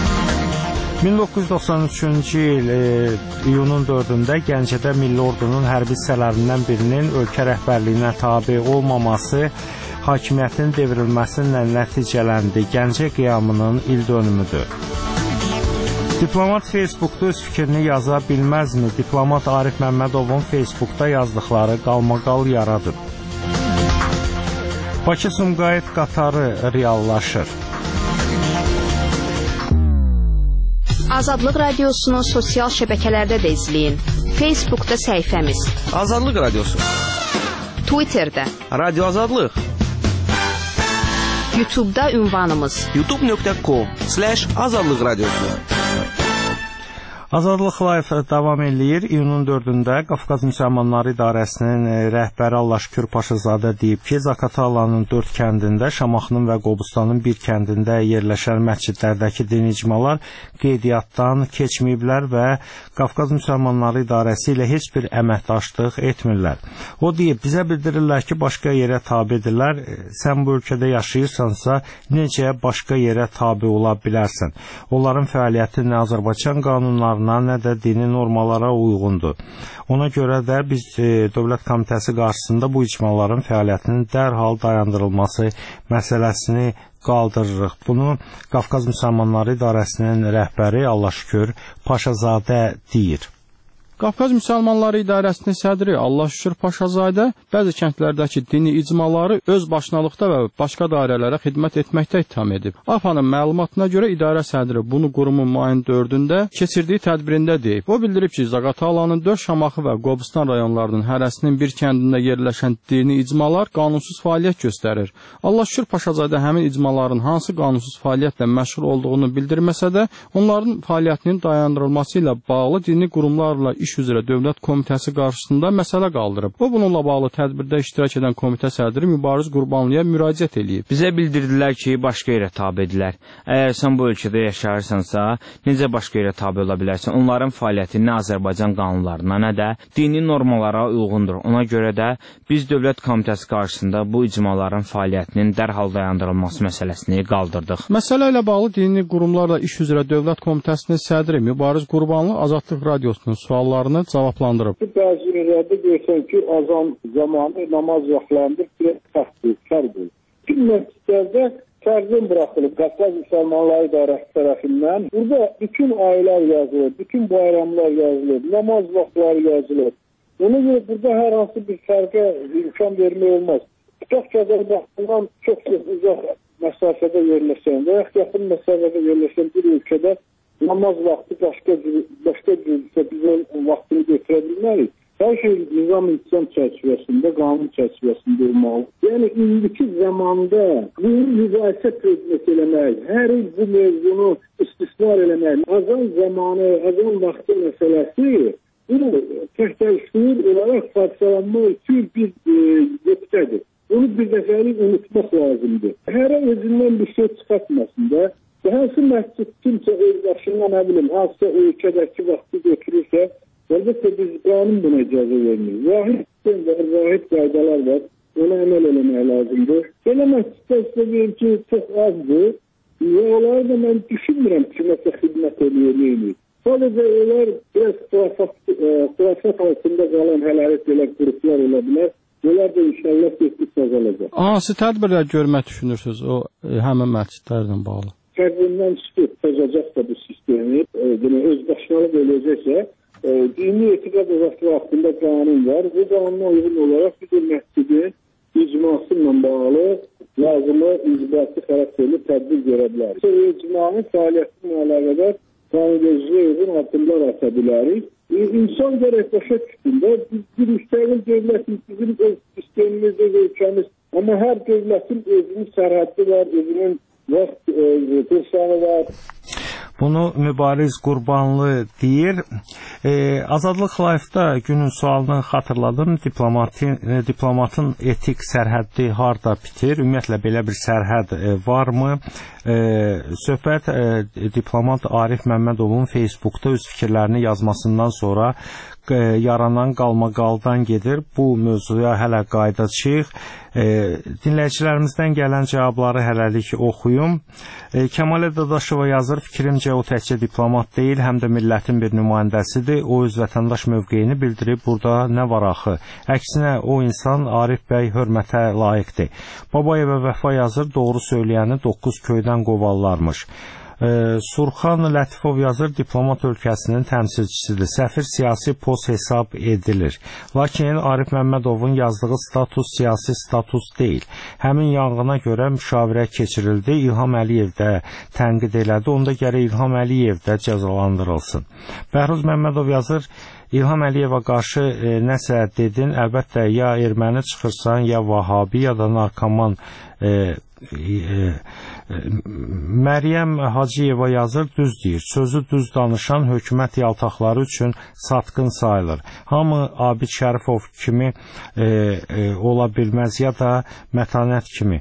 1993-cü il iyunun 4-də Gəncədə Milli Ordunun hərbi hissələrindən birinin ölkə rəhbərliyinə tabe olmaması hakimiyyətin devrilməsinə nəticələndi. Gəncə qiyamının ildönümüdür. Diplomat Facebookda öz fikrini yaza bilməzmi? Diplomat Arif Məmmədovun Facebookda yazdıqları qalmaqal yaradıb. Bakı-Sumqayıt qatarı reallaşır. Azadlıq Radiosunu sosial şəbəkələrdə də izləyin. Facebookda səhifəmiz Azadlıq Radiosu, Twitterdə Radio Azadlıq, YouTube'da ünvanımız youtube.com/Azadlıq Radiosu. Azadlıq Live davam eləyir. İyunun 4-də Qafqaz Müsəlmanları İdarəsinin rəhbəri Allah şükür Paşazadə deyib ki, Zaqatalanın 4 kəndində, Şamaxının və Qobustanın bir kəndində yerləşən məscidlərdəki dini icmalar qeydiyyatdan keçməyiblər və Qafqaz Müsəlmanları İdarəsi ilə heç bir əməkdaşlıq etmirlər. O deyib, bizə bildirirlər ki, başqa yerə tabedirlər. Sən bu ölkədə yaşayırsansa, necə başqa yerə tabe ola bilərsən? Onların fəaliyyəti nə Azərbaycan qanunlarına, nə də dini normalara uyğundur. Ona görə də biz Dövlət Komitəsi qarşısında bu icmaların fəaliyyətinin dərhal dayandırılması məsələsini qaldırırıq. Bunu Qafqaz Müsəlmanları İdarəsinin rəhbəri Allah şükür Paşazadə deyir. Qafqaz Müsəlmanları İdarəsinin sədri Allah Şükür Paşazadə bəzi kəndlərdəki dini icmaları öz başınalıqda və başqa dairələrə xidmət etməkdə ittiham edib. AFA'nın məlumatına görə idarə sədri bunu qurumun mayın 4-də keçirdiyi tədbirində deyib. O bildirib ki, Zaqatalanın 4 Şamaxı və Qobustan rayonlarının hərəsinin bir kəndində yerləşən dini icmalar qanunsuz fəaliyyət göstərir. Allah Şükür Paşazadə həmin icmaların hansı qanunsuz fəaliyyətlə məşğul olduğunu bildirməsə də, onların fəaliyyətinin dayandırılması ilə bağlı dini qurumlarla iş üzrə Dövlət Komitəsi qarşısında məsələ qaldırıb. O, bununla bağlı tədbirdə iştirak edən komitə sədri Mübariz Qurbanlıya müraciət edib. Bizə bildirdilər ki, başqa yerə tabe edilər. Əgər sən bu ölkədə yaşayırsansa, necə başqa yerə tabe ola bilərsən? Onların fəaliyyəti nə Azərbaycan qanunlarına, nə də dini normalara uyğundur. Ona görə də biz Dövlət Komitəsi qarşısında bu icmaların fəaliyyətinin dərhal dayandırılması məsələsini qaldırdıq. Məsələ ilə bağlı dini qurumlarla iş üzrə Dövlət Komitəsinin sədri Mübariz Qurbanlı Azadlıq Radiosunun suallarını cavablandırıb. Bəzi yerlərdə görsən ki, azan zamanı namaz vaxtlarında bir fərqdir. Bir məscidlərdə fərzən buraxılıb Qafqaz Müsəlmanları İdarəsi tərəfindən. Burada bütün aylar yazılır, bütün bayramlar yazılır, namaz vaxtları yazılır. Ona görə burada hər hansı bir fərqə imkan vermək olmaz. Tutaq ki, Azərbaycandan çox uzaq məsafədə yerləşən və yaxın məsafədə yerləşən bir ölkədə namaz vaxtı başqa cürsə biz onun vaxtını götürə bilmərik. Hər şey nizam İslam çərçivəsində, qanun çərçivəsində olmalı. Yəni, indiki zamanda bunu mübahisə predmet eləmək, hər il bu mevzunu istismar eləmək, azan zamanı, azan vaxtı məsələsi bunu təhtəlşdir olaraq parçalanmaq üçün bir nöqtədir. Bunu bir dəfəlik unutmaq lazımdır. Hərə özündən bir şey çıxartmasın da. Hansı məscid kimsə öz başından, nə bilim, hansısa ölkədəki vaxtı götürürsə, əlbəttə biz qanun buna icazə vermirik. Vahid qaydalar var, ona əməl eləmək lazımdır. Belə məscidlər sizə verim ki, çox azdır və onları da mən düşünmürəm ki, məsələ xidmət eləyir. Sadəcə onlar biraz xilafət altında qalan hələlik belə qruplar ola bilər. Onlar da inşallah getdikcə azalacaq. Hansı tədbirlər görmək düşünürsünüz o həmin məscidlərlə bağlı? Tədbirindən çıxıb təzəcək də bu sistemi, öz başlanıb eləyəcəksə, dini etiqad özəfli haqqında qanun var. Bu qanuna uyğun olaraq bir de məscidin icması ilə bağlı lazımı icbati xarakterli tədbir görə bilər. İcmanın fəaliyyətinə əlaqədar qanunvericiliyə uyğun addımlar ata bilərik. İnsan gərək başa düşdündə bir müstəqil dövlətin bizim öz sistemimiz, öz ölkəmiz, amma hər dövlətin özünün sərhəddi var, özünün vaxt qursanı var. Bunu Mübariz Qurbanlı deyir. Azadlıq Live-da günün sualını xatırladım. Diplomatın etik sərhəddi harda bitir? Ümumiyyətlə belə bir sərhəd varmı? Söhbət diplomat Arif Məmmədovun Facebookda öz fikirlərini yazmasından sonra yaranan qalmaqaldan gedir. Bu mövzuya hələ qayıdacağıq. Dinləyicilərimizdən gələn cavabları hələlik oxuyum. Kəmalə Dadaşova yazır, fikrimcə o təkcə diplomat deyil, həm də millətin bir nümayəndəsidir. O öz vətəndaş mövqeyini bildirib, burada nə var axı? Əksinə, o insan Arif bəy hörmətə layiqdir. Babayeva Vəfa yazır, doğru söyləyəni 9 köydən qovarlarmış. Surxan Lətifov yazır, diplomat ölkəsinin təmsilçisidir. Səfir siyasi post hesab edilir. Lakin Arif Məmmədovun yazdığı status siyasi status deyil. Həmin yanğına görə müşavirə keçirildi. İlham Əliyev də tənqid elədi. Onda gərək İlham Əliyev də cəzalandırılsın. Bəhruz Məmmədov yazır, İlham Əliyevə qarşı nəsə dedin, əlbəttə ya erməni çıxırsan, ya vahabi, ya da narkoman. Məryəm Hacıyeva yazır, düz deyir. Sözü düz danışan hökumət yaltaqları üçün satqın sayılır. Hamı Abid Şərifov kimi ola bilməz, ya da mətanət kimi.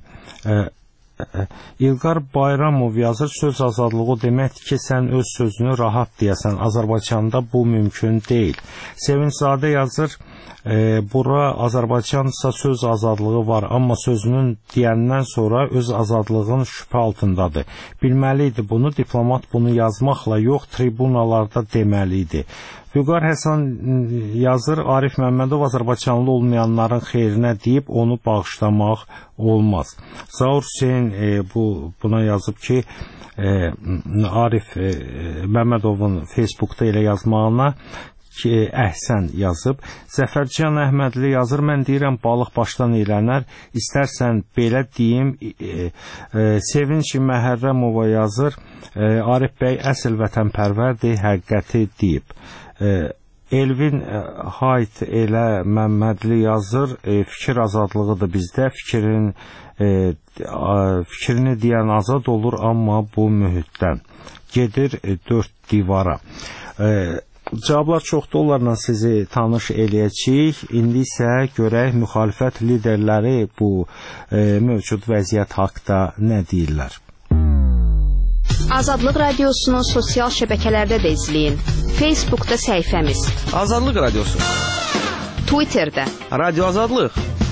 İlqar Bayramov yazır, söz azadlığı deməkdir ki, sən öz sözünü rahat deyəsən. Azərbaycanda bu mümkün deyil. Sevinçzadə yazır, bura Azərbaycansa söz azadlığı var, amma sözünün deyəndən sonra öz azadlığın şübhə altındadır. Bilməliydi bunu, diplomat bunu yazmaqla yox, tribunalarda deməliydi. Vüqar Həsən yazır, Arif Məmmədov Azərbaycanlı olmayanların xeyrinə deyib onu bağışlamaq olmaz. Zaur Hüseyin buna yazıb ki, Arif Məmmədovun Facebookda elə yazmağına Əhsən yazıb. Zəfərcan Əhmədli yazır, mən deyirəm balıq başdan eylənər, istərsən belə deyim. Sevinç Məhərrəmova yazır, Arif bəy əsl vətənpərvərdir, həqiqəti deyib. Elvin Hayt elə Məmmədli yazır, fikir azadlığıdır bizdə, fikrini deyən azad olur, amma bu mühitdən gedir 4 divara. Cavablar çoxdur, onlarla sizi tanış eləyəcəyik. İndi isə görək müxalifət liderləri bu mövcud vəziyyət haqda nə deyirlər. Azadlıq Radiosunu sosial şəbəkələrdə də izləyin. Facebookda səhifəmiz Azadlıq Radiosu, Twitterdə Radio Azadlıq,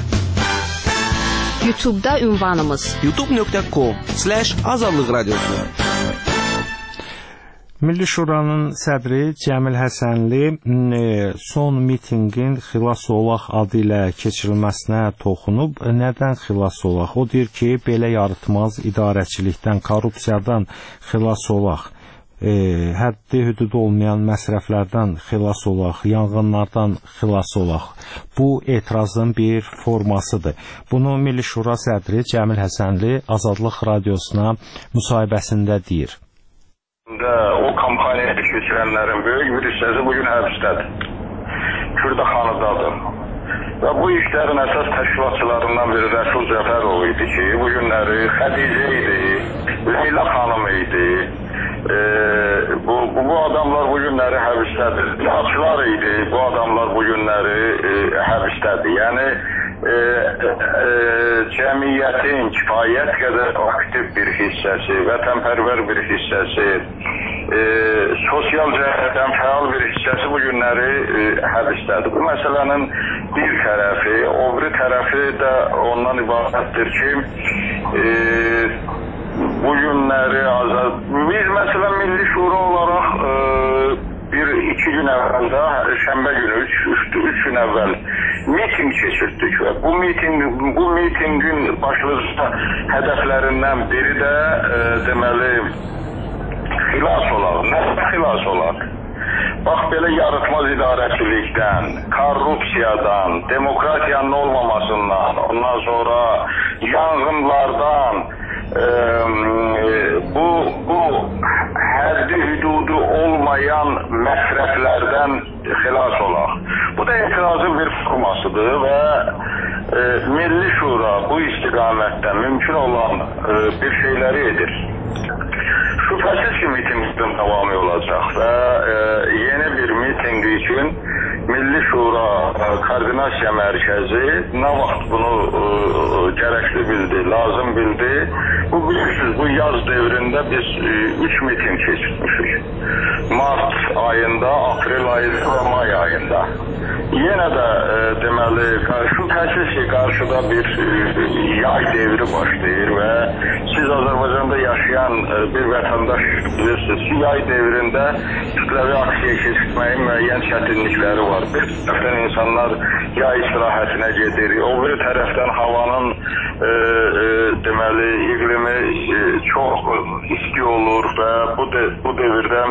YouTube'da ünvanımız youtube.com/Azadlıq Radiosu. Milli Şuranın sədri Cəmil Həsənli son mitinqin xilas olaq adı ilə keçirilməsinə toxunub. Nədən xilas olaq? O deyir ki, belə yarıtmaz idarəçilikdən, korrupsiyadan xilas olaq, həddi hüdudu olmayan məsrəflərdən xilas olaq, yanğınlardan xilas olaq. Bu etirazın bir formasıdır. Bunu Milli Şura sədri Cəmil Həsənli Azadlıq Radiosuna müsahibəsində deyir. O kampaniyaya keçirənlərin böyük bir hissəsi bugün həbsdədir. Kürdəxanadadır. Və bu işlərin əsas təşkilatçılarından biri Rəsul Cəfərov idi ki, bu günləri Xədicə idi, Leyla xanım idi. Bu adamlar bu günləri həbsdədir. Açılar idi, bu adamlar bu günləri həbsdədir. Yəni, cəmiyyətin kifayət qədər aktiv bir hissəsi, vətənpərvər bir hissəsi, sosial cəhətdən fəal bir hissəsi bu günləri həbsdədir. Bu məsələnin bir tərəfi, o biri tərəfi də ondan ibarətdir ki, bu günləri biz məsələn Milli Şura olaraq iki gün əvvəldə, şənbə günü, üç gün əvvəl miting keçirdik və bu mitingin başlıca hədəflərindən biri də deməli xilas olaq. Nəsə xilas olaq? Bax, belə yarıtmaz idarəçilikdən, korrupsiyadan, demokratiyanın olmamasından, ondan sonra yanğınlardan, bu həddi hüdudu olmayan məsrəflərdən xilas olaq. Bu da etirazın bir formasıdır və Milli Şura bu istiqamətdə mümkün olan bir şeyləri edir. Şübhəsiz ki, mitingin davamı olacaq və yeni bir miting üçün Milli Şura Koordinasiya Mərkəzi nə vaxt bunu gərəkli bildi, lazım bildi. Bu bilirsiniz, bu yaz devrində biz 3 miting keçirmişik. Mart ayında, aprel ayında və may ayında. Yenə də deməli, şübhəsiz ki, qarşıda bir yay devri başlayır və siz Azərbaycanda yaşayan bir vətəndaş bilirsiniz ki, yay devrində kütləvi aksiya keçirməyin müəyyən çətinlikləri var. Bir tərəfdən insanlar yay istirahətinə gedir, o bir tərəfdən havanın deməli, iqlimi çox isti olur və bu devirdə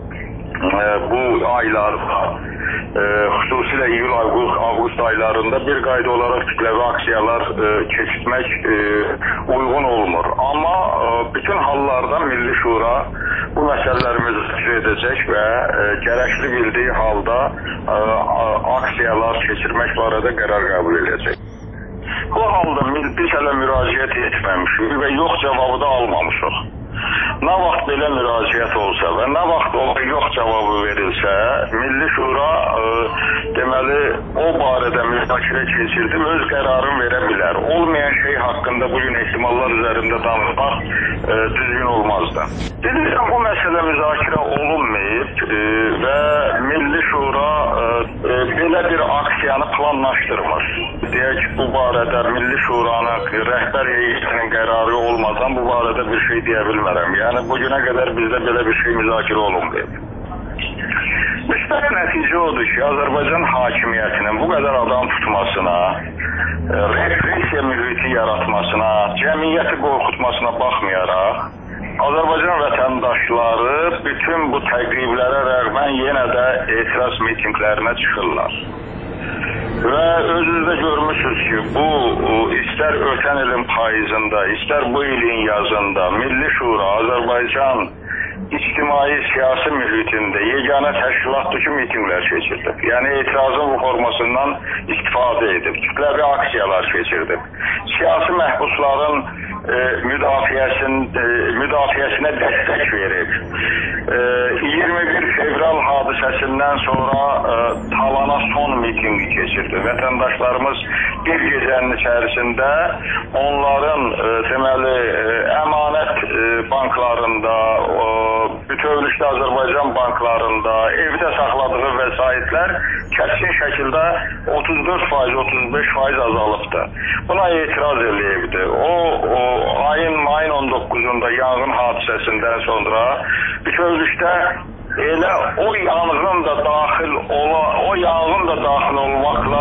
bu aylarda xüsusilə iyul, avqust aylarında bir qayda olaraq kütləvi aksiyalar keçirmək uyğun olmur. Amma bütün hallarda Milli Şura bu məsələləri müzakirə edəcək və gərəkli bildiyi halda aksiyalar keçirmək barədə qərar qəbul edəcək. Bu halda biz hələ müraciət etməmişik və yox cavabı da almamışıq. Nə vaxt belə müraciət olsa və nə vaxt o yox cavabı verilsə, Milli Şura deməli o barədə müzakirə keçirdi və öz qərarını verə bilər. Olmayan şey haqqında bugün ehtimallar üzərində danışmaq düzgün olmazdı. Dedim, bu məsələ müzakirə olunmayıb və Milli Şura belə bir aksiyanı planlaşdırmır. Deyək, bu barədə Milli Şuranın rəhbər heyətinin qərarı olmadan bu barədə bir şey deyə bilmərəm. Yəni, bugünə qədər bizdə belə bir şey müzakirə olunmayıb. Müsbət nəticə odur ki, Azərbaycan hakimiyyətinin bu qədər adam tutmasına, repressiya mühiti yaratmasına, cəmiyyəti qorxutmasına baxmayaraq, Azərbaycan vətəndaşları bütün bu təqriblərə rəğmən yenə də etiraz mitinqlərinə çıxırlar. Və özünüz də görmüşsünüz ki, bu istər ötən ilin payızında, istər bu ilin yazında Milli Şura Azərbaycan ictimai-siyasi mühitində yeganə təşkilatdır ki, mitinqlər keçirdib. Yəni etirazın bu formasından istifadə edib, kütləvi aksiyalar keçirdib. Siyasi məhbusların müdafiəsinə dəstək verib. 21 fevral hadisəsindən sonra Talana son mitinqi keçirdi. Vətəndaşlarımız bir gecənin içərisində onların deməli əmanət banklarında, bütövlükdə Azərbaycan banklarında evdə saxladığı vəsaitlər kəskin şəkildə 34%, 35% azalıbdır. Buna etiraz eləyibdi. Mayın 19-unda yanğın hadisəsindən sonra bütövlükdə elə o yanğın da daxil olmaqla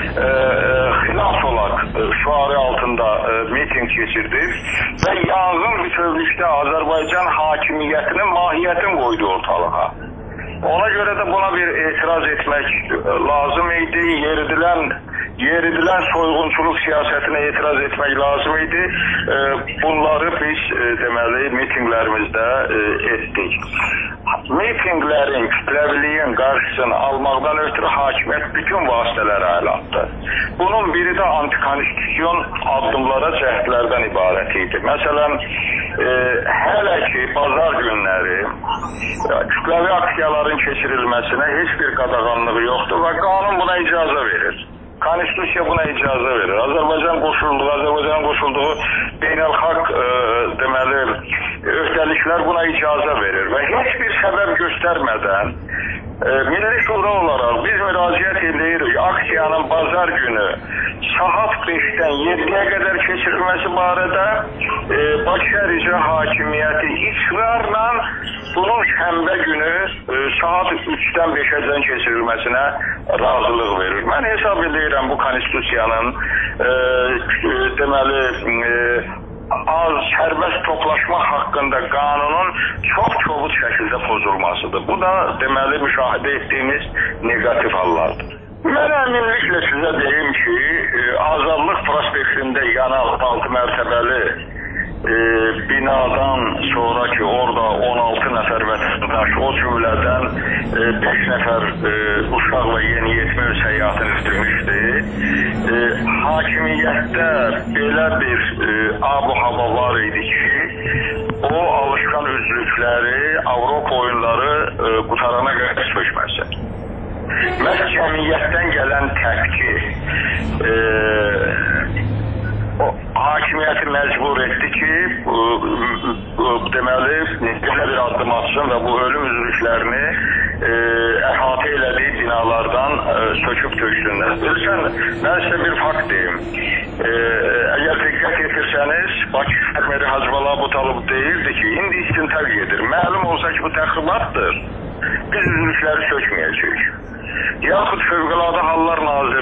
xilas olaq şüarı altında miting keçirdik və yanğın bütövlükdə Azərbaycan hakimiyyətinin mahiyyətini qoydu ortalığa. Ona görə də buna bir etiraz etmək lazım idi. Yeridilən soyğunçuluq siyasətinə etiraz etmək lazım idi. Bunları biz deməli mitinqlərimizdə etdik. Mitinqlərin, kütləviliyin qarşısını almaqdan ötürü hakimiyyət bütün vasitələri ələ atdı. Bunun biri də antikonstitusyon addımlara, cəhdlərdən ibarət idi. Məsələn, hələ ki bazar günləri kütləvi aksiyaların keçirilməsinə heç bir qadağanlığı yoxdur və qanun buna icazə verir. Konstitusiya buna icazə verir. Azərbaycan qoşulduğu beynəlxalq deməli öhdəliklər buna icazə verir və heç bir səbəb göstərmədən Milli Şura olaraq biz müraciət edirik aksiyanın bazar günü saat 5-dən 7-yə qədər keçirilməsi barədə Bakı Şəhər İcra Hakimiyyəti israrla bunun şənbə günü saat 3-dən 5-dən keçirilməsinə razılıq verir. Mən hesab edirəm bu konstitusiyanın deməli sərbəst toplaşma haqqında qanunun çox kobud şəkildə pozulmasıdır. Bu da deməli müşahidə etdiyimiz negativ hallardır. Mən əminliklə sizə deyim ki, Azadlıq prospektində yanan 6 mərtəbəli binadan sonra ki, orada 16 nəfər vətəndaş, o cümlədən 5 nəfər uşaq və yeniyetmə öz həyatını itirmişdi. Hakimiyyətdə belə bir ab-hava var idi ki, o alışqan üzvlükləri, Avropa oyunları qutarana qədər sökməsi. Məhz cəmiyyətdən gələn təpki hakimiyyəti məcbur etdi ki, deməli, belə bir addım atsın və bu ölüm üzvlüklərini əhatə elədiyi binalardan söküb töksünlər. Bilirsən, mən sizə bir fakt deyim. Əgər diqqət etirsəniz, Bakı Meri Hacıbala Abutalov deyirdi ki, indi istintaq gedir. Məlum olsa ki, bu təxribatdır. Biz üzvlükləri sökməyəcəyik. Yaxud Fövqəladə Hallar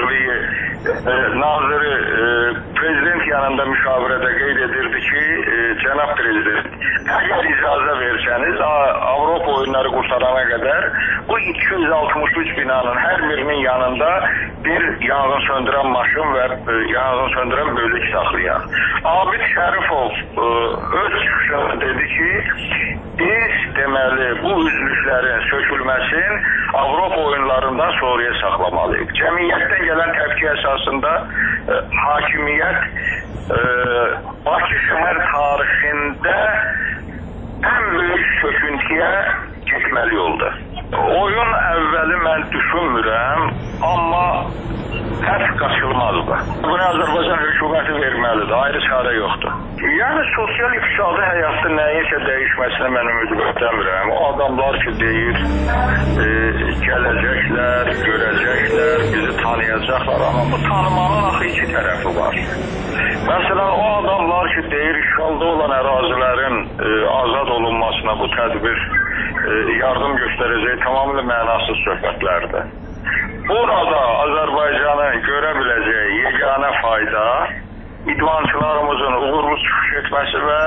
Naziri prezident yanında müşavirədə qeyd edirdi ki, cənab prezident, əgər icazə versəniz, Avropa oyunları qurtarana qədər bu 263 binanın hər birinin yanında bir yanğın söndürən maşın və yanğın söndürən bölük saxlayaq. Abid Şərifov öz çıxışında dedi ki, biz deməli bu üzvlüklərin sökülməsini Avropa oyunlarından sonraya saxlamalıyıq. Cəmiyyətdən gələn təpki əsasında hakimiyyət Bakı şəhər tarixində ən böyük söküntüyə getməli oldu. Oyun əvvəli mən düşünmürəm, amma həf qaçılmazdır. Bunu Azərbaycan hökuməti verməlidir, ayrı çarə yoxdur. Yəni sosial-iqtisadi həyatda nəyinsə dəyişməsinə mən ümid göstərmirəm. O adamlar ki deyir, gələcəklər, görəcəklər, bizi tanıyacaqlar, amma bu tanımanın axı iki tərəfi var. Məsələn, o adamlar ki deyir, işğalda olan ərazilərin azad olunmasına bu tədbir yardım göstərəcək tamamilə mənasız söhbətlərdir. Burada Azərbaycanın görə biləcəyi yeganə fayda idmançılarımızın uğurlu çıxış etməsi və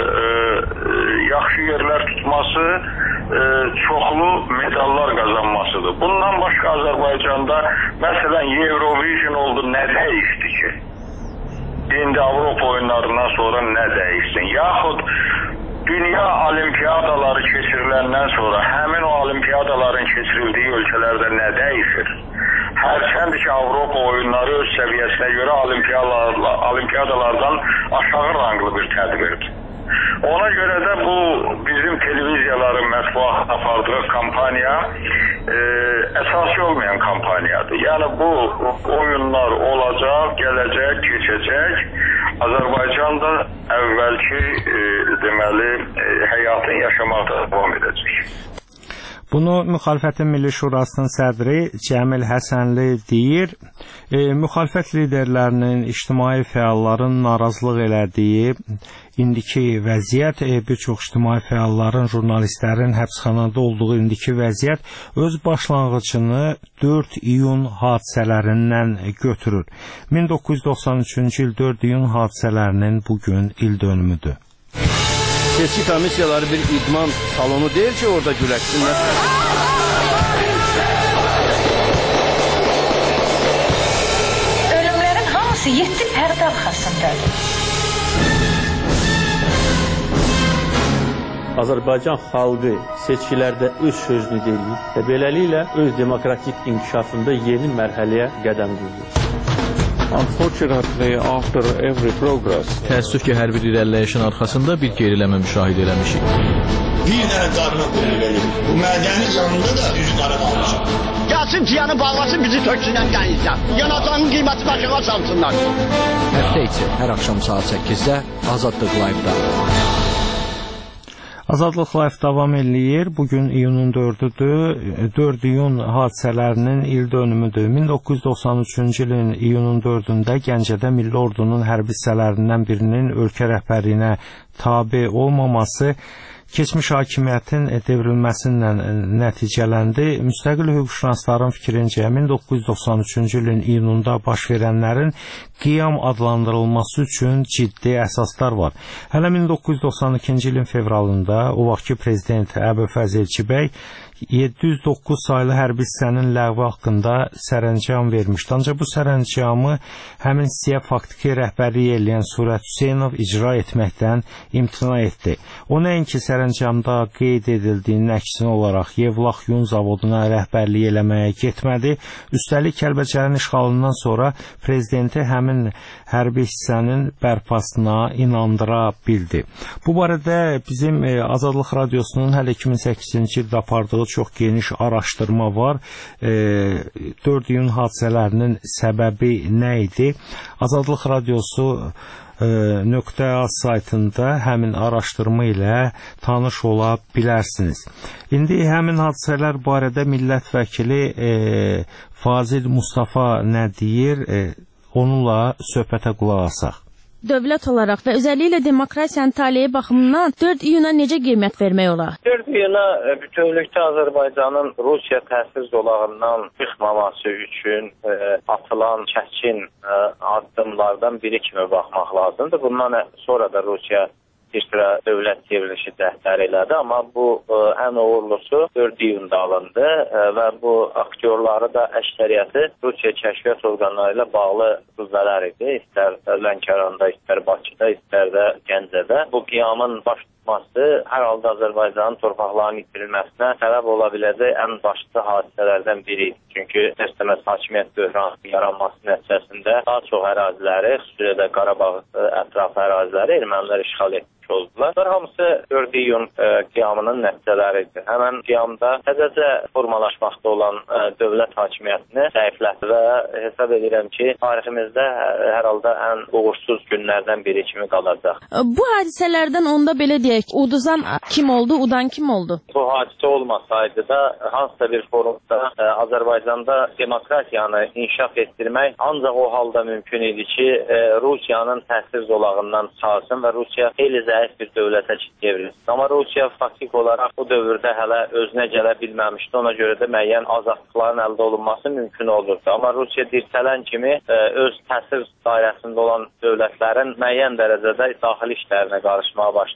yaxşı yerlər tutması, çoxlu medallar qazanması oldu. Bundan başqa Azərbaycanda məsələn Eurovision oldu, nə dəyişdi ki? İndi Avropa oyunlarından sonra nə dəyişsin? Yaxud dünya olimpiyadaları keçiriləndən sonra həmin o olimpiyadaların keçirildiyi ölkələrdə nə dəyişir? Hərçənd ki, Avropa oyunları öz səviyyəsinə görə olimpiyadalardan aşağı ranglı bir tədbirdir. Ona görə də bu bizim televiziyaların mətbuat apardığı kampanya əsası olmayan kampanyadır. Yəni bu oyunlar olacaq, gələcək, keçəcək. Azərbaycan da əvvəlki deməli həyatını yaşamaqda davam edəcək. Bunu Müxalifətin Milli Şurasının sədri Cəmil Həsənli deyir. Müxalifət liderlərinin, ictimai fəalların narazılıq elədiyi indiki vəziyyət, bir çox ictimai fəalların, jurnalistlərin həbsxanada olduğu indiki vəziyyət öz başlanğıcını 4 iyun hadisələrindən götürür. 1993-cü il 4 iyun hadisələrinin bugün ildönümüdür. Seçki komissiyaları bir idman salonu deyil ki, orada güləşsinlər. Ölümlərin hamısı 7 pərdə arxasındadır. Azərbaycan xalqı seçkilərdə öz sözünü deyir və beləliklə öz demokratik inkişafında yeni mərhələyə qədəm qoyur. Təəssüf ki, hər bir irəliləyişin arxasında bir geriləmə müşahidə eləmişik. Bir dənə qarına qullu verir. Bu mədəni canında da düz qara qalmışıq. Gəlsin ciyanı bağlasın, bizi töksünən qənizlər. Yanacağının qiyməti başına salsınlar. Həftə içi, hər axşam saat 8-də Azadlıq Live-da. Azadlıq Live davam eləyir. Bugün iyunun 4-üdür. 4 iyun hadisələrinin ildönümüdür. 1993-cü ilin iyunun 4-ündə Gəncədə Milli Ordunun hərbi hissələrindən birinin ölkə rəhbərliyinə tabe olmaması keçmiş hakimiyyətin devrilməsilə nəticələndi. Müstəqil hüquqşünasların fikrincə 1993-cü ilin iyununda baş verənlərin qiyam adlandırılması üçün ciddi əsaslar var. Hələ 1992-ci ilin fevralında o vaxtki prezident Əbülfəz Elçibəy 709 saylı hərbi hissənin ləğvi haqqında sərəncam vermişdi. Ancaq bu sərəncamı həmin hissəyə faktiki rəhbərlik eləyən Surət Hüseynov icra etməkdən imtina etdi. O nəinki sərəncamda qeyd edildiyinin əksinə olaraq Yevlax Yun zavoduna rəhbərlik eləməyə getmədi. Üstəlik Kəlbəcərin işğalından sonra prezidenti həmin hərbi hissənin bərpasına inandıra bildi. Bu barədə bizim Azadlıq Radiosunun hələ 2008-ci ildə apardığı çox geniş araşdırma var. 4 iyun hadisələrinin səbəbi nə idi? Azadlıq Radiosu .az saytında həmin araşdırma ilə tanış ola bilərsiniz. İndi həmin hadisələr barədə millət vəkili Fazil Mustafa nə deyir? Onunla söhbətə qulaq asaq. Dövlət olaraq və özəlliklə demokratiyanın taleyi baxımından 4 iyuna necə qiymət vermək olar? 4 iyuna bütövlükdə Azərbaycanın Rusiya təsir zolağından çıxmaması üçün atılan çətin addımlardan biri kimi baxmaq lazımdır. Bundan sonra da Rusiya bir sıra dövlət çevrilişi cəhdləri elədi, amma bu ən uğurlusu 4 iyunda alındı və bu aktyorları da əksəriyyəti Rusiya kəşfiyyat orqanları ilə bağlı qüvvələr idi. İstər Lənkəranda, istər Bakıda, istər də Gəncədə. Bu qiyamın baş tutması hər halda Azərbaycanın torpaqlarının itirilməsinə səbəb ola biləcək ən başlıca hadisələrdən biri idi. Çünki istəməz hakimiyyət böhranı yaranması nəticəsində daha çox əraziləri, xüsusilə də Qarabağ ətrafı əraziləri ermənilər işğal etdi. Oldular. Hamısı 4 iyun qiyamının nəticələridir. Həmən qiyamda təzəcə formalaşmaqda olan dövlət hakimiyyətini zəiflətdi və hesab edirəm ki, tariximizdə hər halda ən uğursuz günlərdən biri kimi qalacaq. Bu hadisələrdən onda belə deyək, uduzan kim oldu, udan kim oldu? Bu hadisə olmasaydı da hansısa bir forumda Azərbaycanda demokratiyanı inkişaf etdirmək ancaq o halda mümkün idi ki, Rusiyanın təsir zolağından çıxarsın və Rusiya xeyli zəif bir dövlətə çevrilsin. Amma Rusiya faktik olaraq bu dövrdə hələ özünə gələ bilməmişdi. Ona görə də müəyyən azadlıqların əldə olunması mümkün olurdu. Amma Rusiya dirçələn kimi öz təsir dairəsində olan dövlətlərin müəyyən dərəcədə daxili işlərinə qarışmağa başladı və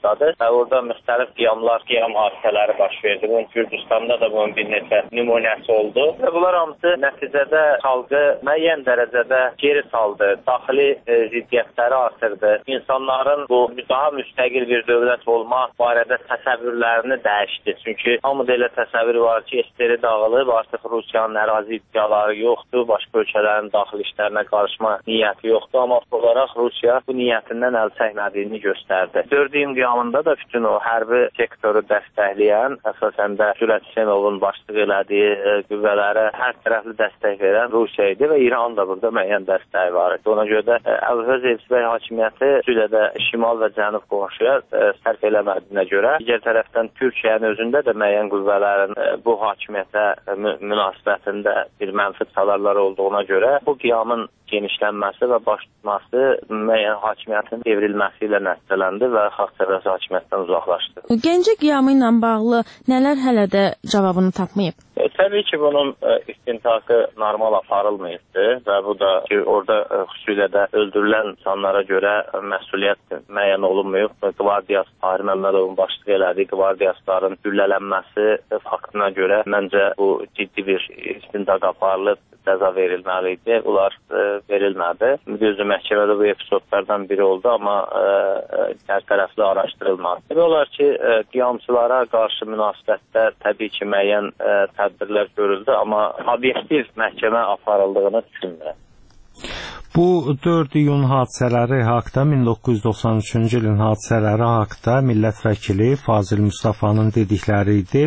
orada müxtəlif qiyam hadisələri baş verdi. Bunun Gürcüstanda da bunun bir neçə nümunəsi oldu. Və bunlar hamısı nəticədə xalqı müəyyən dərəcədə geri saldı. Daxili ziddiyyətləri artırdı. İnsanların bu daha müstəqil bir dövlət olmaq barədə təsəvvürlərini dəyişdi. Çünki hamıda elə təsəvvür var ki, SSR dağılıb, artıq Rusiyanın ərazi iddiaları yoxdur, başqa ölkələrin daxili işlərinə qarışma niyyəti yoxdur. Amma olaraq Rusiya bu niyyətindən əl çəkmədiyini göstərdi. 4 iyun qiyamında da bütün o hərbi sektoru dəstəkləyən, əsasən də Cürət Hüseynovun başçılıq elədiyi qüvvələrə hər tərəfli dəstək verən Rusiya idi və İran da burada müəyyən dəstəyi var idi. Ona görə də Əbülfəz Elçibəy hakimiyyəti xüsusilə şimal və cənub qonşuya sərf eləmədiyinə görə, digər tərəfdən Türkiyənin özündə də müəyyən qüvvələrin bu hakimiyyətə münasibətində bir mənfi çalarlar olduğuna görə bu qiyamın genişlənməsi və baş tutması müəyyən hakimiyyətin devrilməsi ilə nəticələndi və xalqsevər hakimiyyətdən uzaqlaşdı. Gəncə qiyamı ilə bağlı nələr hələ də cavabını tapmayıb? Təbii ki, bunun istintaqı normal aparılmayıbdır və bu da ki, orada xüsusilə də öldürülən insanlara görə məsuliyyət müəyyən olunmayıb. Qvardiyas Tahir Məmmədovun başçılıq elədiyi qvardiyasların güllələnməsi faktına görə məncə bu ciddi bir istintaq aparılıb, cəza verilməli idi. Bunlar verilmədi. Düzdür, məhkəmədə bu epizodlardan biri oldu, amma hər tərəfli araşdırılmadı. Demək olar ki, qiyamçılara qarşı münasibətdə təbii ki, müəyyən tədbirlər görüldü, amma obyektiv məhkəmə aparıldığını düşünmürəm. Bu 4 iyun hadisələri haqda, 1993-cü ilin hadisələri haqda millət vəkili Fazil Mustafanın dedikləri idi.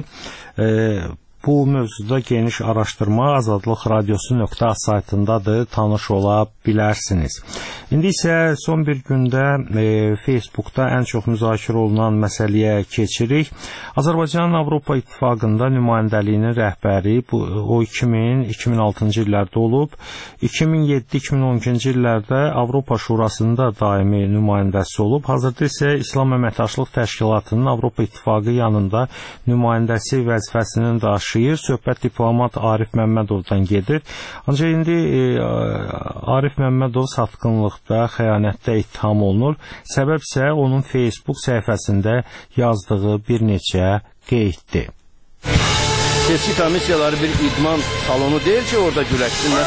Bu mövzuda geniş araşdırma Azadlıq Radiosu.az saytındadır, tanış ola bilərsiniz. İndi isə son bir gündə Facebookda ən çox müzakirə olunan məsələyə keçirik. Azərbaycanın Avropa İttifaqında nümayəndəliyinin rəhbəri o 2000-2006-cı illərdə olub. 2007-2012-ci illərdə Avropa Şurasında daimi nümayəndəsi olub. Hazırda isə İslam Əməkdaşlıq Təşkilatının Avropa İttifaqı yanında nümayəndəsi vəzifəsinin daşıyır. Söhbət diplomat Arif Məmmədovdan gedir. Ancaq indi Arif Məmmədov satqınlıqda, xəyanətdə ittiham olunur. Səbəb isə onun Facebook səhifəsində yazdığı bir neçə qeyddir. Seçki komissiyaları bir idman salonu deyil ki, orada güləşsinlər.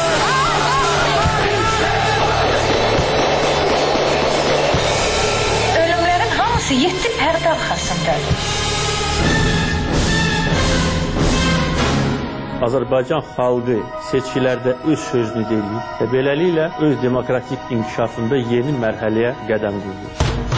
Ölümlərin hamısı 7 pərdə arxasındadır. Azərbaycan xalqı seçkilərdə öz sözünü deyir və beləliklə öz demokratik inkişafında yeni mərhələyə qədəm qoyur.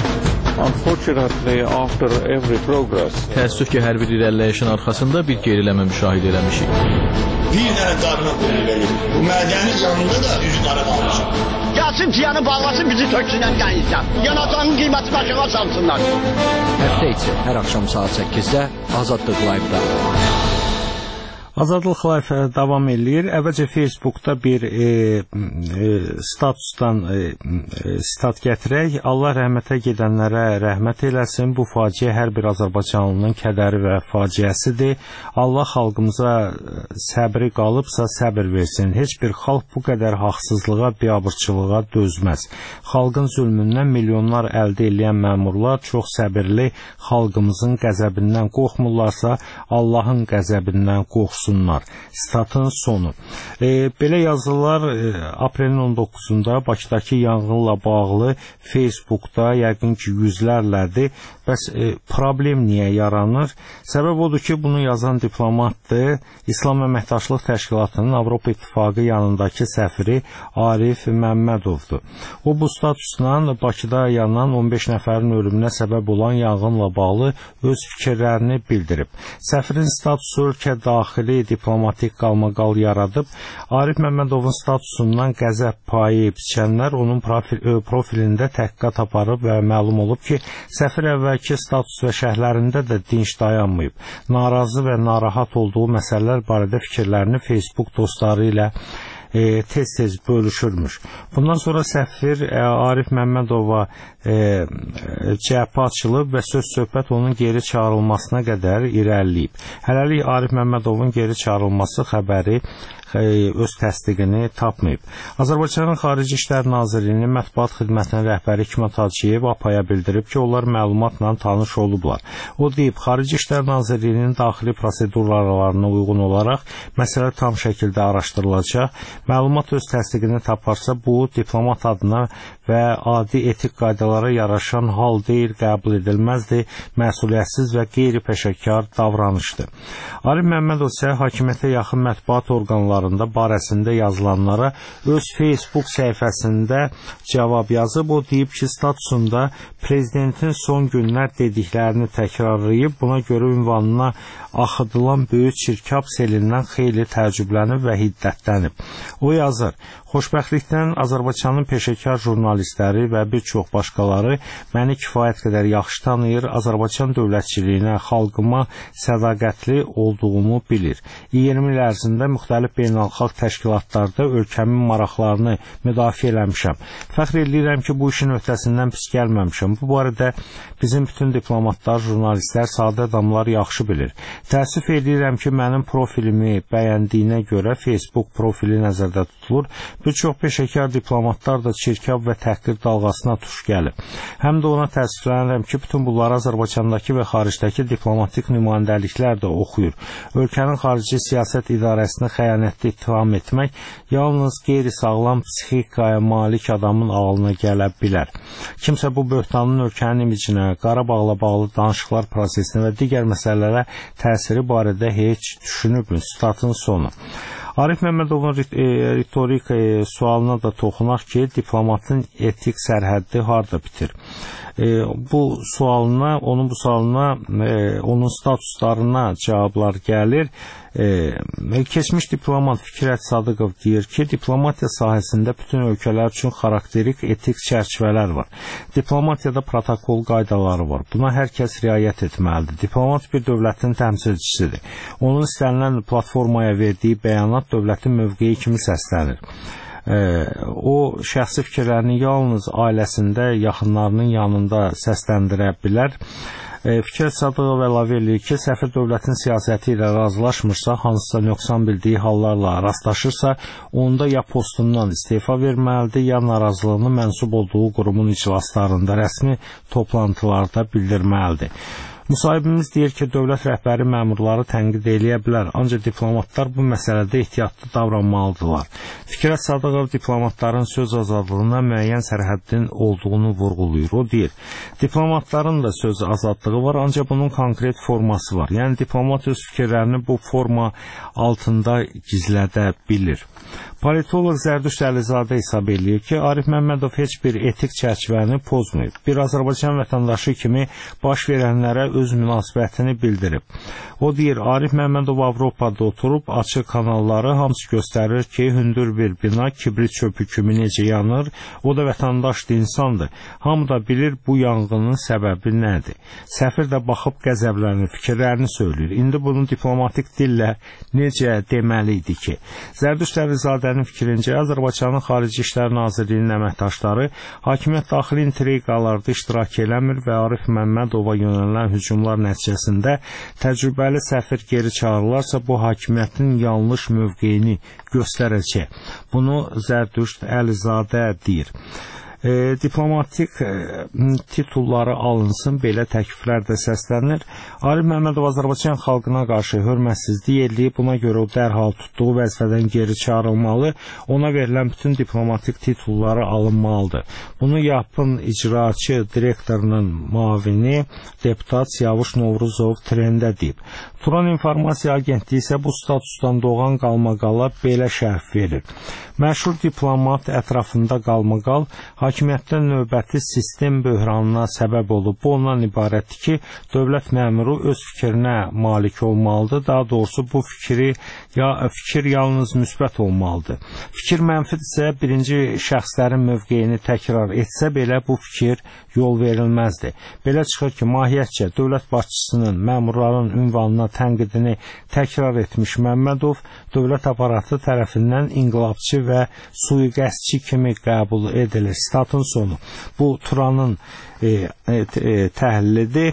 Təəssüf ki, hər bir irəliləyişin arxasında bir geriləmə müşahidə eləmişik. Bir dənə qarına qoyun verir. Bu mədəni canında da üzü qara qalmışıq. Gəlsin ciyanı bağlasın, bizi töksünən qənizdən. Yanacağının qiyməti başına salsınlar. Həftə içi hər axşam saat 8-də Azadlıq Live-da. Azadlıq Live davam edir. Əvvəlcə Facebookda bir statusdan stat gətirək. Allah rəhmətə gedənlərə rəhmət eləsin. Bu faciə hər bir Azərbaycanlının kədəri və faciəsidir. Allah xalqımıza səbri qalıbsa səbir versin. Heç bir xalq bu qədər haqsızlığa, biabırçılığa dözməz. Xalqın zülmündən milyonlar əldə edən məmurlar çox səbirli, xalqımızın qəzəbindən qorxmurlarsa, Allahın qəzəbindən qorxsun. Statın sonu. Belə yazılar aprelin 19-da Bakıdakı yanğınla bağlı Facebookda yəqin ki yüzlərlədir. Bəs problem niyə yaranır? Səbəb odur ki, bunu yazan diplomatdır. İslam Əməkdaşlıq Təşkilatının Avropa İttifaqı yanındakı səfiri Arif Məmmədovdur. O bu statusla Bakıda yanan 15 nəfərin ölümünə səbəb olan yanğınla bağlı öz fikirlərini bildirib. Səfirin statusu ölkə daxili diplomatik qalmaqal yaradıb. Arif Məmmədovun statusundan qəzəb payı biçənlər onun profilində təhqiqat aparıb və məlum olub ki, səfir əvvəlki status və şərhlərində də dinc dayanmayıb. Narazı və narahat olduğu məsələlər barədə fikirlərini Facebook dostları ilə tez-tez bölüşürmüş. Bundan sonra səfir Arif Məmmədova cəhbə açılıb və söz-söhbət onun geri çağırılmasına qədər irəliləyib. Hələlik Arif Məmmədovun geri çağırılması xəbəri öz təsdiqini tapmayıb. Azərbaycanın Xarici İşlər Nazirliyinin mətbuat xidmətinin rəhbəri Hikmət Hacıyev APAya bildirib ki, onlar məlumatla tanış olublar. O deyib, Xarici İşlər Nazirliyinin daxili prosedurlarına uyğun olaraq məsələ tam şəkildə araşdırılacaq. Məlumat öz təsdiqini taparsa, bu diplomat adına və adi etik qaydalara yaraşan hal deyil, qəbul edilməzdir, məsuliyyətsiz və qeyri-peşəkar davranışdır. Arif Məmmədov isə hakimiyyətə yaxın mətbuat orqanlarında barəsində yazılanlara öz Facebook səhifəsində cavab yazıb. O deyib ki, statusunda prezidentin son günlər dediklərini təkrarlayıb, buna görə ünvanına axıdılan böyük çirkab selindən xeyli təəccüblənib və hiddətlənib. O yazır, xoşbəxtlikdən Azərbaycanın peşəkar jurnalistləri və bir çox başqaları məni kifayət qədər yaxşı tanıyır, Azərbaycan dövlətçiliyinə, xalqıma sədaqətli olduğumu bilir. 20 il ərzində müxtəlif beynəlxalq təşkilatlarda ölkəmin maraqlarını müdafiə eləmişəm. Fəxr edirəm ki, bu işin öhdəsindən pis gəlməmişəm. Bu barədə bizim bütün diplomatlar, jurnalistlər, sadə adamlar yaxşı bilir. Təəssüf edirəm ki, mənim profilimi bəyəndiyinə görə Facebook profili nəzərdə tutulur. Bir çox peşəkar diplomatlar da çirkab və təhqir dalğasına tuş gəlib. Həm də ona təəssüflənirəm ki, bütün bunları Azərbaycandakı və xaricdəki diplomatik nümayəndəliklər də oxuyur. Ölkənin xarici siyasət idarəsini xəyanətli ittiham etmək yalnız qeyri-sağlam psixikaya malik adamın ağlına gələ bilər. Kimsə bu böhtanın ölkənin imicinə, Qarabağla bağlı danışıqlar prosesinə və digər məsələlərə təsiri barədə heç düşünübmü? Statın sonu. Arif Məmmədovun ritorik sualına da toxunaq ki, diplomatın etik sərhəddi harda bitir? Onun bu sualına, onun statuslarına cavablar gəlir. Keçmiş diplomat Fikrət Sadıqov deyir ki, diplomatiya sahəsində bütün ölkələr üçün xarakterik etik çərçivələr var. Diplomatiyada protokol qaydaları var. Buna hər kəs riayət etməlidir. Diplomat bir dövlətin təmsilçisidir. Onun istənilən platformaya verdiyi bəyanat dövlətin mövqeyi kimi səslənir. O şəxsi fikirlərini yalnız ailəsində, yaxınlarının yanında səsləndirə bilər. Fikrət Sadıqov əlavə edir ki, səfir dövlətin siyasəti ilə razılaşmırsa, hansısa nöqsan bildiyi hallarla rastlaşırsa, onda ya postundan istefa verməlidir, ya narazılığını mənsub olduğu qurumun iclaslarında, rəsmi toplantılarda bildirməlidir. Müsahibimiz deyir ki, dövlət rəhbəri məmurları tənqid eləyə bilər, ancaq diplomatlar bu məsələdə ehtiyatlı davranmalıdırlar. Fikrət Sadıqov diplomatların söz azadlığına müəyyən sərhəddin olduğunu vurğulayır. O deyir, diplomatların da söz azadlığı var, ancaq bunun konkret forması var. Yəni, diplomat öz fikirlərini bu forma altında gizlədə bilir. Politolog Zərdüşt Əlizadə hesab edir ki, Arif Məmmədov heç bir etik çərçivəni pozmayıb. Bir Azərbaycan vətəndaşı kimi baş verənlərə öz münasibətini bildirib. O deyir, Arif Məmmədov Avropada oturub, açıq kanalları hamısı göstərir ki, hündür bir bina kibrit çöpü kimi necə yanır, o da vətəndaşdır, insandır. Hamı da bilir bu yanğının səbəbi nədir. Səfir də baxıb qəzəblənir, fikirlərini söyləyir. İndi bunu diplomatik dillə necə deməli idi ki? Zərdüşt Əlizadənin fikrincə, Azərbaycanın Xarici İşlər Nazirliyinin əməkdaşları hakimiyyət daxili intriqalarda iştirak eləmir və Arif Məmmədova yönələn hücumlar nəticəsində təcrübəli səfir geri çağırılarsa, bu hakimiyyətin yanlış mövqeyini göstərəcək. Bunu Zərdüşt Əlizadə deyir. Diplomatik titulları alınsın, belə təkliflər də səslənir. Arif Məmmədov Azərbaycan xalqına qarşı hörmətsizlik eləyib, buna görə o dərhal tutduğu vəzifədən geri çağırılmalı, ona verilən bütün diplomatik titulları alınmalıdır. Bunu yapın icraçı direktorunun müavini deputat Siyavuş Novruzov trendə deyib. Turan İnformasiya Agentliyi isə bu statusdan doğan qalmaqala belə şərh verir. Məşhur diplomat ətrafında qalmaqal hakimiyyətdə növbəti sistem böhranına səbəb olub. Bu ondan ibarətdir ki, dövlət məmuru öz fikrinə malik olmalıdır. Daha doğrusu bu fikir yalnız müsbət olmalıdır. Fikir mənfidirsə, birinci şəxslərin mövqeyini təkrar etsə belə bu fikir yol verilməzdir. Belə çıxır ki, mahiyyətcə dövlət başçısının məmurların ünvanına tənqidini təkrar etmiş Məmmədov dövlət aparatı tərəfindən inqilabçı və sui-qəsdçi kimi qəbul edilir. Statın sonu. Bu Turanın təhlilidir.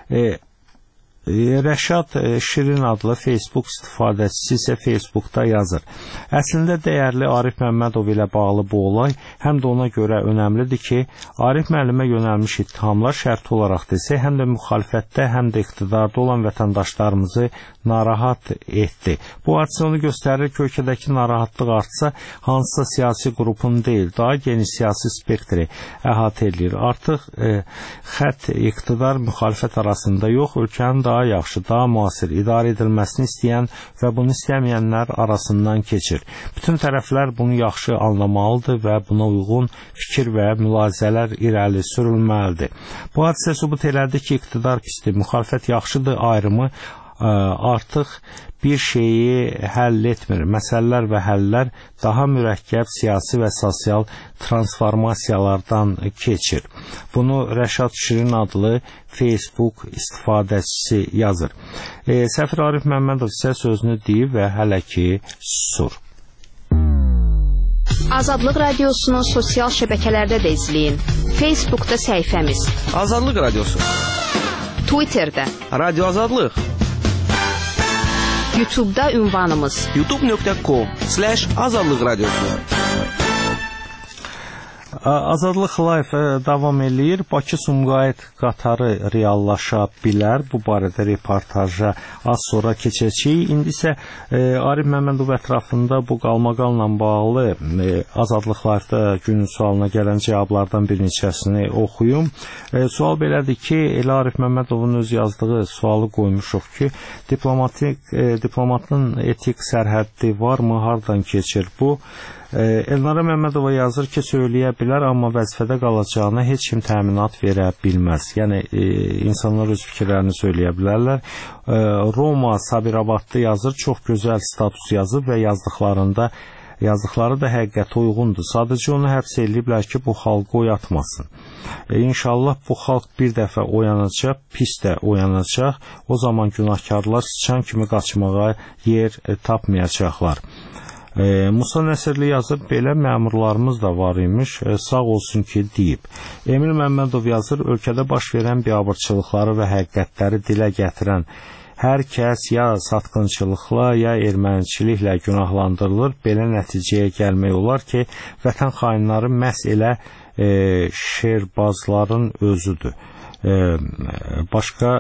Rəşad Şirin adlı Facebook istifadəçisi isə Facebookda yazır. Əslində dəyərli Arif Məmmədov ilə bağlı bu olay həm də ona görə önəmlidir ki, Arif müəllimə yönəlmiş ittihamlar şərti olaraq desək, həm də müxalifətdə, həm də iqtidarda olan vətəndaşlarımızı narahat etdi. Bu hadisə onu göstərir ki, ölkədəki narahatlıq artsa, hansısa siyasi qrupun deyil, daha geniş siyasi spektri əhatə edir. Artıq xətt iqtidar müxalifət arasında yox, ölkənin daha yaxşı, daha müasir idarə edilməsini istəyən və bunu istəməyənlər arasından keçir. Bütün tərəflər bunu yaxşı anlamalıdır və buna uyğun fikir və mülahizələr irəli sürülməlidir. Bu hadisə sübut elədi ki, iqtidar pisdir, müxalifət yaxşıdır ayrımı artıq bir şeyi həll etmir. Məsələlər və həllər daha mürəkkəb siyasi və sosial transformasiyalardan keçir. Bunu Rəşad Şirin adlı Facebook istifadəçisi yazır. Səfir Arif Məmmədov isə sözünü deyib və hələ ki susur. Azadlıq Radiosunu sosial şəbəkələrdə də izləyin. Facebookda səhifəmiz Azadlıq Radiosu, Twitterdə Radio Azadlıq, YouTube'da ünvanımız youtube.com/Azadlıq Radiosu. Azadlıq Live davam eləyir. Bakı-Sumqayıt qatarı reallaşa bilər. Bu barədə reportaja az sonra keçəcəyik. İndi isə Arif Məmmədov ətrafında bu qalmaqalla bağlı Azadlıq Live-da günün sualına gələn cavablardan bir neçəsini oxuyum. Sual belədir ki, elə Arif Məmmədovun öz yazdığı sualı qoymuşuq ki, diplomatın etik sərhəddi varmı, hardan keçir bu? Elnara Məmmədova yazır ki, söyləyə bilər, amma vəzifədə qalacağına heç kim təminat verə bilməz. Yəni, insanlar öz fikirlərini söyləyə bilərlər. Roma Sabirabadlı yazır, çox gözəl status yazıb və yazdıqları da həqiqətə uyğundur. Sadəcə onu həbs ediblər ki, bu xalqı oyatmasın. İnşallah bu xalq bir dəfə oyanacaq, pis də oyanacaq. O zaman günahkarlar sıçan kimi qaçmağa yer tapmayacaqlar. Musa Nəsirli yazır, belə məmurlarımız da var imiş, sağ olsun ki deyib. Emil Məmmədov yazır, ölkədə baş verən biabırçılıqları və həqiqətləri dilə gətirən hər kəs ya satqınçılıqla, ya erməniçiliklə günahlandırılır. Belə nəticəyə gəlmək olar ki, vətən xainləri məhz elə şerbazların özüdür. Başqa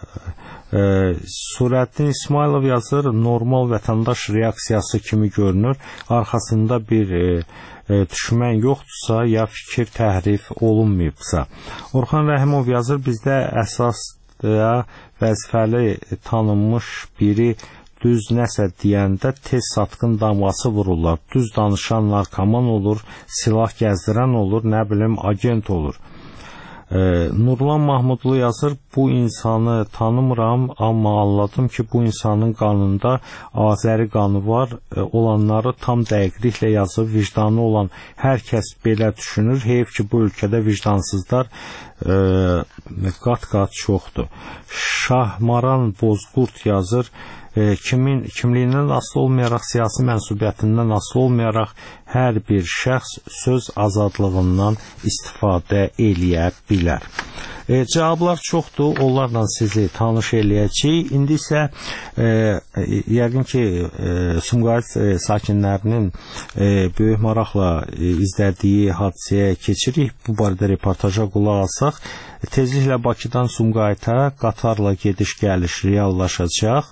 Surəddin İsmailov yazır, normal vətəndaş reaksiyası kimi görünür. Arxasında bir düşmən yoxdursa, ya fikir təhrif olunmayıbsa. Orxan Rəhimov yazır, bizdə əsasda vəzifəli tanınmış biri düz nəsə deyəndə tez satqın damğası vururlar. Düz danışan narkoman olur, silah gəzdirən olur, nə bilim agent olur. Nurlan Mahmudlu yazır, bu insanı tanımıram, amma anladım ki, bu insanın qanında Azəri qanı var, olanları tam dəqiqliklə yazıb, vicdanı olan hər kəs belə düşünür. Heyf ki, bu ölkədə vicdansızlar qat-qat çoxdur. Şahmaran Bozqurt yazır, kimliyindən asılı olmayaraq, siyasi mənsubiyyətindən asılı olmayaraq hər bir şəxs söz azadlığından istifadə eləyə bilər. Cavablar çoxdur, onlarla sizi tanış eləyəcəyik. İndi isə yəqin ki, Sumqayıt sakinlərinin böyük maraqla izlədiyi hadisəyə keçirik. Bu barədə reportaja qulaq alsaq, tezliklə Bakıdan Sumqayıta qatarla gediş-gəliş reallaşacaq.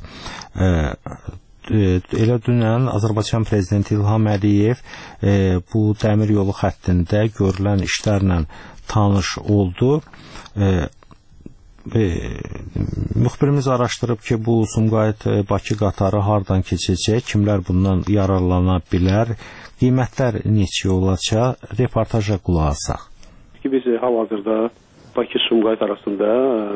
Elə dünən Azərbaycan prezidenti İlham Əliyev bu dəmir yolu xəttində görülən işlərlə tanış oldu. müxbirimiz araşdırıb ki, bu Sumqayıt-Bakı qatarı hardan keçəcək, kimlər bundan yararlana bilər, qiymətlər neçə olacaq, reportaja qulaq asaq. Biz hal-hazırda Bakı-Sumqayıt arasında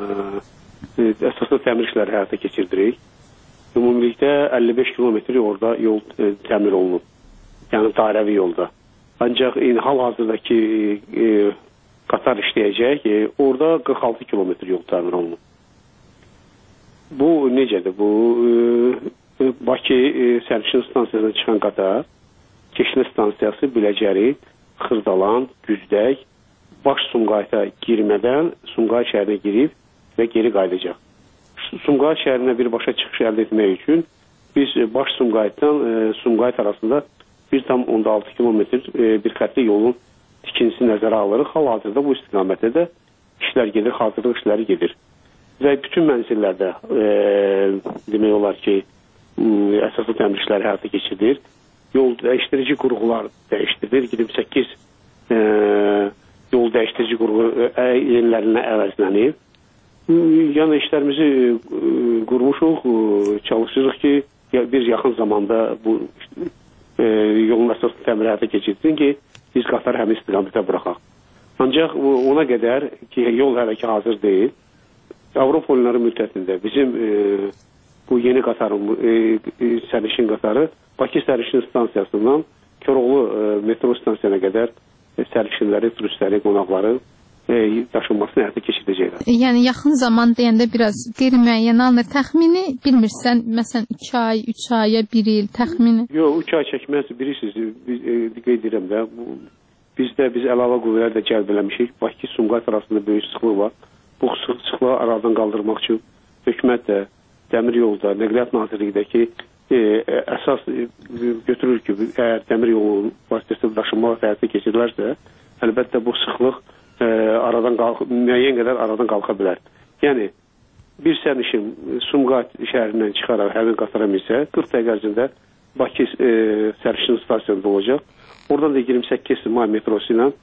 əsaslı təmir işləri həyata keçirdirik. Ümumilikdə 55 kilometr orada yol təmir olunub, yəni dairəvi yolda. Ancaq hal-hazırdakı qatar işləyəcək, orada 46 kilometr yol təmir olunub. Bu necədir? Bu Bakı sərnişin stansiyasına çıxan qatar, keçmə stansiyası Biləcəri, Xırdalan, Güzdək, Baş Sumqayıta girmədən Sumqayıt şəhərinə girib və geri qayıdacaq. Sumqayıt şəhərinə birbaşa çıxış əldə etmək üçün biz Baş Sumqayıtdan Sumqayıt arasında 1,6 kilometr bir xəttli yolun tikintisi nəzərə alırıq. Hal-hazırda bu istiqamətdə də işlər gedir, hazırlıq işləri gedir. Və bütün mənzillərdə demək olar ki, əsaslı təmir işləri həyata keçirilir. Yol dəyişdirici qurğular dəyişdirilir. Gidib 8 yol dəyişdirici qurğu yenilərinə əvəzlənib. Yəni işlərimizi qurmuşuq, çalışırıq ki, bir yaxın zamanda bu yolun əsaslı təmir həyata keçirsin ki, biz qatarı həmin istiqamətə buraxaq. Ancaq ona qədər ki, yol hələ ki hazır deyil. Avropa oyunları müddətində bizim bu yeni qatarın, sərnişin qatarı Bakı sərnişin stansiyasından Koroğlu metro stansiyasına qədər sərnişinləri, turistləri, qonaqları daşınmasını həyata keçirdəcəklər. Yəni yaxın zaman deyəndə biraz qeyri-müəyyən alınır. Təxmini bilmirsən, məsələn 2 ay, 3 aya, 1 il təxmini? Yox, 3 ay çəkməz, bilirsiniz, qeyd edirəm də, biz əlavə qüvvələr də cəlb eləmişik. Bakı-Sumqayıt arasında böyük sıxlıq var. Bu sıxlığı aradan qaldırmaq üçün hökumət də, dəmir yolda, Nəqliyyat Nazirliyindəki əsas götürür ki, əgər dəmir yolu vasitəsilə daşınma həyata keçirilərsə, əlbəttə bu sıxlıq müəyyən qədər aradan qalxa bilər. Yəni, bir sərnişin Sumqayıt şəhərindən çıxaraq həmin qatara minsə, 40 dəqiqə ərzində Bakı sərnişin stansiyasında olacaq. Oradan da 28 may metrosu ilə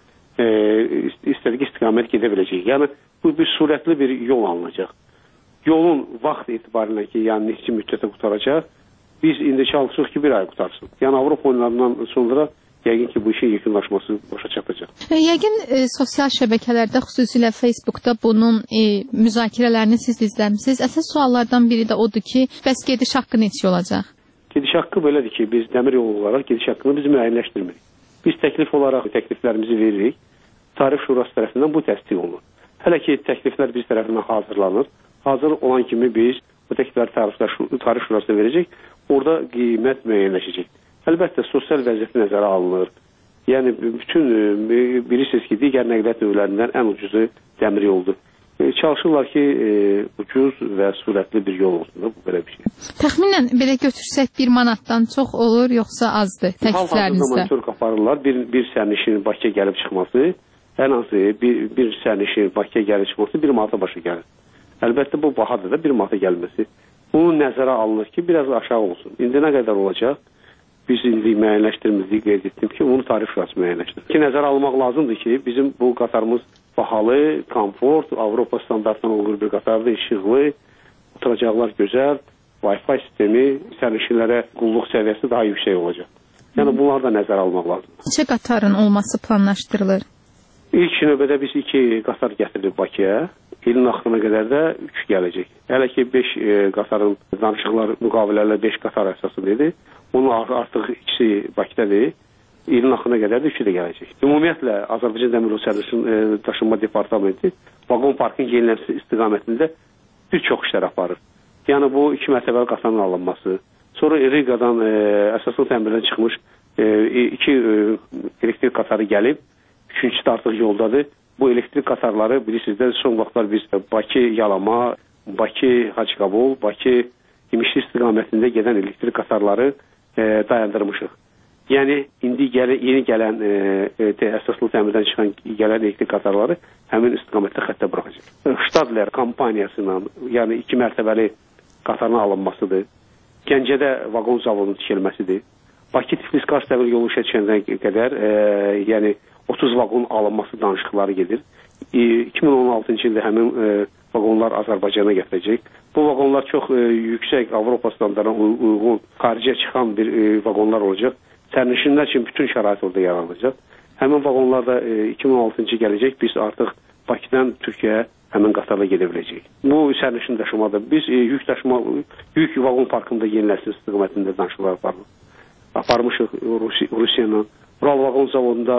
istədiyi istiqamət gedə biləcək. Yəni, bu bir sürətli bir yol alınacaq. Yolun vaxt etibarıyla ki, yəni neçə müddətə qutaracaq, biz indi çalışırıq ki, bir ay qutarsın. Yəni, Avropa oyunlarından sonra yəqin ki, bu işin yekunlaşması başa çatacaq. Yəqin sosial şəbəkələrdə, xüsusilə Facebookda bunun müzakirələrini siz izləmisiniz. Əsas suallardan biri də odur ki, bəs gediş haqqı neçə olacaq? Gediş haqqı belədir ki, biz dəmir yolu olaraq gediş haqqını biz müəyyənləşdirmirik. Biz təklif olaraq təkliflərimizi veririk. Tarif Şurası tərəfindən bu təsdiq olunur. Hələ ki, təkliflər biz tərəfindən hazırlanır. Hazır olan kimi biz bu təklifləri Tarif Şurasına verəcək. Orada qiymət müəyyənləşəcək. Əlbəttə, sosial vəziyyəti nəzərə alınır. Yəni, bütün bilirsiniz ki, digər nəqliyyat növlərindən ən ucuzu dəmir yoldur. Çalışırlar ki, ucuz və sürətli bir yol olsun da, bu belə bir şey. Təxminən belə götürsək 1 manatdan çox olur, yoxsa azdır təkliflərinizdə? Hal-hazırda monitör aparırlar. Bir sərnişin Bakıya gəlib çıxması, ən azı bir sərnişin Bakıya gəlib çıxması 1 manata başa gəlir. Əlbəttə, bu bahadır da 1 manata gəlməsi. Bunun nəzərə alınır ki, biraz aşağı olsun. İndi nə qədər olacaq? Biz indi müəyyənləşdirməyi qeyd etdim ki, onu Tarif Şurası müəyyənləşdirir. Ki, nəzərə almaq lazımdır ki, bizim bu qatarımız bahalı, komfort, Avropa standartından olur bir qatardır, işıqlı, oturacaqlar gözəl, Wi-Fi sistemi, sərnişinlərə qulluq səviyyəsi daha yüksək olacaq. Yəni, bunları da nəzərə almaq lazımdır. Neçə qatarın olması planlaşdırılır? İlk növbədə biz 2 qatar gətiririk Bakıya. İlin axırına qədər də 3 gələcək. Hələ ki 5 qatarın danışıqlar müqavilələrlə 5 qatar əsasındadır. Onun artıq ikisi Bakıdadır. İlin axırına qədər də 3 də gələcək. Ümumiyyətlə Azərbaycan Dəmir Yolu Sərnişin Daşınma Departamenti vaqon parkın yenilənməsi istiqamətində bir çox işlər aparır. Yəni bu 2 mərtəbəli qatarın alınması, sonra Riqadan əsaslı təmirdən çıxmış 2 elektrik qatarı gəlib, 3-cüsü də artıq yoldadır. Bu elektrik qatarları bilirsiniz də son vaxtlar biz Bakı-Yalama, Bakı-Hacıqabul, Bakı-İmişli istiqamətində gedən elektrik qatarları dayandırmışıq. Yəni indi yeni gələn əsaslı təmirdən çıxan gələn elektrik qatarları həmin istiqamətdə xəttə buraxacaq. Stadler kompaniyasının, yəni 2 mərtəbəli qatarın alınmasıdır. Gəncədə vaqon zavodunun tikilməsidir. Bakı-Tiflis-Qars dəmir yolu işə düşəndən qədər yəni 30 vaqon alınması danışıqları gedir. 2016-cı ildə həmin vaqonlar Azərbaycana gətirəcək. Bu vaqonlar çox yüksək Avropa standartlarına uyğun xaricə çıxan bir vaqonlar olacaq. Sərnişinlər üçün bütün şərait orada yaranacaq. Həmin vaqonlar da 2016-cı gələcək. Biz artıq Bakıdan Türkiyəyə həmin qatarla gedə biləcəyik. Bu sərnişin daşımadır. Biz yük vaqon parkında yeniləsin istiqamətində danışıqlar aparmışıq Rusiyanın. Ural vaqon zavodunda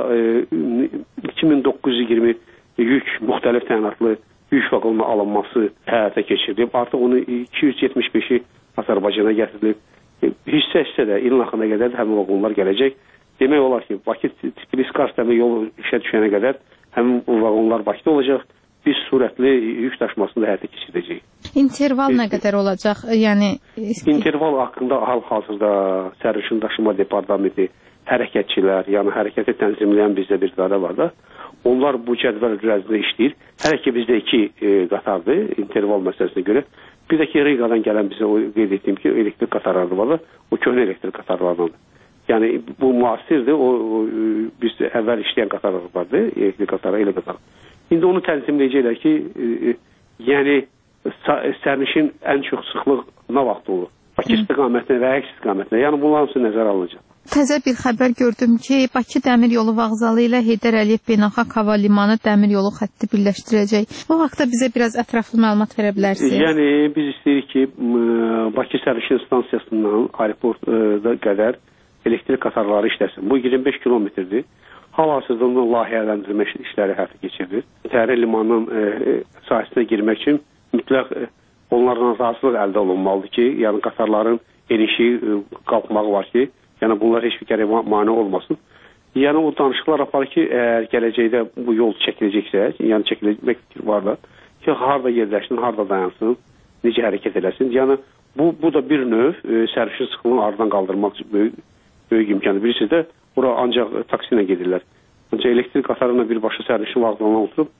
2920 yük müxtəlif təyinatlı yük vaqonuna alınması həyata keçirilib. Artıq onu 275-i Azərbaycana gətirilib. Hissə də ilin axırına qədər həmin vaqonlar gələcək. Demək olar ki, Bakı-Tbilisi-Kars dəmir yolu işə düşənə qədər həmin bu vaqonlar Bakıda olacaq. Biz sürətli yük daşımasını həyata keçirəcəyik. İnterval nə qədər olacaq? Yəni interval haqqında hal-hazırda sərnişin daşıma departamenti, hərəkətçilər, yəni hərəkəti tənzimləyən bizdə bir idarə var da. Onlar bu cədvəl üzrəsində işləyir. Hər iki bizdə 2 qatardır interval məsələsinə görə. Bir də ki, Riqadan gələn bizə o qeyd etdiyim ki, elektrik qatarları var. O köhnə elektrik qatarlarından. Yəni bu müasirdir. O biz əvvəl işləyən qatarlar vardı, elektrik qatarı, elə qatar. İndi onu tənzimləyəcəklər ki, yəni sərnişin ən çox sıxlıq nə vaxt olur? Bakı istiqamətinə və əks istiqamətinə. Yəni bunların hamısı nəzərə alınacaq. Təzə bir xəbər gördüm ki, Bakı Dəmir Yolu Vağzalı ilə Heydər Əliyev Beynəlxalq Hava Limanı dəmir yolu xətti birləşdirəcək. Bu haqda bizə biraz ətraflı məlumat verə bilərsiniz? Yəni biz istəyirik ki, Bakı sərnişin stansiyasından aeroporta qədər elektrik qatarları işləsin. Bu 25 kilometrdir. Hal-hazırda onun layihələndirmə işləri həyata keçirilir. Təyyarə limanının sahəsinə girmək üçün mütləq onlardan razılıq əldə olunmalıdır ki, yəni qatarların enişi, qalxmağı var ki, yəni bunlar heç bir kərə mane olmasın. Yəni o danışıqlar aparır ki, əgər gələcəkdə bu yol çəkiləcəksə, yəni çəkilmək fikri var da, ki, harada yerləşsin, harada dayansın, necə hərəkət eləsin. Yəni bu da bir növ sərnişin sıxlığını aradan qaldırmaq böyük imkanı. Birisi də bura ancaq taksi ilə gedirlər. Ancaq elektrik qatarına birbaşa sərnişin vağzalına oturub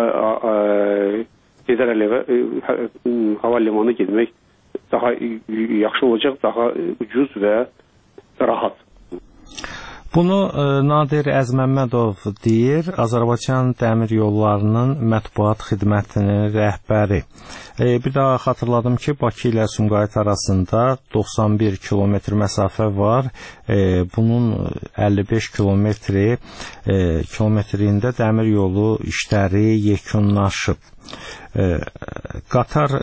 Heydər Əliyevə hava limanına getmək daha yaxşı olacaq, daha ucuz və rahat. Bunu Nadir Əzməmmədov deyir, Azərbaycan Dəmir Yollarının mətbuat xidmətinin rəhbəri. Bir daha xatırladım ki, Bakı ilə Sumqayıt arasında 91 kilometr məsafə var. Bunun 55 kilometrində dəmir yolu işləri yekunlaşıb. Qatar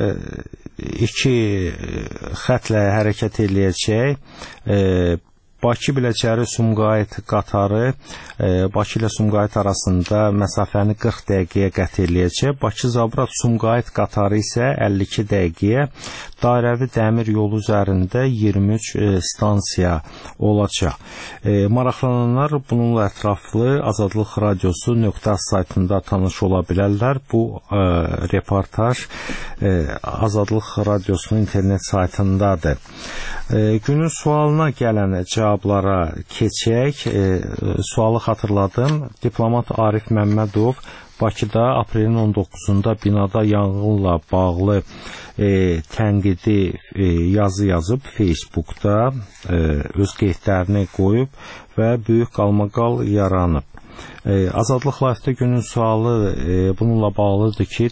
2 xətlə hərəkət eləyəcək. Bakı Biləcəri Sumqayıt qatarı Bakı ilə Sumqayıt arasında məsafəni 40 dəqiqəyə qət eləyəcək. Bakı Zabrat Sumqayıt qatarı isə 52 dəqiqəyə, dairəvi dəmir yolu üzərində 23 stansiya olacaq. Maraqlananlar bununla ətraflı Azadlıq Radiosu .az saytında tanış ola bilərlər. Bu reportaj Azadlıq Radiosunun internet saytındadır. Günün sualına gələn cavablara keçək. Sualı xatırladım. Diplomat Arif Məmmədov Bakıda aprelin 19-da binada yanğınla bağlı tənqidi yazı yazıb Facebookda, öz qeydlərini qoyub və böyük qalmaqal yaranıb. Azadlıq Live-də günün sualı bununla bağlıdır ki,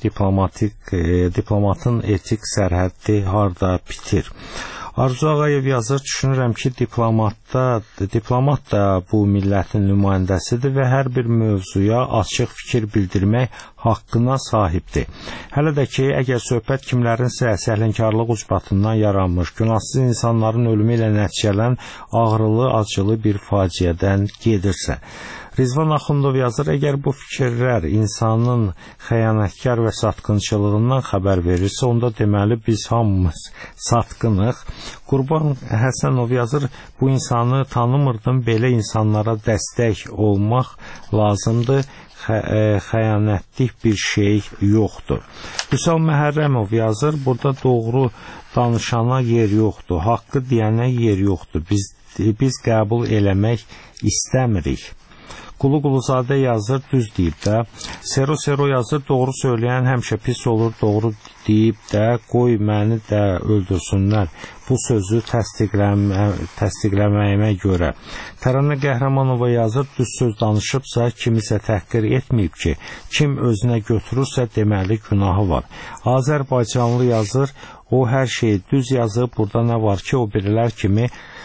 diplomatın etik sərhəddi harda bitir? Arzu Ağayev yazır, düşünürəm ki, diplomat da bu millətin nümayəndəsidir və hər bir mövzuya açıq fikir bildirmək haqqına sahibdir. Hələ də ki, əgər söhbət kimlərinsə səhlənkarlıq ucbatından yaranmış, günahsız insanların ölümü ilə nəticələn ağrılı, acılı bir faciədən gedirsə. Rizvan Axundov yazır, əgər bu fikirlər insanın xəyanətkar və satqınçılığından xəbər verirsə, onda deməli biz hamımız satqınıq. Qurban Həsənov yazır, bu insanı tanımırdım, belə insanlara dəstək olmaq lazımdır, xəyanətlik bir şey yoxdur. Hüsam Məhərrəmov yazır, burada doğru danışana yer yoxdur, haqqı deyənə yer yoxdur, biz qəbul eləmək istəmirik. Quluzadə yazır, düz deyib də. Sero yazır, doğru söyləyən həmişə pis olur, doğru deyib də, qoy məni də öldürsünlər. Bu sözü təsdiqləməyimə görə. Təranə Qəhrəmanova yazır, düz söz danışıbsa, kimisə təhqir etməyib ki, kim özünə götürürsə deməli günahı var. Azərbaycanlı yazır, o hər şeyi düz yazıb, burada nə var ki, o birilər kimi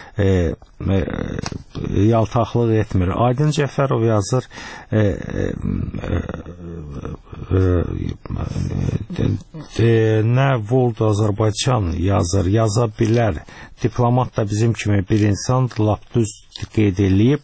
yaltaqlıq etmir. Aydın Cəfərov yazır, nə Vold Azərbaycan yazır, yaza bilər. Diplomat da bizim kimi bir insan lap düz qeyd eləyib.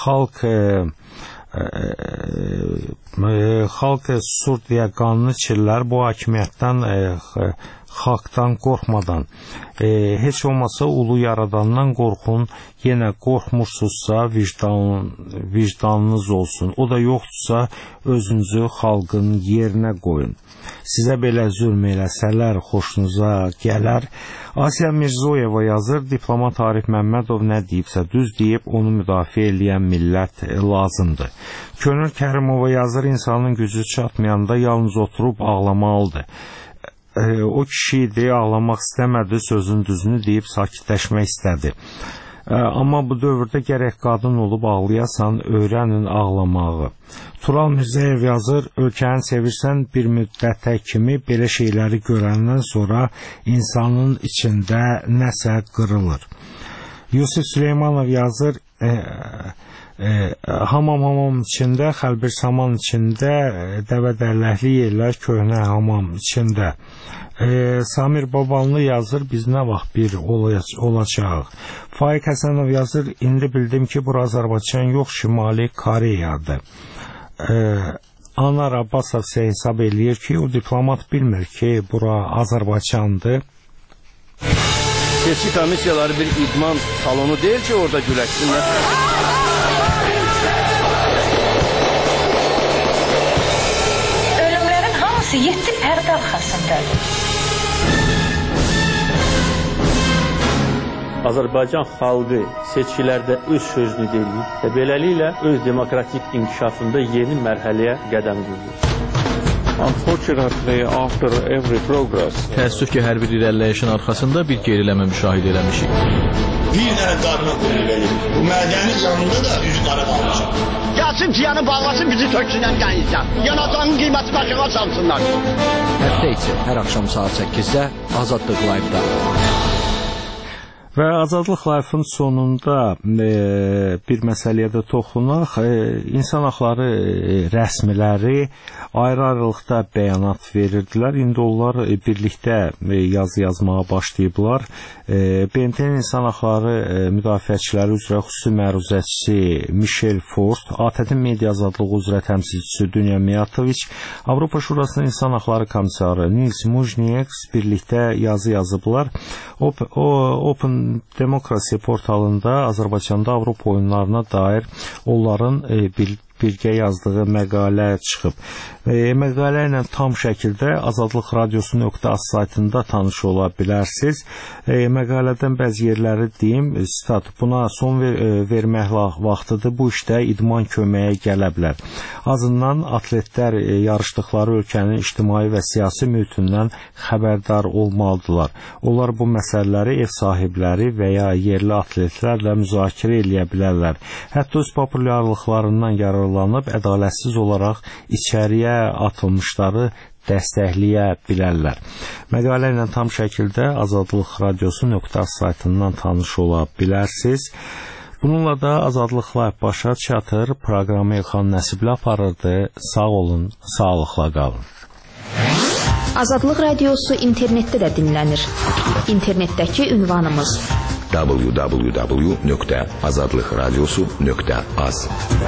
Xalq sur deyə qanını içirlər, bu hakimiyyətdən, xalqdan qorxmadan. Heç olmasa ulu yaradandan qorxun, yenə qorxmursunuzsa vicdanınız olsun. O da yoxdursa özünüzü xalqın yerinə qoyun. Sizə belə zülm eləsələr, xoşunuza gələr. Asiya Mirzoyeva yazır, diplomat Arif Məmmədov nə deyibsə düz deyib, onu müdafiə eləyən millət lazımdır. Könül Kərimova yazır, insanın gücü çatmayanda yalnız oturub ağlamalıdır. O kişi idi, ağlamaq istəmədi, sözün düzünü deyib sakitləşmək istədi. Amma bu dövrdə gərək qadın olub ağlayasan, öyrənin ağlamağı. Tural Mirzəyev yazır, ölkəni sevirsən bir müddətə kimi belə şeyləri görəndən sonra insanın içində nəsə qırılır. Yusuf Süleymanov yazır, hamam içində, xəlbir saman içində, dəvədərləkli yerlər köhnə hamam içində. Samir Babanlı yazır, biz nə vaxt bir olacaq. Faiq Həsənov yazır, indi bildim ki, bura Azərbaycan yox, Şimali Koreyadır. Anar Abbasov isə hesab eləyir ki, o diplomat bilmir ki, bura Azərbaycandır. Seçki komissiyaları bir idman salonu deyil ki, orada güləşsinlər. Ölümlərin hamısı 7 pərdə arxasındadır. Azərbaycan xalqı seçkilərdə öz sözünü deyir və beləliklə öz demokratik inkişafında yeni mərhələyə qədəm qoyur. Təəssüf ki, hər bir irəliləyişin arxasında bir geriləmə müşahidə eləmişik. Bir dənə qarına qoyun verir. Bu mədəni canında da üz qara qalmışıq. Gəlsin ciyanı bağlasın, bizi töksünən qənizdən. Yanacağının qiyməti başına çalsınlar. Həftə içi hər axşam saat 8-də Azadlıq Live-da. Və Azadlıq Live-ın sonunda bir məsələyə də toxunaq. İnsan haqları rəsmiləri ayrı-ayrılıqda bəyanat verirdilər. İndi onlar birlikdə yazı yazmağa başlayıblar. BMT-nin İnsan Haqları Müdafiəçiləri üzrə xüsusi məruzəçisi Michel Ford, ATƏT-in media azadlığı üzrə təmsilçisi Dünya Miyatoviç, Avropa Şurasının İnsan Haqları Komissarı Nils Mujnieks birlikdə yazı yazıblar. Open Demokrasi portalında Azərbaycanda Avropa oyunlarına dair onların birgə yazdığı məqalə çıxıb. Məqalə ilə tam şəkildə Azadlıq Radiosu.az saytında tanış ola bilərsiniz. Məqalədən bəzi yerləri deyim, sitat, buna son vermək vaxtıdır, bu işdə idman köməyə gələ bilər. Azından atletlər yarışdıqları ölkənin ictimai və siyasi mühitindən xəbərdar olmalıdırlar. Onlar bu məsələləri ev sahibləri və ya yerli atletlərlə müzakirə eləyə bilərlər. Hətta öz populyarlıqlarından yararlanıb ədalətsiz olaraq içəriyə atılmışları dəstəkləyə bilərlər. Məqalə ilə tam şəkildə Azadlıq Radiosu.az saytından tanış ola bilərsiniz. Bununla da Azadlıq Live başa çatır. Proqramı Elxan Nəsibli aparırdı. Sağ olun, sağlıqla qalın. Azadlıq Radiosu internetdə də dinlənir. İnternetdəki ünvanımız www.azadlıqradiosu.az.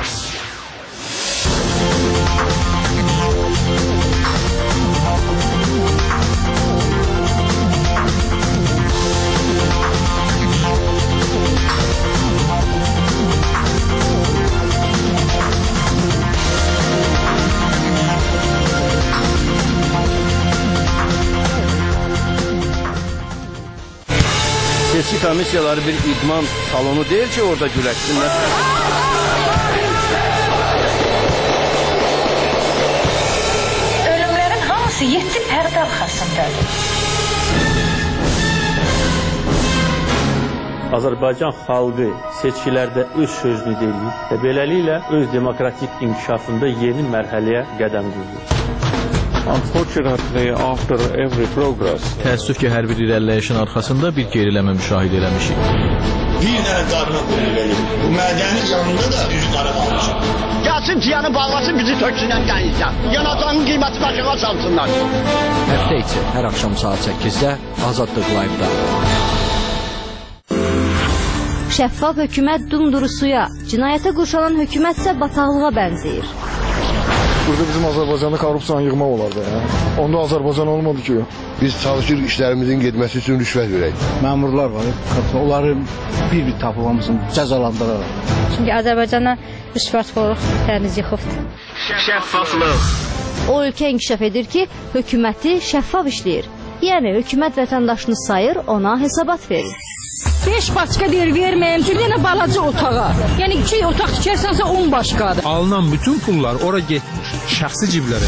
Seçki komissiyaları bir idman salonu deyil ki, orada güləşsinlər. Hamısı yetki pərdə arxasındadır. Azərbaycan xalqı seçkilərdə öz sözünü deyir və beləliklə öz demokratik inkişafında yeni mərhələyə qədəm qoyur. Unfortunately, after every progress, təəssüf ki, hər bir irəliləyişin arxasında bir geriləmə müşahidə eləmişik. Bir dənə qarına qulluq verir. Bu mədəni canında da üz qara qalmışıq. Gəlsin ciyanı bağlasın, bizi töksünən qənizdən. Yanacağının qiyməti başına salsınlar. Həftə içi hər axşam saat 8-də Azadlıq Live-da. Şəffaf hökumət dumdurusuya, cinayətə qoşulan hökumət isə bataqlığa bənzəyir. Burada bizim Azərbaycanda korrupsiyanı yığmaq olardı. Onda Azərbaycan olmadı ki. Biz çalışırıq işlərimizin getməsi üçün rüşvət verək. Məmurlar var, onları bir-bir tapıb hamısını cəzalandıraraq. Çünki Azərbaycana rüşvətxorluq təmiz yıxıbdır. Şəffaflıq. O ölkə inkişaf edir ki, hökuməti şəffaf işləyir. Yəni, hökumət vətəndaşını sayır, ona hesabat verir. 5 başqa deyir verməyim, bir dənə balaca otağa. Yəni 2 otaq tikərsənsə 10 başqadır. Alınan bütün pullar ora getmir, şəxsi ciblərə.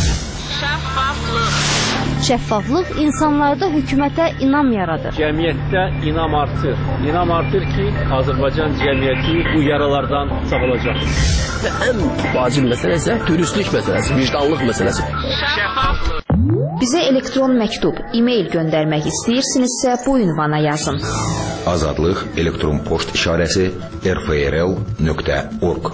Şəffaflıq insanlarda hökumətə inam yaradır. Cəmiyyətdə inam artır. İnam artır ki, Azərbaycan cəmiyyəti bu yaralardan sağalacaq. Və ən vacib məsələ isə dürüstlük məsələsi, vicdanlıq məsələsi. Şəffaflıq. Bizə elektron məktub, e-mail göndərmək istəyirsinizsə bu ünvana yazın. Azadlıq elektron poçt işarəsi rfrl.org.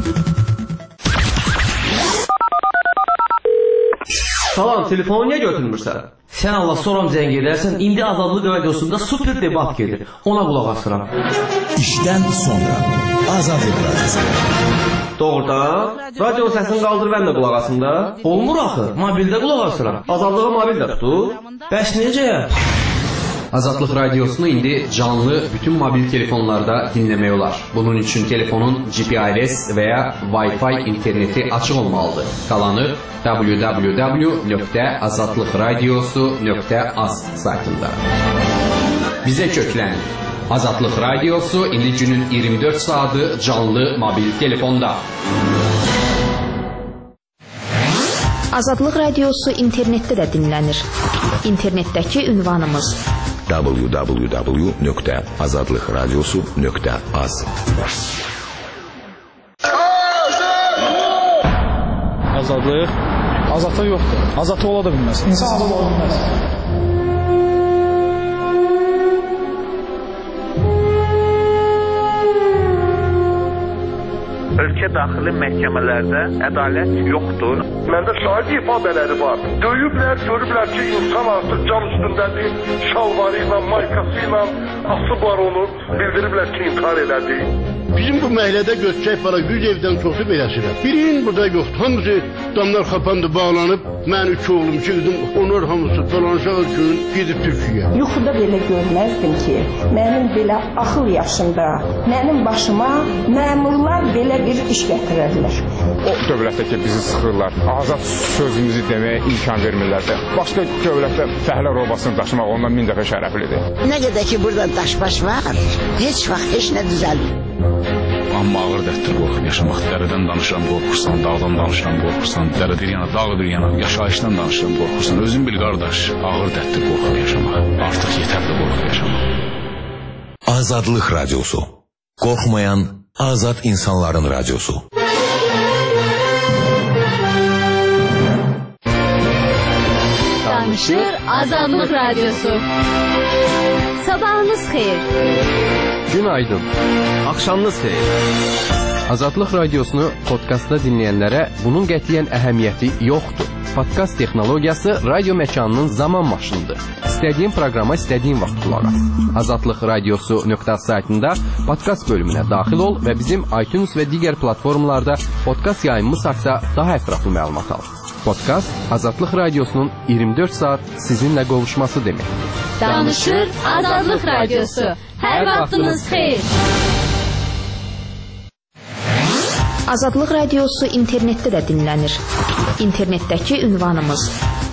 Salam, telefonu niyə götürmürsən? Sən Allah soram zəng edərsən, indi Azadlıq radiosunda super debat gedir. Ona qulaq asıram. İşdən sonra Azadlıq radiosu. Doğrudan, radio səsini qaldır və də qulaq asında. Olmur axı, mobildə qulaq asıram. Azadlığı mobildə tutur. Bəs necə? Azadlıq radiosunu indi canlı bütün mobil telefonlarda dinləmək olar. Bunun üçün telefonun GPRS və ya Wi-Fi interneti açıq olmalıdır. Qalanı www.azadlıqradiosu.az saytında. Bizə köklənin. Azadlıq radiosu indi günün 24 saatı canlı mobil telefonda. Azadlıq radiosu internetdə də dinlənir. İnternetdəki ünvanımız www.azadlıqradiosu.az. Azadlıq? Azadlıq yoxdur. Azadlıq ola da bilməz. İnsan azad ola bilməz. Ölkə daxili məhkəmələrdə ədalət yoxdur. Məndə şahid ifadələri var. Döyüblər, görüblər ki, insan artıq can üstündədir. Şalvarı ilə, maykası ilə asıblar onu. Bildiriblər ki, intihar elədi. Bizim bu məhəllədə göçəcək para 100 evdən çoxu beləsirəm. Birinin burada yoxdur. Hamısı damlar xapandı, bağlanıb. Mən 3 oğlum, 2 qızım, onlar hamısı dolanacaq üçün gedib Türkiyəyə. Yuxuda belə görməzdim ki, mənim belə axıl yaşında, mənim başıma məmurlar belə bir iş gətirərlər. O dövlətdə ki, bizi sıxırlar, azad sözümüzü deməyə imkan vermirlər də. Başqa dövlətdə fəhlə robasını daşımaq ondan 1000 dəfə şərəflidir. Nə qədər ki, burada daşbaş var, heç vaxt heç nə düzəlmir. Amma ağır dərddir qorxub yaşamaq. Dərədən danışıram, qorxursan, dağdan danışıram, qorxursan, dərə bir yana, dağ bir yana, yaşayışdan danışıram, qorxursan. Özün bil, qardaş, ağır dərddir qorxub yaşamaq. Artıq yetərli qorxub yaşamaq. Azadlıq radiosu. Qorxmayan azad insanların radiosu. Danışır Azadlıq radiosu. Sabahınız xeyir. Günaydın. Axşamınız xeyir. Azadlıq radiosunu podkastda dinləyənlərə bunun qətiyyən əhəmiyyəti yoxdur. Podkast texnologiyası radio məkanının zaman maşınıdır. İstədiyin proqrama istədiyin vaxt qulaq as. Azadlıqradiosu.az saytında podkast bölümünə daxil ol və bizim iTunes və digər platformalarda podkast yayımımız haqqında daha ətraflı məlumat al. Podkast Azadlıq radiosunun 24 saat sizinlə qovuşması deməkdir. Danışır Azadlıq radiosu. Hər vaxtınız xeyir. Azadlıq radiosu internetdə də dinlənir. İnternetdəki ünvanımız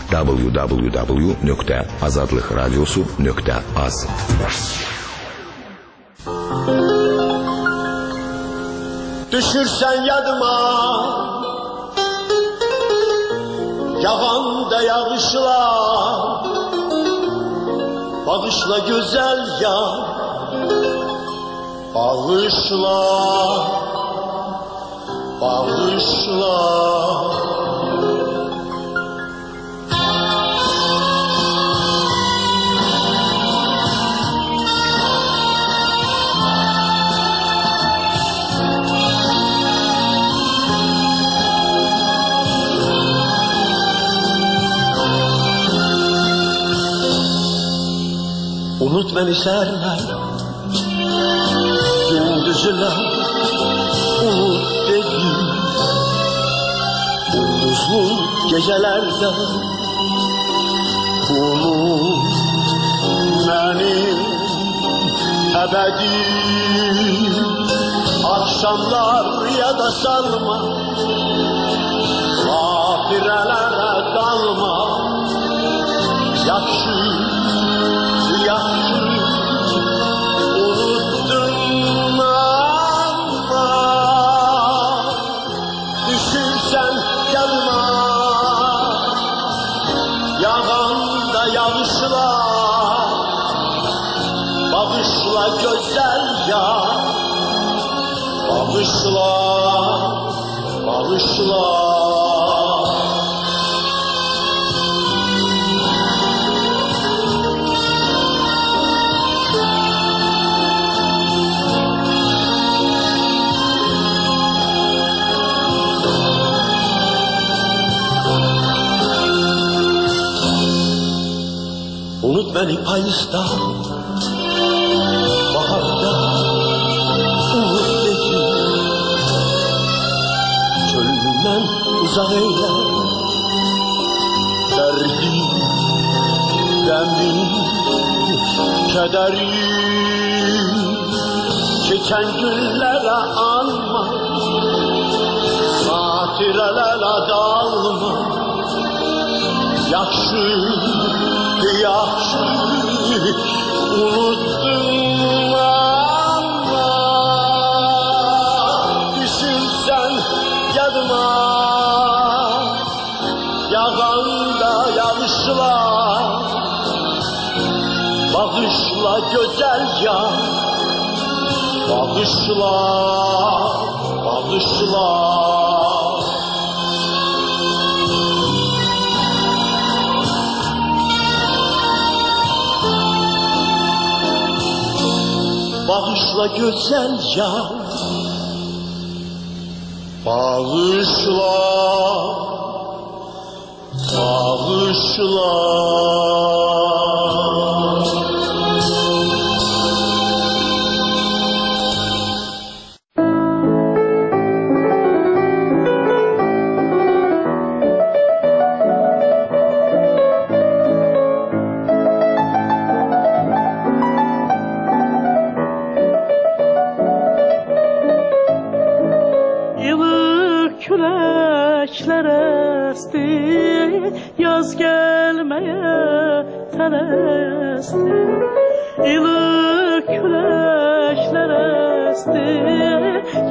www.azadlıqradiosu.az. Düşürsən yadıma, Yağanda yağışlar, bağışla güzel yar, bağışla, bağışla. Unut beni serler, gündüzler, unut dedim. Gündüzlü gecelerde, unut benim ebedim. Akşamlar ya da salma, gafirelere dalma. Yakşı, yakşı, unuttum ama düşünsen gelme. Yağanda yağışlar, bağışla güzel yar, bağışla, bağışla. Unut beni payızda, baharda, unut dedi. Çölünden uzak eyle, derdim, demin, kederim. Geçen günlere anma, hatirelere dalma. Yakşı, yakşı, unuttum ama düşünsen yadıma. Yağanda yağışlar, bağışla güzel yar, bağışla, bağışla. Bağışla güzel yar, bağışla, bağışla. Küləklər əsti, yaz gəlməyə tələsdi. İlıq küləklər əsti,